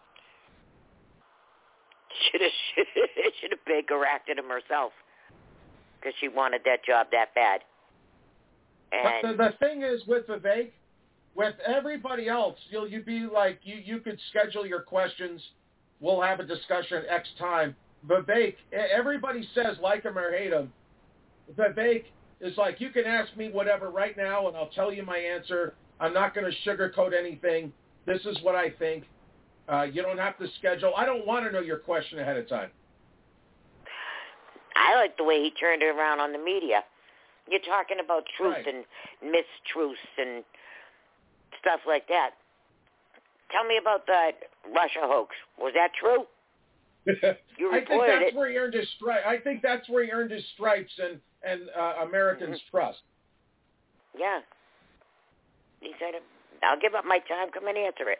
Should have should have Baker acted him herself because she wanted that job that bad. And but the, the thing is with Vivek, with everybody else, you'll you'd be like you you could schedule your questions. We'll have a discussion X time. Vivek, everybody says like him or hate him. Vivek is like, you can ask me whatever right now, and I'll tell you my answer. I'm not going to sugarcoat anything. This is what I think. Uh, you don't have to schedule. I don't want to know your question ahead of time. I like the way he turned it around on the media. You're talking about truth right. and mistruths and stuff like that. Tell me about the Russia hoax. Was that true? You I think reported that's it. where he earned his stri- I think that's where he earned his stripes and and uh, Americans' Mm-hmm. trust. Yeah. He said, "I'll give up my time. Come and answer it."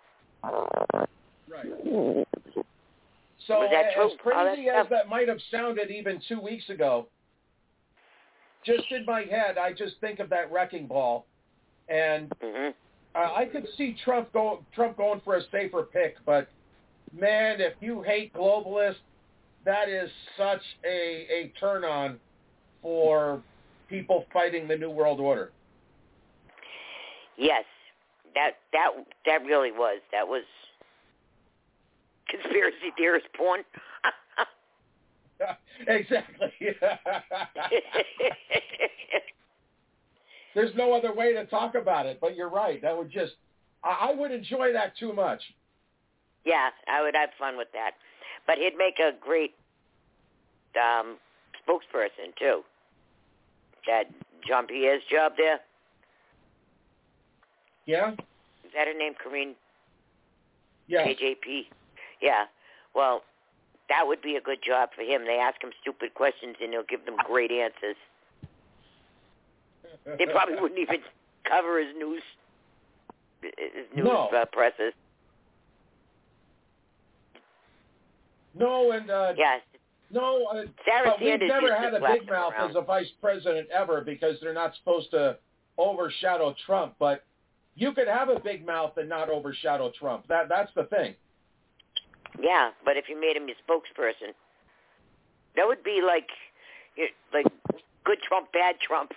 Right. So Was that true? as crazy Oh, as that might have sounded even two weeks ago, just in my head, I just think of that wrecking ball, and mm-hmm. uh, I could see Trump go Trump going for a safer pick. But man, if you hate globalists, that is such a a turn on for people fighting the New World Order. Yes, that that that really was. That was conspiracy theorist porn. Exactly. There's no other way to talk about it, but you're right. That would just, I, I would enjoy that too much. Yeah, I would have fun with that. But he'd make a great um, spokesperson, too. That Jean Pierre's job there. Yeah? Is that her name, Karine? Yes. K J P? Yeah. Well, that would be a good job for him. They ask him stupid questions, and he'll give them great answers. They probably wouldn't even cover his news, his news No. uh, presses. No, and uh, Yes. no, uh, Sarah but we've Sanders never used had to a slap big him mouth around. as a vice president ever because they're not supposed to overshadow Trump. But you could have a big mouth and not overshadow Trump. That that's the thing. Yeah, but if you made him your spokesperson, that would be like, like good Trump, bad Trump.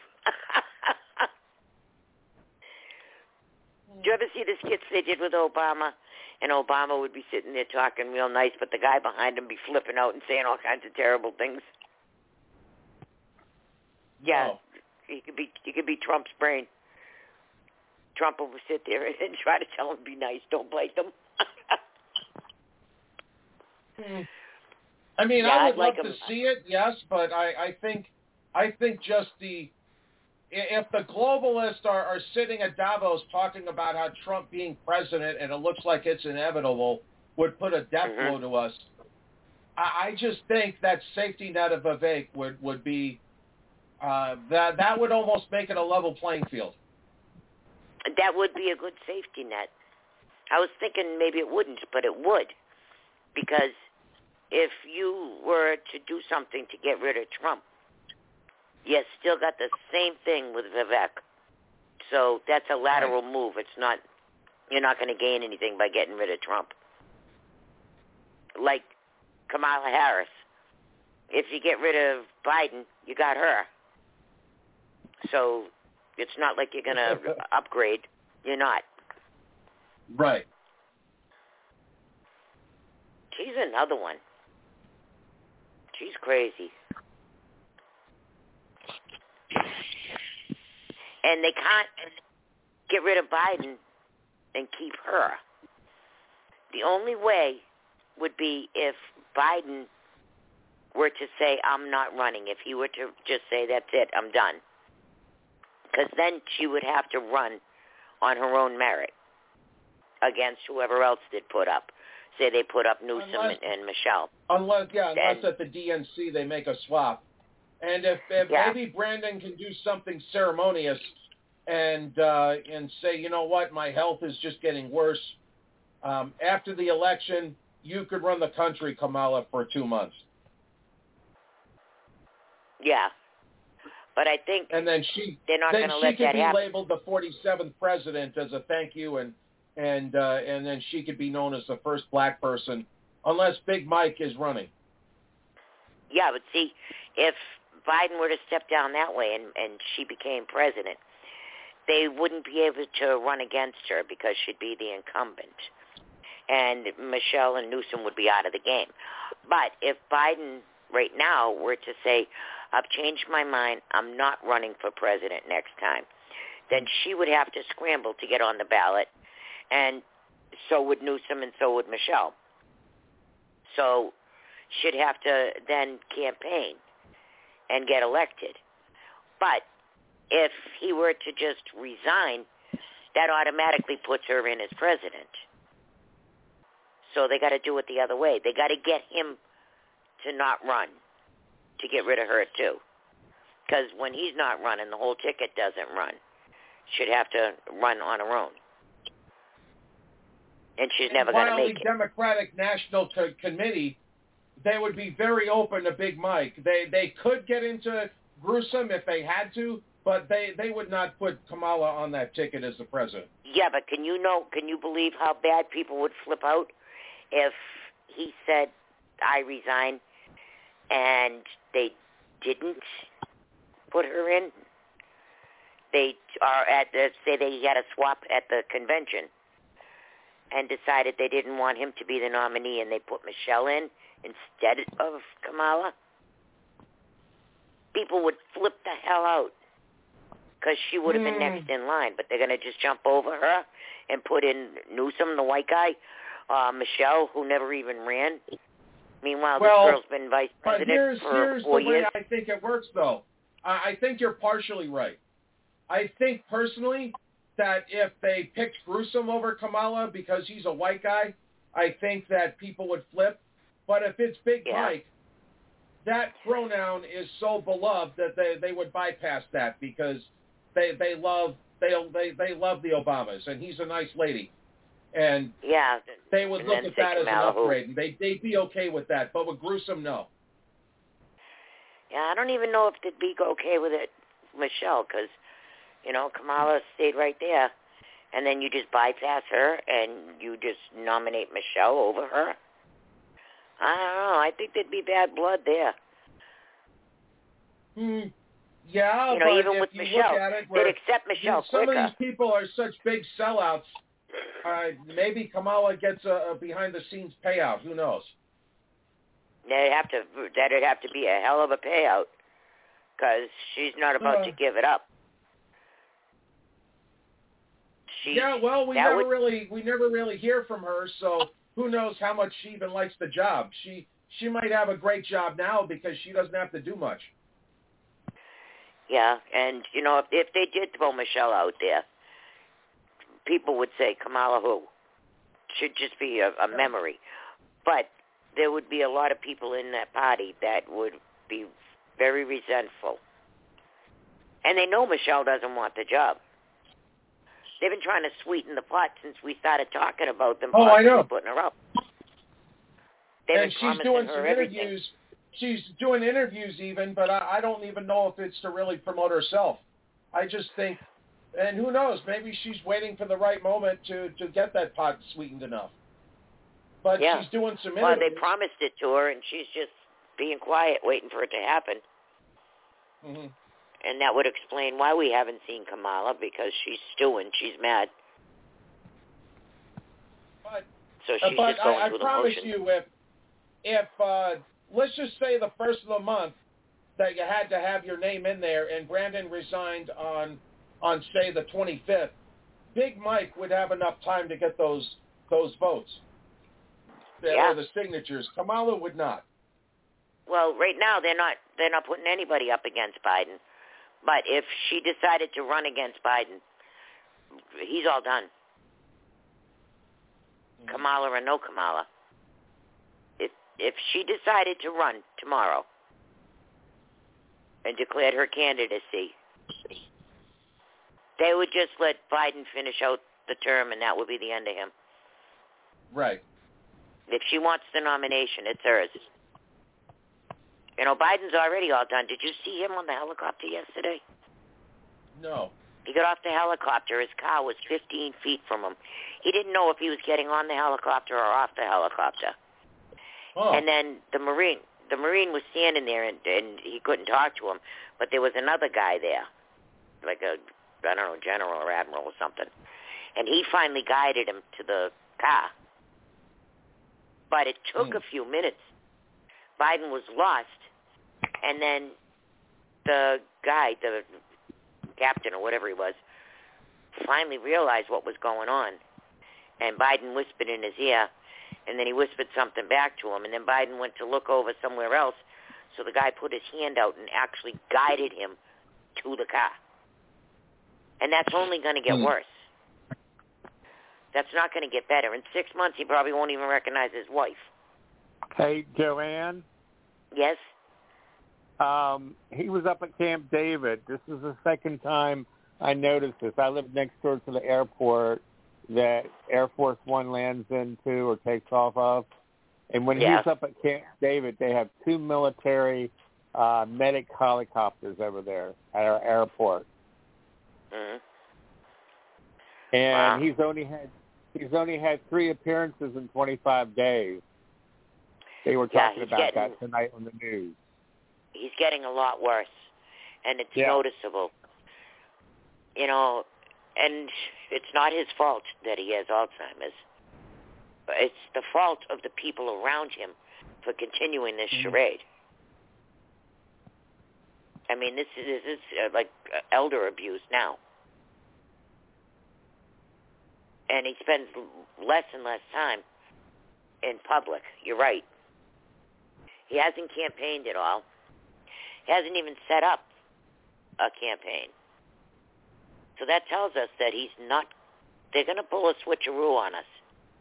Did you ever see the skits they did with Obama? And Obama would be sitting there talking real nice, but the guy behind him be flipping out and saying all kinds of terrible things. Yeah, Oh. he could be he could be Trump's brain. Trump will sit there and try to tell him be nice, don't bite them. I mean, Yeah, I would I'd like love to him. see it, yes, but I, I think I think just the if the globalists are, are sitting at Davos talking about how Trump being president and it looks like it's inevitable would put a death Mm-hmm. blow to us. I, I just think that safety net of Vivek would would be uh, that that would almost make it a level playing field. That would be a good safety net. I was thinking maybe it wouldn't, but it would. Because if you were to do something to get rid of Trump, you still got the same thing with Vivek. So that's a lateral Right. move. It's not, you're not going to gain anything by getting rid of Trump. Like Kamala Harris. If you get rid of Biden, you got her. So it's not like you're going to upgrade. You're not. Right. She's another one. She's crazy. And they can't get rid of Biden and keep her. The only way would be if Biden were to say, I'm not running. If he were to just say, that's it, I'm done. Because then she would have to run on her own merit against whoever else they'd put up. Say they put up Newsom Unless- and, and Michelle. Unless, yeah, unless And- at the D N C they make a swap. And if, if Yeah. maybe Brandon can do something ceremonious and uh, and say, you know what, my health is just getting worse. Um, after the election, you could run the country, Kamala, for two months. Yeah. But I think And then she they're not then going to she let could that be happen. labeled the forty-seventh president as a thank you, and and uh, and then she could be known as the first black person, unless Big Mike is running. Yeah, but see, if Biden were to step down that way and, and she became president, they wouldn't be able to run against her because she'd be the incumbent. And Michelle and Newsom would be out of the game. But if Biden right now were to say, I've changed my mind, I'm not running for president next time, then she would have to scramble to get on the ballot, and so would Newsom and so would Michelle. So she'd have to then campaign and get elected. But if he were to just resign, that automatically puts her in as president. So they got to do it the other way. They got to get him to not run, to get rid of her too. Because when he's not running, the whole ticket doesn't run. Should have to run on her own. And she's never going to make it. While the Democratic National Co- Committee, they would be very open to Big Mike. They they could get into Gruesome if they had to, but they, they would not put Kamala on that ticket as the president. Yeah, but can you know? Can you believe how bad people would flip out if he said, "I resign," and they didn't put her in? They are at the, say they had a swap at the convention and decided they didn't want him to be the nominee, and they put Michelle in instead of Kamala. People would flip the hell out because she would have been Mm. next in line, but they're going to just jump over her and put in Newsom, the white guy, uh, Michelle, who never even ran. Meanwhile, Well, this girl's been vice But president here's, for here's four the way years. I think it works, though. I, I think you're partially right. I think personally that if they picked Gruesome over Kamala because he's a white guy, I think that people would flip. But if it's Big Yeah. Mike, that pronoun is so beloved that they, they would bypass that because they they love they they they love the Obamas, and he's a nice lady, and Yeah. they would and look then at say that as an Kamala, who- upgrade. They they'd be okay with that, but with Gruesome, no. Yeah, I don't even know if they'd be okay with it, Michelle, because, you know, Kamala stayed right there, and then you just bypass her and you just nominate Michelle over her. I don't know. I think there'd be bad blood there. Hmm. Yeah, You know, but even if with you Michelle, look at it, they'd where accept Michelle some quicker. of these people are such big sellouts. Uh, maybe Kamala gets a, a behind-the-scenes payout. Who knows? They'd have to. That'd have to be a hell of a payout, because she's not about Uh, to give it up. She, yeah, well, we that never would- really we never really hear from her, so who knows how much she even likes the job. She she might have a great job now because she doesn't have to do much. Yeah, and, you know, if, if they did throw Michelle out there, people would say Kamala who? Should just be a, a memory. But there would be a lot of people in that party that would be very resentful. And they know Michelle doesn't want the job. They've been trying to sweeten the pot since we started talking about them Oh, I possibly know. putting her up. They've And been she's promising doing her some everything. interviews. She's doing interviews even, but I, I don't even know if it's to really promote herself. I just think, and who knows, maybe she's waiting for the right moment to, to get that pot sweetened enough. But Yeah. she's doing some Well, interviews. they promised it to her, and she's just being quiet, waiting for it to happen. Mm-hmm. And that would explain why we haven't seen Kamala, because she's stewing. She's mad. But, So uh, she's but just going I, I through the promise motions. you, if, if uh, let's just say the first of the month that you had to have your name in there, and Brandon resigned on, on say, the twenty-fifth, Big Mike would have enough time to get those those votes, the, Yeah. or the signatures. Kamala would not. Well, right now they're not they're not putting anybody up against Biden. But if she decided to run against Biden, he's all done. Mm-hmm. Kamala or no Kamala. If if she decided to run tomorrow and declared her candidacy, they would just let Biden finish out the term, and that would be the end of him. Right. If she wants the nomination, it's hers. You know, Biden's already all done. Did you see him on the helicopter yesterday? No. He got off the helicopter. His car was fifteen feet from him. He didn't know if he was getting on the helicopter or off the helicopter. Oh. And then the Marine, the Marine was standing there, and, and he couldn't talk to him. But there was another guy there, like a, I don't know, general or admiral or something. And he finally guided him to the car. But it took Mm. a few minutes. Biden was lost. And then the guy, the captain or whatever he was, finally realized what was going on. And Biden whispered in his ear, and then he whispered something back to him, and then Biden went to look over somewhere else, so the guy put his hand out and actually guided him to the car. And that's only going to get Hmm. worse. That's not going to get better. In six months, he probably won't even recognize his wife. Hey, Joanne. Yes? Um, he was up at Camp David. This is the second time I noticed this. I live next door to the airport that Air Force One lands into or takes off of. And when Yeah. he's up at Camp David, they have two military uh, medic helicopters over there at our airport. Mm-hmm. And Wow. he's only had he's only had three appearances in twenty-five days. They were Yeah, talking he's about getting- that tonight on the news. He's getting a lot worse, and it's Yeah. noticeable. You know, and it's not his fault that he has Alzheimer's. It's the fault of the people around him for continuing this Mm-hmm. charade. I mean, this is, this is uh, like uh, elder abuse now. And he spends l- less and less time in public. You're right. He hasn't campaigned at all. He hasn't even set up a campaign. So that tells us that he's not, they're going to pull a switcheroo on us.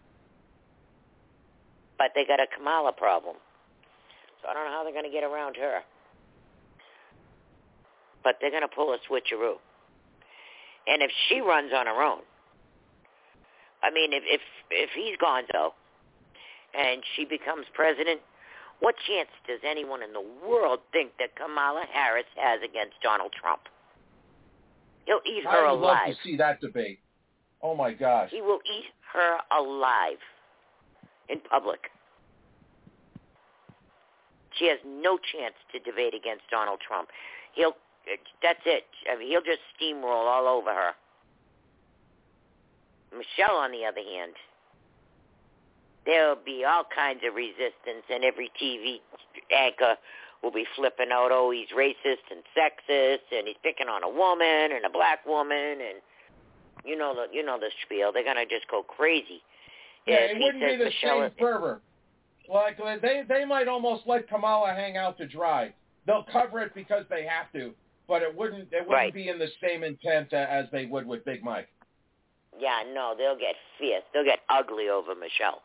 But they got a Kamala problem. So I don't know how they're going to get around her. But they're going to pull a switcheroo. And if she runs on her own, I mean, if if, if he's gonzo and she becomes president, what chance does anyone in the world think that Kamala Harris has against Donald Trump? He'll eat her I would alive. love to see that debate. Oh, my gosh. He will eat her alive in public. She has no chance to debate against Donald Trump. He'll, that's it. I mean, he'll just steamroll all over her. Michelle, on the other hand, there'll be all kinds of resistance, and every T V anchor will be flipping out, oh, he's racist and sexist, and he's picking on a woman and a black woman, and you know the you know the spiel. They're gonna just go crazy. Yeah, If it he wouldn't be says the Michelle same is- fervor. Like, they, they might almost let Kamala hang out to dry. They'll cover it because they have to, but it wouldn't it wouldn't Right. be in the same intent uh, as they would with Big Mike. Yeah, no, they'll get fierce. They'll get ugly over Michelle.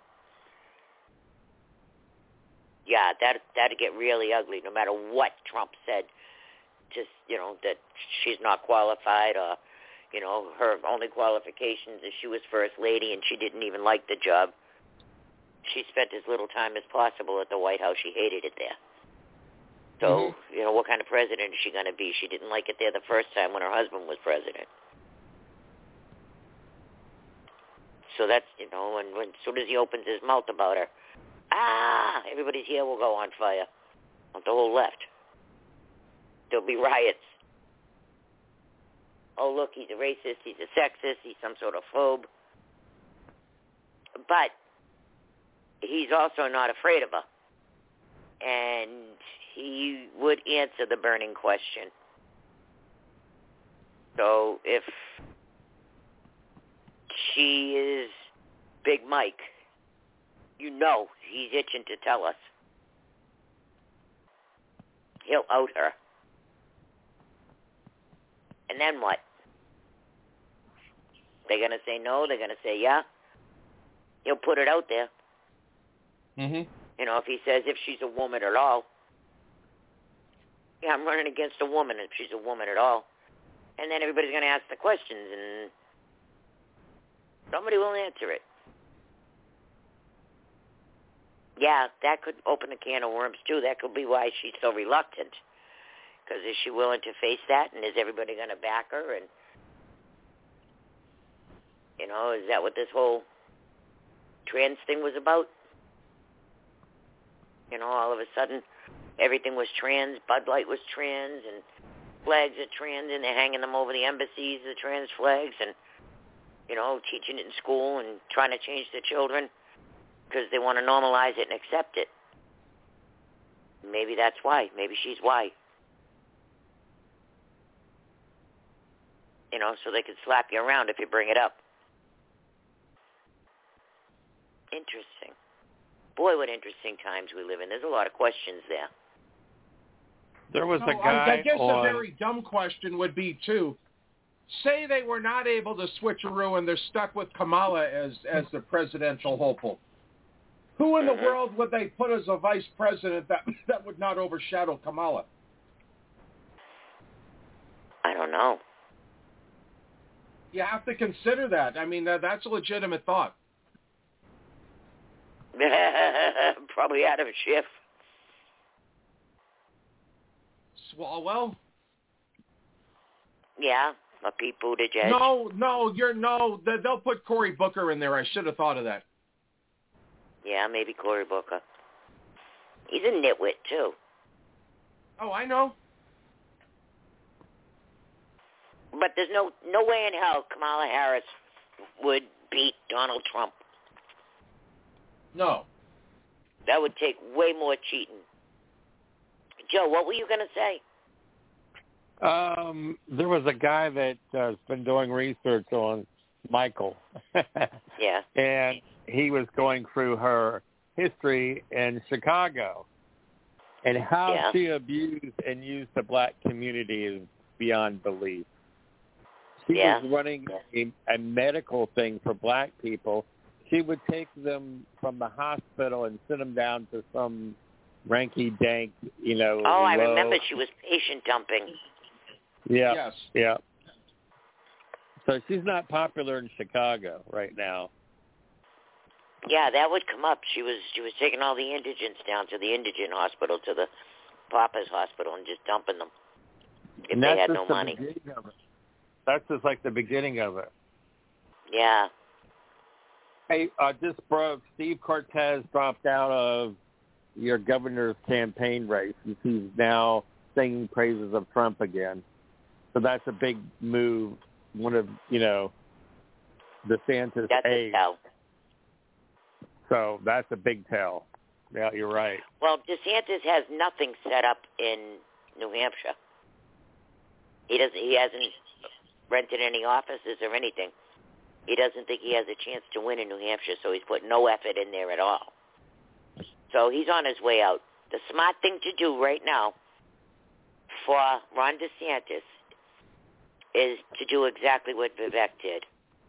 Yeah, that that'd get really ugly no matter what Trump said. Just, you know, that she's not qualified, or, you know, her only qualifications is she was first lady and she didn't even like the job. She spent as little time as possible at the White House. She hated it there. So, Mm-hmm. you know, what kind of president is she going to be? She didn't like it there the first time when her husband was president. So that's, you know, and when, as soon as he opens his mouth about her, ah, everybody's here will go on fire. On the whole left. There'll be riots. Oh, look, he's a racist, he's a sexist, he's some sort of phobe. But he's also not afraid of her. And he would answer the burning question. So if she is Big Mike, you know he's itching to tell us. He'll out her. And then what? They're going to say no, they're going to say yeah. He'll put it out there. Mm-hmm. You know, if he says if she's a woman at all, yeah, I'm running against a woman if she's a woman at all. And then everybody's going to ask the questions, and somebody will answer it. Yeah, that could open a can of worms, too. That could be why she's so reluctant. Because is she willing to face that, and is everybody going to back her? And, you know, is that what this whole trans thing was about? You know, all of a sudden, everything was trans. Bud Light was trans, and flags are trans, and they're hanging them over the embassies, the trans flags, and, you know, teaching it in school and trying to change the children because they want to normalize it and accept it. Maybe that's why. Maybe she's why. You know, so they can slap you around if you bring it up. Interesting. Boy, what interesting times we live in. There's a lot of questions there. There was No, a guy I, I guess on... a very dumb question would be, too, say they were not able to switcheroo and they're stuck with Kamala as, as the presidential hopeful. Who in the Mm-hmm. world would they put as a vice president that that would not overshadow Kamala? I don't know. You have to consider that. I mean, that, that's a legitimate thought. Probably out of a shift. Swalwell? Yeah, a Pete Buttigieg. No, no, you're no. They'll put Cory Booker in there. I should have thought of that. Yeah, maybe Cory Booker. He's a nitwit too. Oh, I know. But there's no no way in hell Kamala Harris would beat Donald Trump. No. That would take way more cheating. Joe, what were you going to say? Um, there was a guy that uh, has been doing research on Michael. Yeah. And he was going through her history in Chicago. And how Yeah. she abused and used the black community is beyond belief. She Yeah. was running a, a medical thing for black people. She would take them from the hospital and send them down to some ranky-dank, you know. Oh, I low... remember she was patient dumping. Yeah. Yes. Yeah. So she's not popular in Chicago right now. Yeah, that would come up. She was she was taking all the indigents down to the indigent hospital, to the paupers hospital, and just dumping them if And they that's had just no the money. beginning of it. That's just like the beginning of it. Yeah. Hey, uh, just broke. Steve Cortez dropped out of your governor's campaign race. He's now singing praises of Trump again. So that's a big move. One of, you know, DeSantis' That's a aides. tell. So that's a big tell. Yeah, you're right. Well, DeSantis has nothing set up in New Hampshire. He doesn't. He hasn't rented any offices or anything. He doesn't think he has a chance to win in New Hampshire, so he's put no effort in there at all. So he's on his way out. The smart thing to do right now for Ron DeSantis is to do exactly what Vivek did.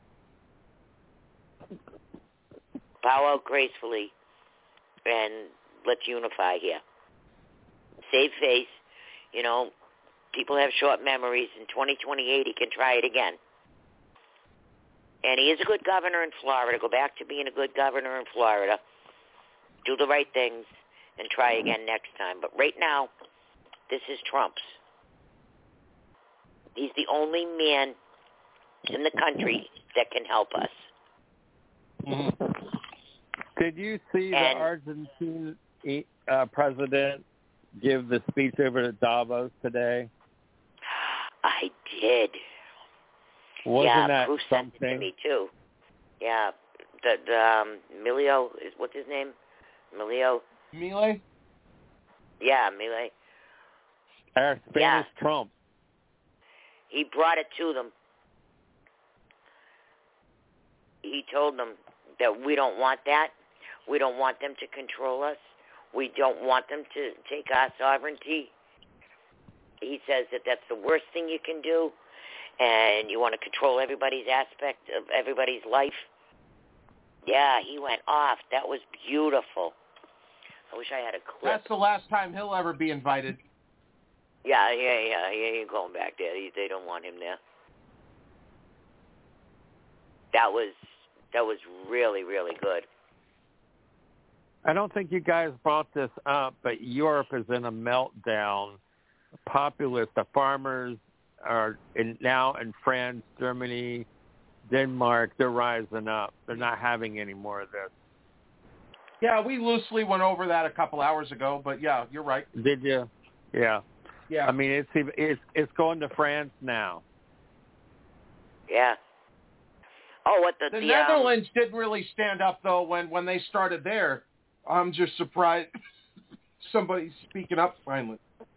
Bow out gracefully and let's unify here. Save face. You know, people have short memories. In twenty twenty-eight, he can try it again. And he is a good governor in Florida. Go back to being a good governor in Florida. Do the right things and try again next time. But right now, this is Trump's. He's the only man in the country that can help us. Mm-hmm. Did you see And- the Argentine uh, president give the speech over to Davos today? I did. Wasn't yeah, that Bruce something? sent it to me too. Yeah, the, the um, Emilio is what's his name? Emilio. Milei? Yeah, Milei. Our Spanish Yeah. Trump. He brought it to them. He told them that we don't want that. We don't want them to control us. We don't want them to take our sovereignty. He says that that's the worst thing you can do, and you want to control everybody's aspect of everybody's life. Yeah, he went off. That was beautiful. I wish I had a clip. That's the last time he'll ever be invited. Yeah, yeah, yeah. He ain't going back there. He, they don't want him there. That was that was really, really good. I don't think you guys brought this up, but Europe is in a meltdown. Populist, the farmers are in, now in France, Germany, Denmark, they're rising up. They're not having any more of this. Yeah, we loosely went over that a couple hours ago, but yeah, you're right. Did you? Yeah. Yeah. I mean, it's it's it's going to France now. Yeah. Oh, what the The, the, Netherlands um, didn't really stand up though when when they started there. I'm just surprised somebody's speaking up finally.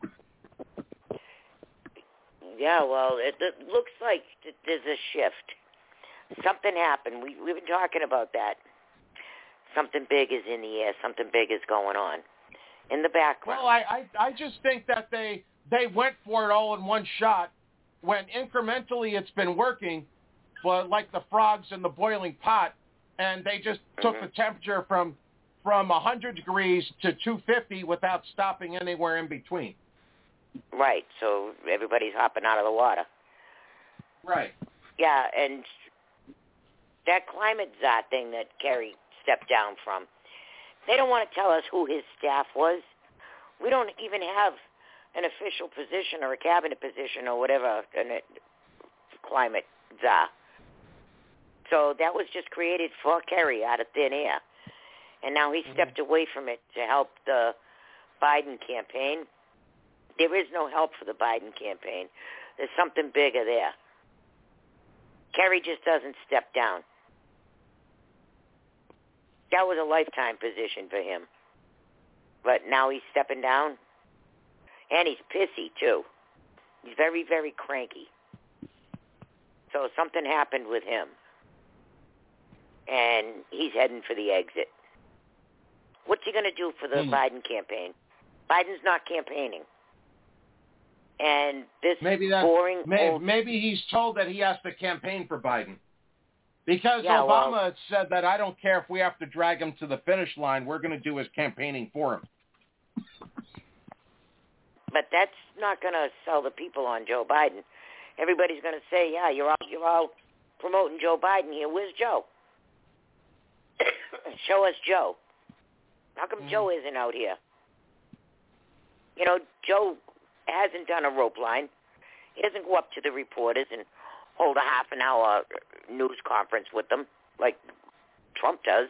Yeah, well, it, it looks like th- there's a shift. Something happened. We we've been talking about that. Something big is in the air. Something big is going on in the background. Well, I, I I just think that they they went for it all in one shot, when incrementally it's been working, but like the frogs in the boiling pot, and they just took Mm-hmm. the temperature from from one hundred degrees to two fifty without stopping anywhere in between. Right, so everybody's hopping out of the water. Right. Yeah, and that climate czar thing that Kerry stepped down from, they don't want to tell us who his staff was. We don't even have an official position or a cabinet position or whatever, a climate czar. So that was just created for Kerry out of thin air. And now he stepped mm-hmm. away from it to help the Biden campaign. There is no help for the Biden campaign. There's something bigger there. Kerry just doesn't step down. That was a lifetime position for him. But now he's stepping down. And he's pissy, too. He's very, very cranky. So something happened with him. And he's heading for the exit. What's he going to do for the mm. Biden campaign? Biden's not campaigning. And this maybe that's, boring may, old... Maybe he's told that he has to campaign for Biden. Because yeah, Obama well, said that I don't care if we have to drag him to the finish line, we're going to do his campaigning for him. But that's not going to sell the people on Joe Biden. Everybody's going to say, yeah, you're all, you're all promoting Joe Biden here. Where's Joe? Show us Joe. How come mm. Joe isn't out here? You know, Joe hasn't done a rope line. He doesn't go up to the reporters and hold a half an hour news conference with them like Trump does.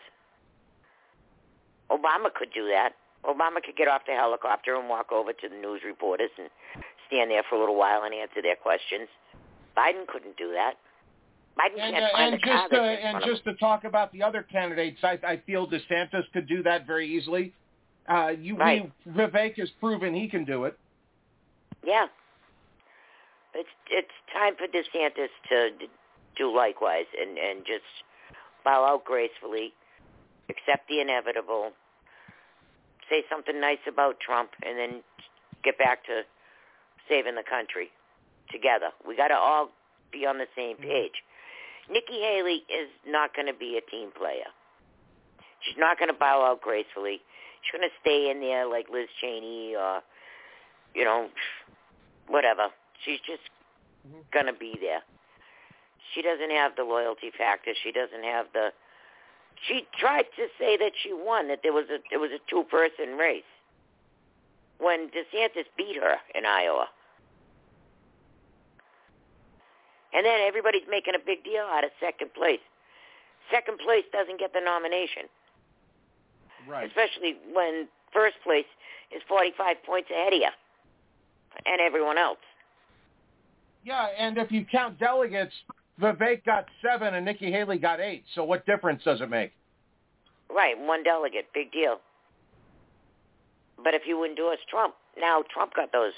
Obama could do that. Obama could get off the helicopter and walk over to the news reporters and stand there for a little while and answer their questions. Biden couldn't do that. Biden and, can't uh, find and the just car uh, that's in and front just to talk about the other candidates, I, I feel DeSantis could do that very easily. Uh, you, right. we, Vivek has proven he can do it. Yeah, it's it's time for DeSantis to do likewise and and just bow out gracefully, accept the inevitable, say something nice about Trump, and then get back to saving the country together. We got to all be on the same page. Nikki Haley is not going to be a team player. She's not going to bow out gracefully. She's going to stay in there like Liz Cheney or, you know, whatever. She's just mm-hmm. going to be there. She doesn't have the loyalty factor. She doesn't have the... She tried to say that she won, that there was a it was a two-person race when DeSantis beat her in Iowa. And then everybody's making a big deal out of second place. Second place doesn't get the nomination. Right. Especially when first place is forty-five points ahead of you and everyone else. Yeah, and if you count delegates, Vivek got seven and Nikki Haley got eight. So what difference does it make? Right, one delegate, big deal. But if you endorse Trump, now Trump got those.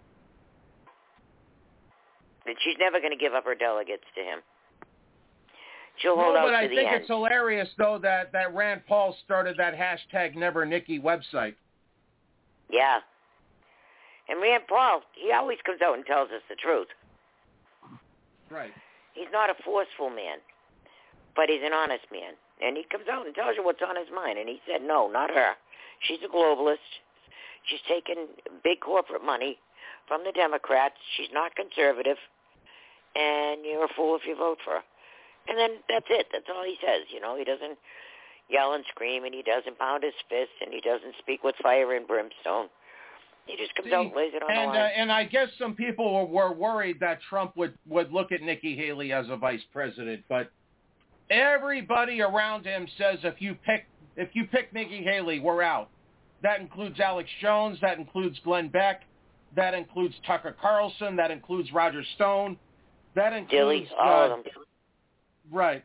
But she's never going to give up her delegates to him. She'll hold no, out but to I the think end. It's hilarious, though, that, that Rand Paul started that hashtag Never Nikki website. Yeah. And Rand Paul, he always comes out and tells us the truth. Right. He's not a forceful man, but he's an honest man. And he comes out and tells you what's on his mind. And he said, no, not her. She's a globalist. She's taking big corporate money from the Democrats. She's not conservative. And you're a fool if you vote for her. And then that's it. That's all he says. You know, he doesn't yell and scream, and he doesn't pound his fist, and he doesn't speak with fire and brimstone. He just comes See, out and lays it on and, the line. Uh, and I guess some people were, were worried that Trump would, would look at Nikki Haley as a vice president, but everybody around him says if you pick if you pick Nikki Haley, we're out. That includes Alex Jones. That includes Glenn Beck. That includes Tucker Carlson. That includes Roger Stone. That includes Dilly, all uh, of them. Right.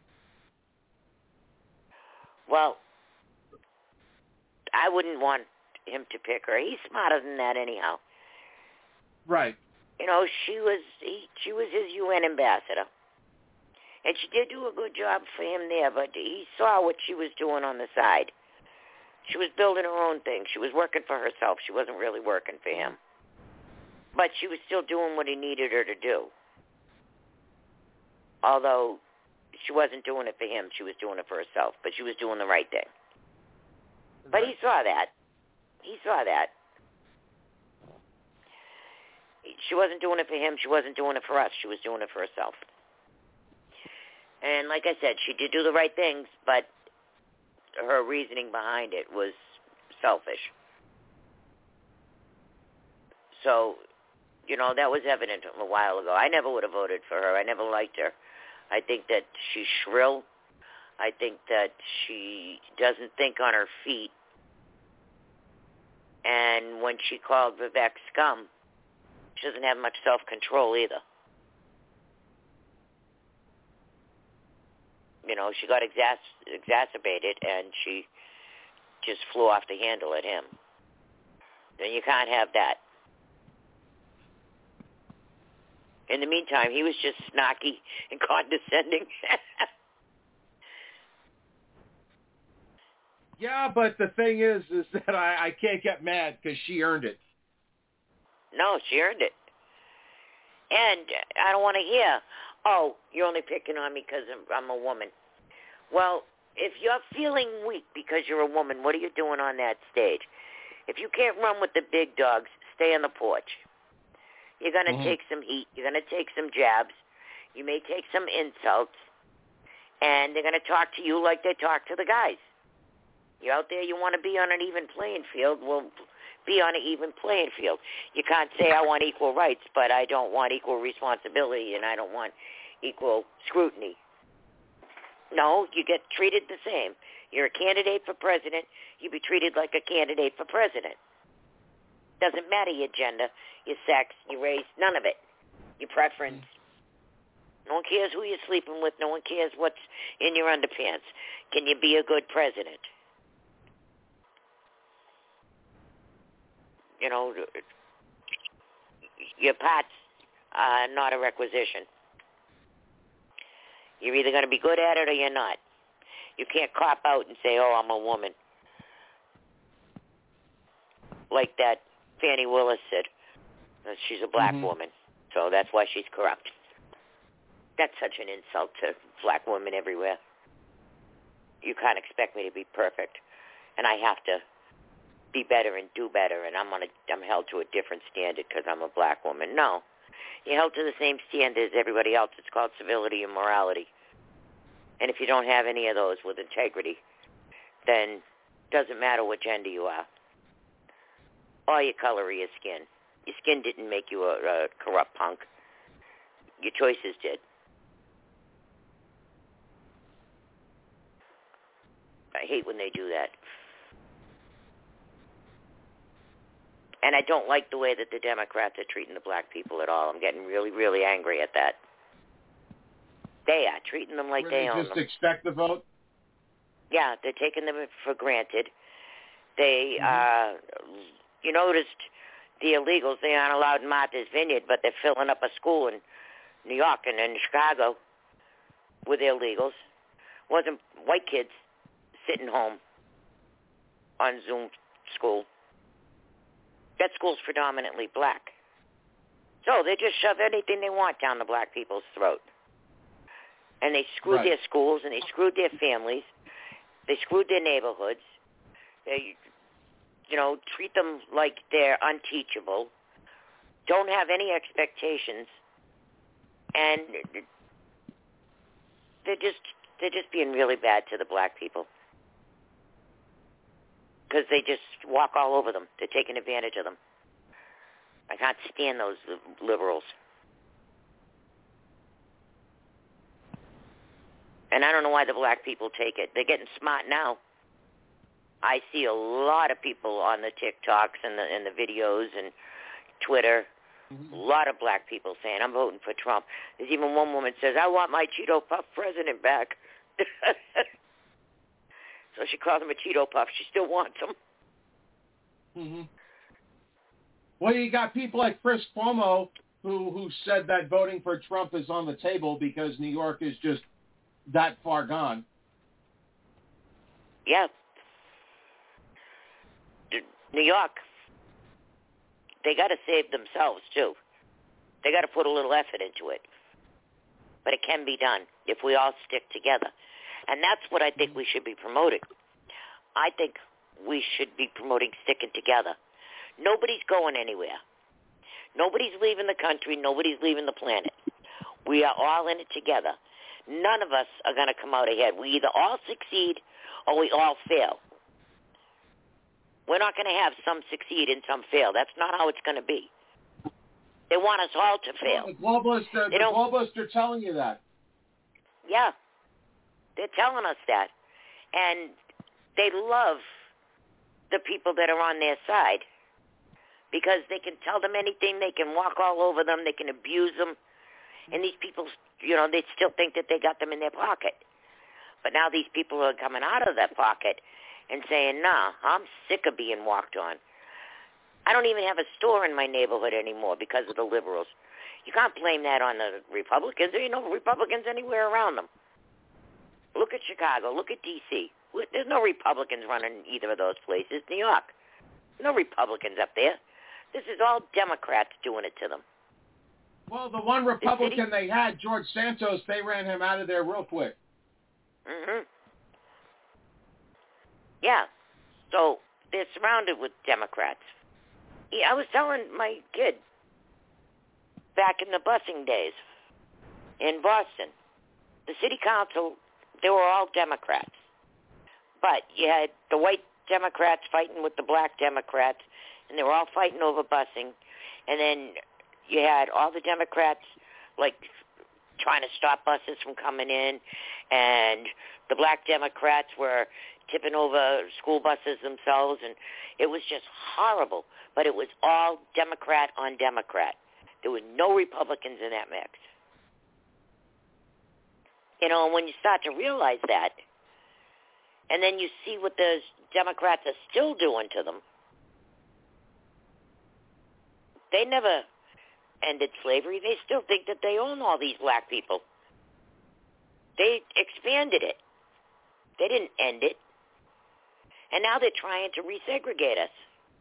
Well, I wouldn't want him to pick her. He's smarter than that anyhow. Right. You know, she was he, she was his U N ambassador. And she did do a good job for him there, but he saw what she was doing on the side. She was building her own thing. She was working for herself. She wasn't really working for him. But she was still doing what he needed her to do. Although she wasn't doing it for him, she was doing it for herself, but she was doing the right thing. But he saw that. He saw that. She wasn't doing it for him. She wasn't doing it for us. She was doing it for herself. And like I said, she did do the right things, but her reasoning behind it was selfish. So, you know, that was evident a while ago. I never would have voted for her. I never liked her. I think that she's shrill. I think that she doesn't think on her feet. And when she called Vivek scum, she doesn't have much self-control either. You know, she got exas- exacerbated, and she just flew off the handle at him. And you can't have that. In the meantime, he was just snarky and condescending. Yeah, but the thing is, is that I, I can't get mad because she earned it. No, she earned it. And I don't want to hear, oh, you're only picking on me because I'm, I'm a woman. Well, if you're feeling weak because you're a woman, what are you doing on that stage? If you can't run with the big dogs, stay on the porch. You're going to mm-hmm. take some heat. You're going to take some jabs. You may take some insults. And they're going to talk to you like they talk to the guys. You're out there, you want to be on an even playing field, well, be on an even playing field. You can't say I want equal rights, but I don't want equal responsibility and I don't want equal scrutiny. No, you get treated the same. You're a candidate for president, you be treated like a candidate for president. Doesn't matter your gender, your sex, your race, none of it. Your preference. No one cares who you're sleeping with. No one cares what's in your underpants. Can you be a good president? You know, your parts are not a requisition. You're either going to be good at it or you're not. You can't cop out and say, oh, I'm a woman. Like that Fannie Willis said. She's a black mm-hmm. woman, so that's why she's corrupt. That's such an insult to black women everywhere. You can't expect me to be perfect, and I have to be better and do better, and I'm on a, I'm held to a different standard because I'm a black woman. No, you're held to the same standard as everybody else. It's called civility and morality. And if you don't have any of those with integrity, then it doesn't matter what gender you are or your color of your skin. Your skin didn't make you a, a corrupt punk. Your choices did. I hate when they do that. And I don't like the way that the Democrats are treating the black people at all. I'm getting really, really angry at that. They are treating them like Where they, they own just them. expect the vote? Yeah, they're taking them for granted. They, mm-hmm. uh, you noticed the illegals, they aren't allowed in Martha's Vineyard, but they're filling up a school in New York and in Chicago with illegals. It wasn't white kids sitting home on Zoom school. That school's predominantly black. So they just shove anything they want down the black people's throat. And they screwed right. their schools, and they screwed their families. They screwed their neighborhoods. They, you know, treat them like they're unteachable. Don't have any expectations. And they're just, they're just being really bad to the black people. Because they just walk all over them. They're taking advantage of them. I can't stand those liberals. And I don't know why the black people take it. They're getting smart now. I see a lot of people on the TikToks and the and the videos and Twitter, mm-hmm. a lot of black people saying, I'm voting for Trump. There's even one woman says, I want my Cheeto Puff president back. So she calls him a Cheeto Puff. She still wants him. Mm-hmm. Well, you got people like Chris Cuomo who, who said that voting for Trump is on the table because New York is just that far gone. Yeah. New York, they got to save themselves, too. They got to put a little effort into it. but it can be done if we all stick together. And that's what I think we should be promoting. I think we should be promoting sticking together. Nobody's going anywhere. Nobody's leaving the country. Nobody's leaving the planet. We are all in it together. None of us are going to come out ahead. We either all succeed or we all fail. We're not going to have some succeed and some fail. That's not how it's going to be. They want us all to fail. Well, the globalists, uh, the globalists are telling you that. Yeah. They're telling us that. And they love the people that are on their side because they can tell them anything. They can walk all over them. They can abuse them. And these people, you know, they still think that they got them in their pocket. But now these people are coming out of that pocket and saying, nah, I'm sick of being walked on. I don't even have a store in my neighborhood anymore because of the liberals. You can't blame that on the Republicans. There ain't no Republicans anywhere around them. Look at Chicago. Look at D C There's no Republicans running either of those places. New York. No Republicans up there. This is all Democrats doing it to them. Well, the one Republican the they had, George Santos, they ran him out of there real quick. Mm-hmm. Yeah. So they're surrounded with Democrats. Yeah, I was telling my kid back in the busing days in Boston, the city council, they were all Democrats. But you had the white Democrats fighting with the black Democrats, and they were all fighting over busing. And then you had all the Democrats, like, trying to stop buses from coming in, and the black Democrats were tipping over school buses themselves, and it was just horrible. But it was all Democrat on Democrat. There were no Republicans in that mix. You know, and when you start to realize that, and then you see what the Democrats are still doing to them, they never ended slavery. They still think that they own all these black people. They expanded it. They didn't end it. And now they're trying to resegregate us.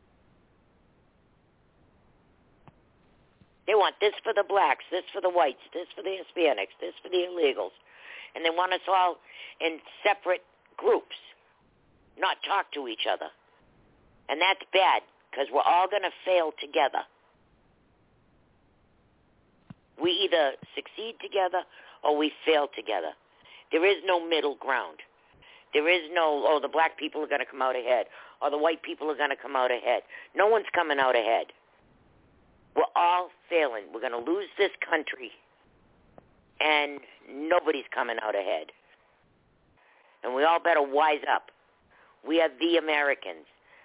They want this for the blacks, this for the whites, this for the Hispanics, this for the illegals. And they want us all in separate groups, not talk to each other. And that's bad, because we're all going to fail together. We either succeed together or we fail together. There is no middle ground. There is no, oh, the black people are going to come out ahead, or the white people are going to come out ahead. No one's coming out ahead. We're all failing. We're going to lose this country, and nobody's coming out ahead. And we all better wise up. We are the Americans.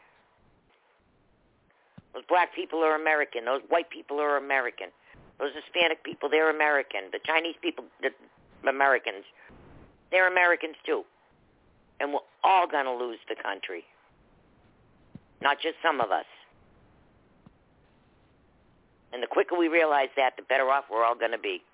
Those black people are American. Those white people are American. Those Hispanic people, they're American. The Chinese people, the Americans, they're Americans too. And we're all going to lose the country. Not just some of us. And the quicker we realize that, the better off we're all going to be.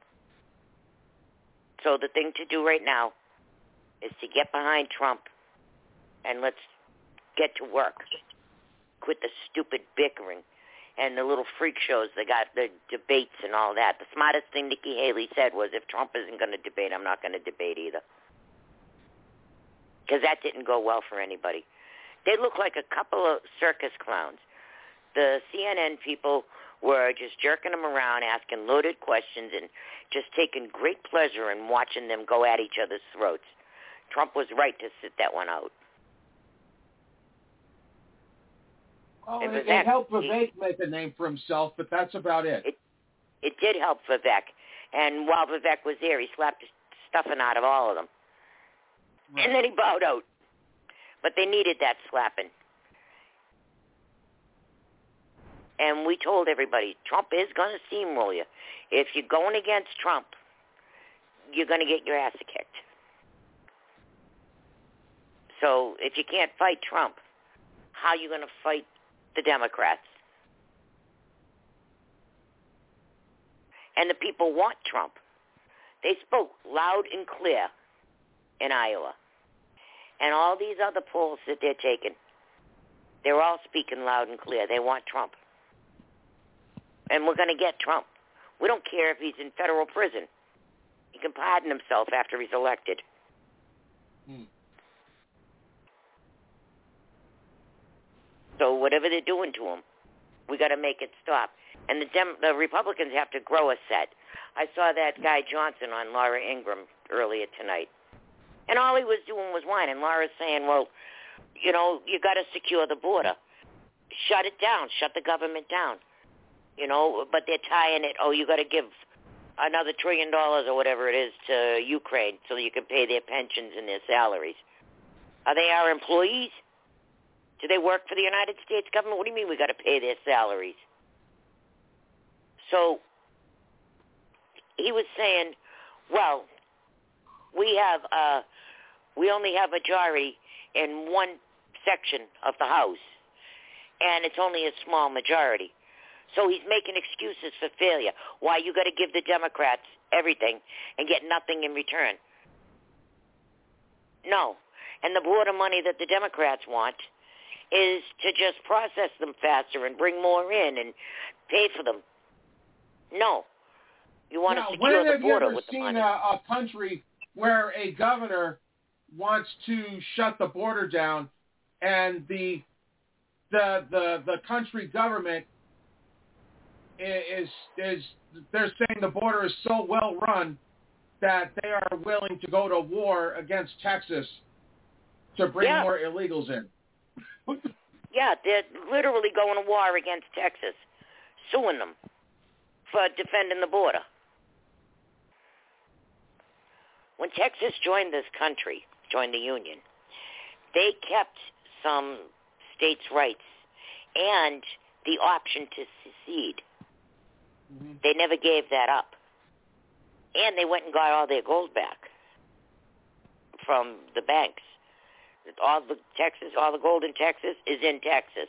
So the thing to do right now is to get behind Trump and let's get to work. Quit the stupid bickering and the little freak shows. They got the debates and all that. The smartest thing Nikki Haley said was, if Trump isn't going to debate, I'm not going to debate either. Because that didn't go well for anybody. They look like a couple of circus clowns. The C N N people were just jerking them around, asking loaded questions, and just taking great pleasure in watching them go at each other's throats. Trump was right to sit that one out. Well, it, Vivek, it helped Vivek he, make a name for himself, but that's about it. it. It did help Vivek. And while Vivek was there, he slapped the stuffing out of all of them. Right. And then he bowed out. But they needed that slapping. And we told everybody, Trump is going to steamroll you. If you're going against Trump, you're going to get your ass kicked. So if you can't fight Trump, how are you going to fight the Democrats? And the people want Trump. They spoke loud and clear in Iowa. And all these other polls that they're taking, they're all speaking loud and clear. They want Trump. And we're going to get Trump. We don't care if he's in federal prison. He can pardon himself after he's elected. Hmm. So whatever they're doing to him, we got to make it stop. And the Dem- the Republicans have to grow a set. I saw that guy Johnson on Laura Ingraham earlier tonight. And all he was doing was whining. Laura's saying, well, you know, you got to secure the border. Shut it down. Shut the government down. You know, but they're tying it, oh, you got to give another trillion dollars or whatever it is to Ukraine so that you can pay their pensions and their salaries. Are they our employees? Do they work for the United States government? What do you mean we got to pay their salaries? So he was saying, well, we have uh, we only have majority in one section of the House, and it's only a small majority. So he's making excuses for failure. Why you got to give the Democrats everything and get nothing in return? No. And the border money that the Democrats want is to just process them faster and bring more in and pay for them. No. You want now, to secure when the border have you ever with the seen money. A, a country where a governor wants to shut the border down and the the the, the country government is is they're saying the border is so well run that they are willing to go to war against Texas to bring yeah. more illegals in. Yeah, they're literally going to war against Texas, suing them for defending the border. When Texas joined this country, joined the Union, they kept some states' rights and the option to secede. Mm-hmm. They never gave that up. And they went and got all their gold back from the banks. All the Texas, all the gold in Texas is in Texas.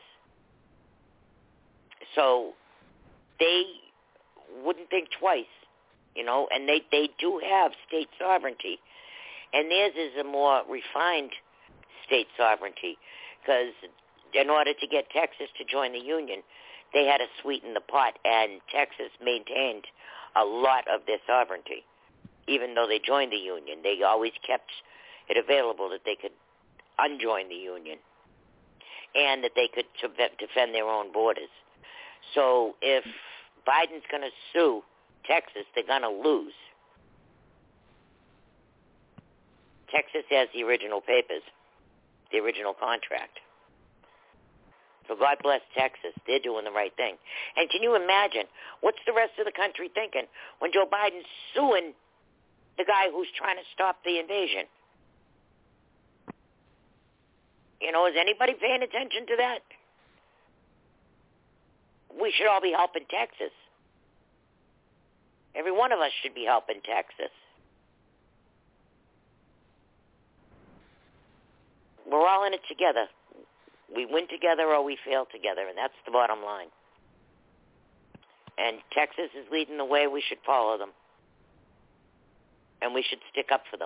So they wouldn't think twice, you know, and they, they do have state sovereignty. And theirs is a more refined state sovereignty because in order to get Texas to join the Union, they had to sweeten the pot, and Texas maintained a lot of their sovereignty. Even though they joined the Union, they always kept it available that they could unjoin the Union and that they could defend their own borders. So if Biden's going to sue Texas, they're going to lose. Texas has the original papers, the original contract. So God bless Texas. They're doing the right thing. And can you imagine, what's the rest of the country thinking when Joe Biden's suing the guy who's trying to stop the invasion? You know, is anybody paying attention to that? We should all be helping Texas. Every one of us should be helping Texas. We're all in it together. We win together or we fail together, and that's the bottom line. And Texas is leading the way. We should follow them. And we should stick up for them.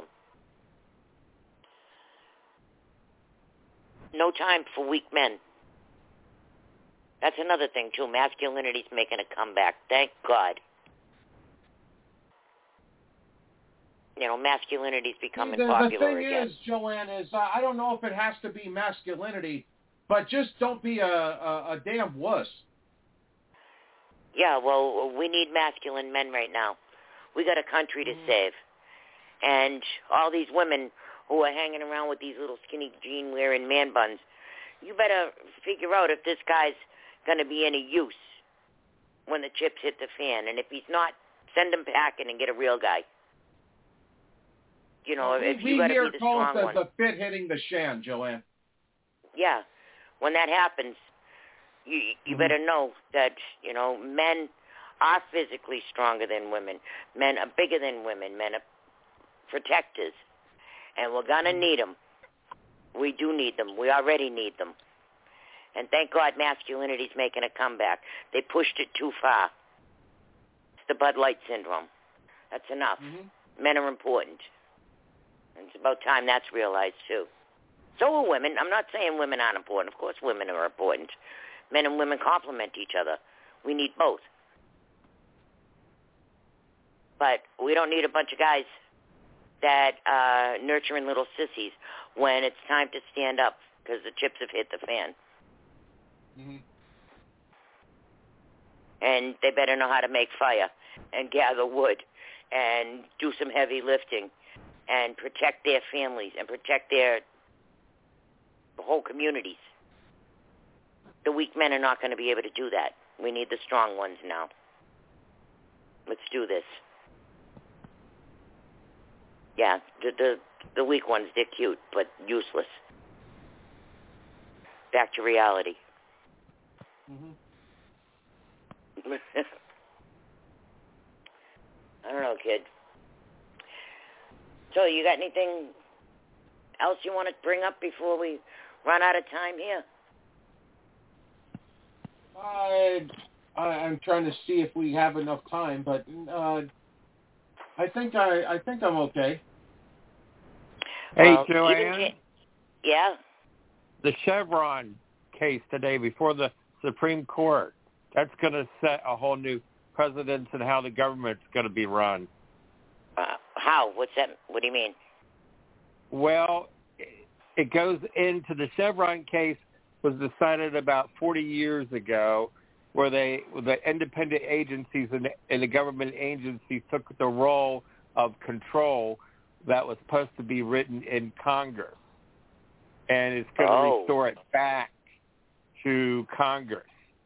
No time for weak men. That's another thing, too. Masculinity's making a comeback. Thank God. You know, masculinity's becoming the, popular the thing again. is, Joanne, is uh, I don't know if it has to be masculinity, but just don't be a, a, a damn wuss. Yeah, well, we need masculine men right now. We got a country to mm. save. And all these women who are hanging around with these little skinny jean-wearing man buns, you better figure out if this guy's going to be any use when the chips hit the fan. And if he's not, send him packing and get a real guy. You know, well, if we, you got to here be the call strong it the, one. the fit hitting the shan, Joanne. Yeah. When that happens, you you mm-hmm. better know that, you know, men are physically stronger than women. Men are bigger than women. Men are protectors. And we're going to need them. We do need them. We already need them. And thank God masculinity's making a comeback. They pushed it too far. It's the Bud Light syndrome. That's enough. Mm-hmm. Men are important. And it's about time that's realized, too. So are women. I'm not saying women aren't important. Of course women are important. Men and women complement each other. We need both. But we don't need a bunch of guys that uh, nurturing little sissies when it's time to stand up because the chips have hit the fan. Mm-hmm. And they better know how to make fire and gather wood and do some heavy lifting and protect their families and protect their whole communities. The weak men are not going to be able to do that. We need the strong ones now. Let's do this. Yeah, the the, the weak ones, they're cute, but useless. Back to reality. Mm-hmm. I don't know, kid. So you got anything else you want to bring up before we run out of time here? I, I I'm trying to see if we have enough time, but uh, I think I I think I'm okay. Hey, well, Joanne. Yeah. The Chevron case today before the Supreme Court. That's going to set a whole new precedence in how the government's going to be run. Uh, how? What's that? What do you mean? Well, it goes into the Chevron case was decided about forty years ago, where they the independent agencies and the, and the government agencies took the role of control that was supposed to be written in Congress, and it's going to oh. restore it back to Congress.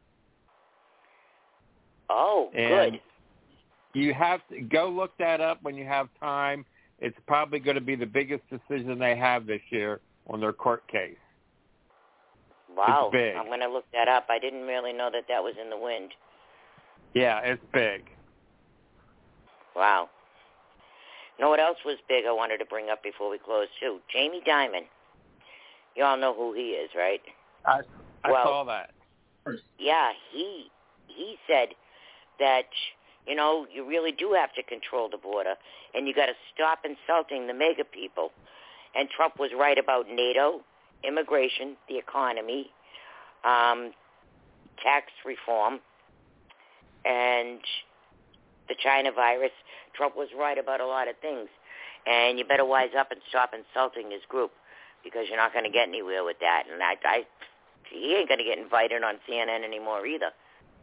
Oh, and good. You have to go look that up when you have time. It's probably going to be the biggest decision they have this year on their court case. Wow. It's big. I'm going to look that up. I didn't really know that that was in the wind. Yeah, it's big. Wow. You know what else was big I wanted to bring up before we close, too? Jamie Dimon. You all know who he is, right? I, I well, saw that. Yeah, he he said that, you know, you really do have to control the border, and you got to stop insulting the mega people. And Trump was right about NATO, immigration, the economy, um, tax reform, and the China virus. Trump was right about a lot of things. And you better wise up and stop insulting his group, because you're not going to get anywhere with that. And I, I he ain't going to get invited on C N N anymore either.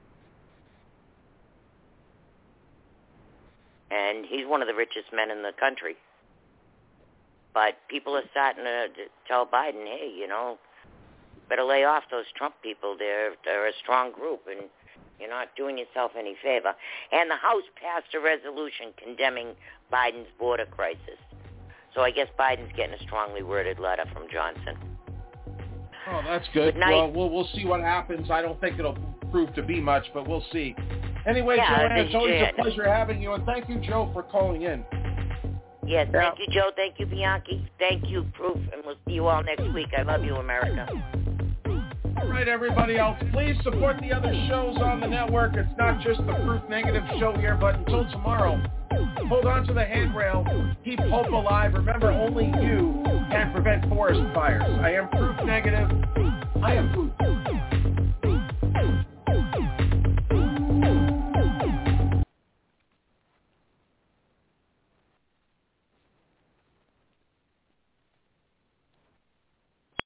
And he's one of the richest men in the country. But people are starting to tell Biden, hey, you know, better lay off those Trump people. They're, they're a strong group, and you're not doing yourself any favor. And the House passed a resolution condemning Biden's border crisis. So I guess Biden's getting a strongly worded letter from Johnson. Oh, that's good. Good night. Well, we'll we'll see what happens. I don't think it'll prove to be much, but we'll see. Anyway, yeah, Joanne, it's always yeah. a pleasure having you, and thank you, Joe, for calling in. Yes, thank you, Joe. Thank you, Bianchi. Thank you, Proof, and we'll see you all next week. I love you, America. All right, everybody else, please support the other shows on the network. It's not just the Proof Negative show here, but until tomorrow, hold on to the handrail. Keep hope alive. Remember, only you can prevent forest fires. I am Proof Negative. I am Proof.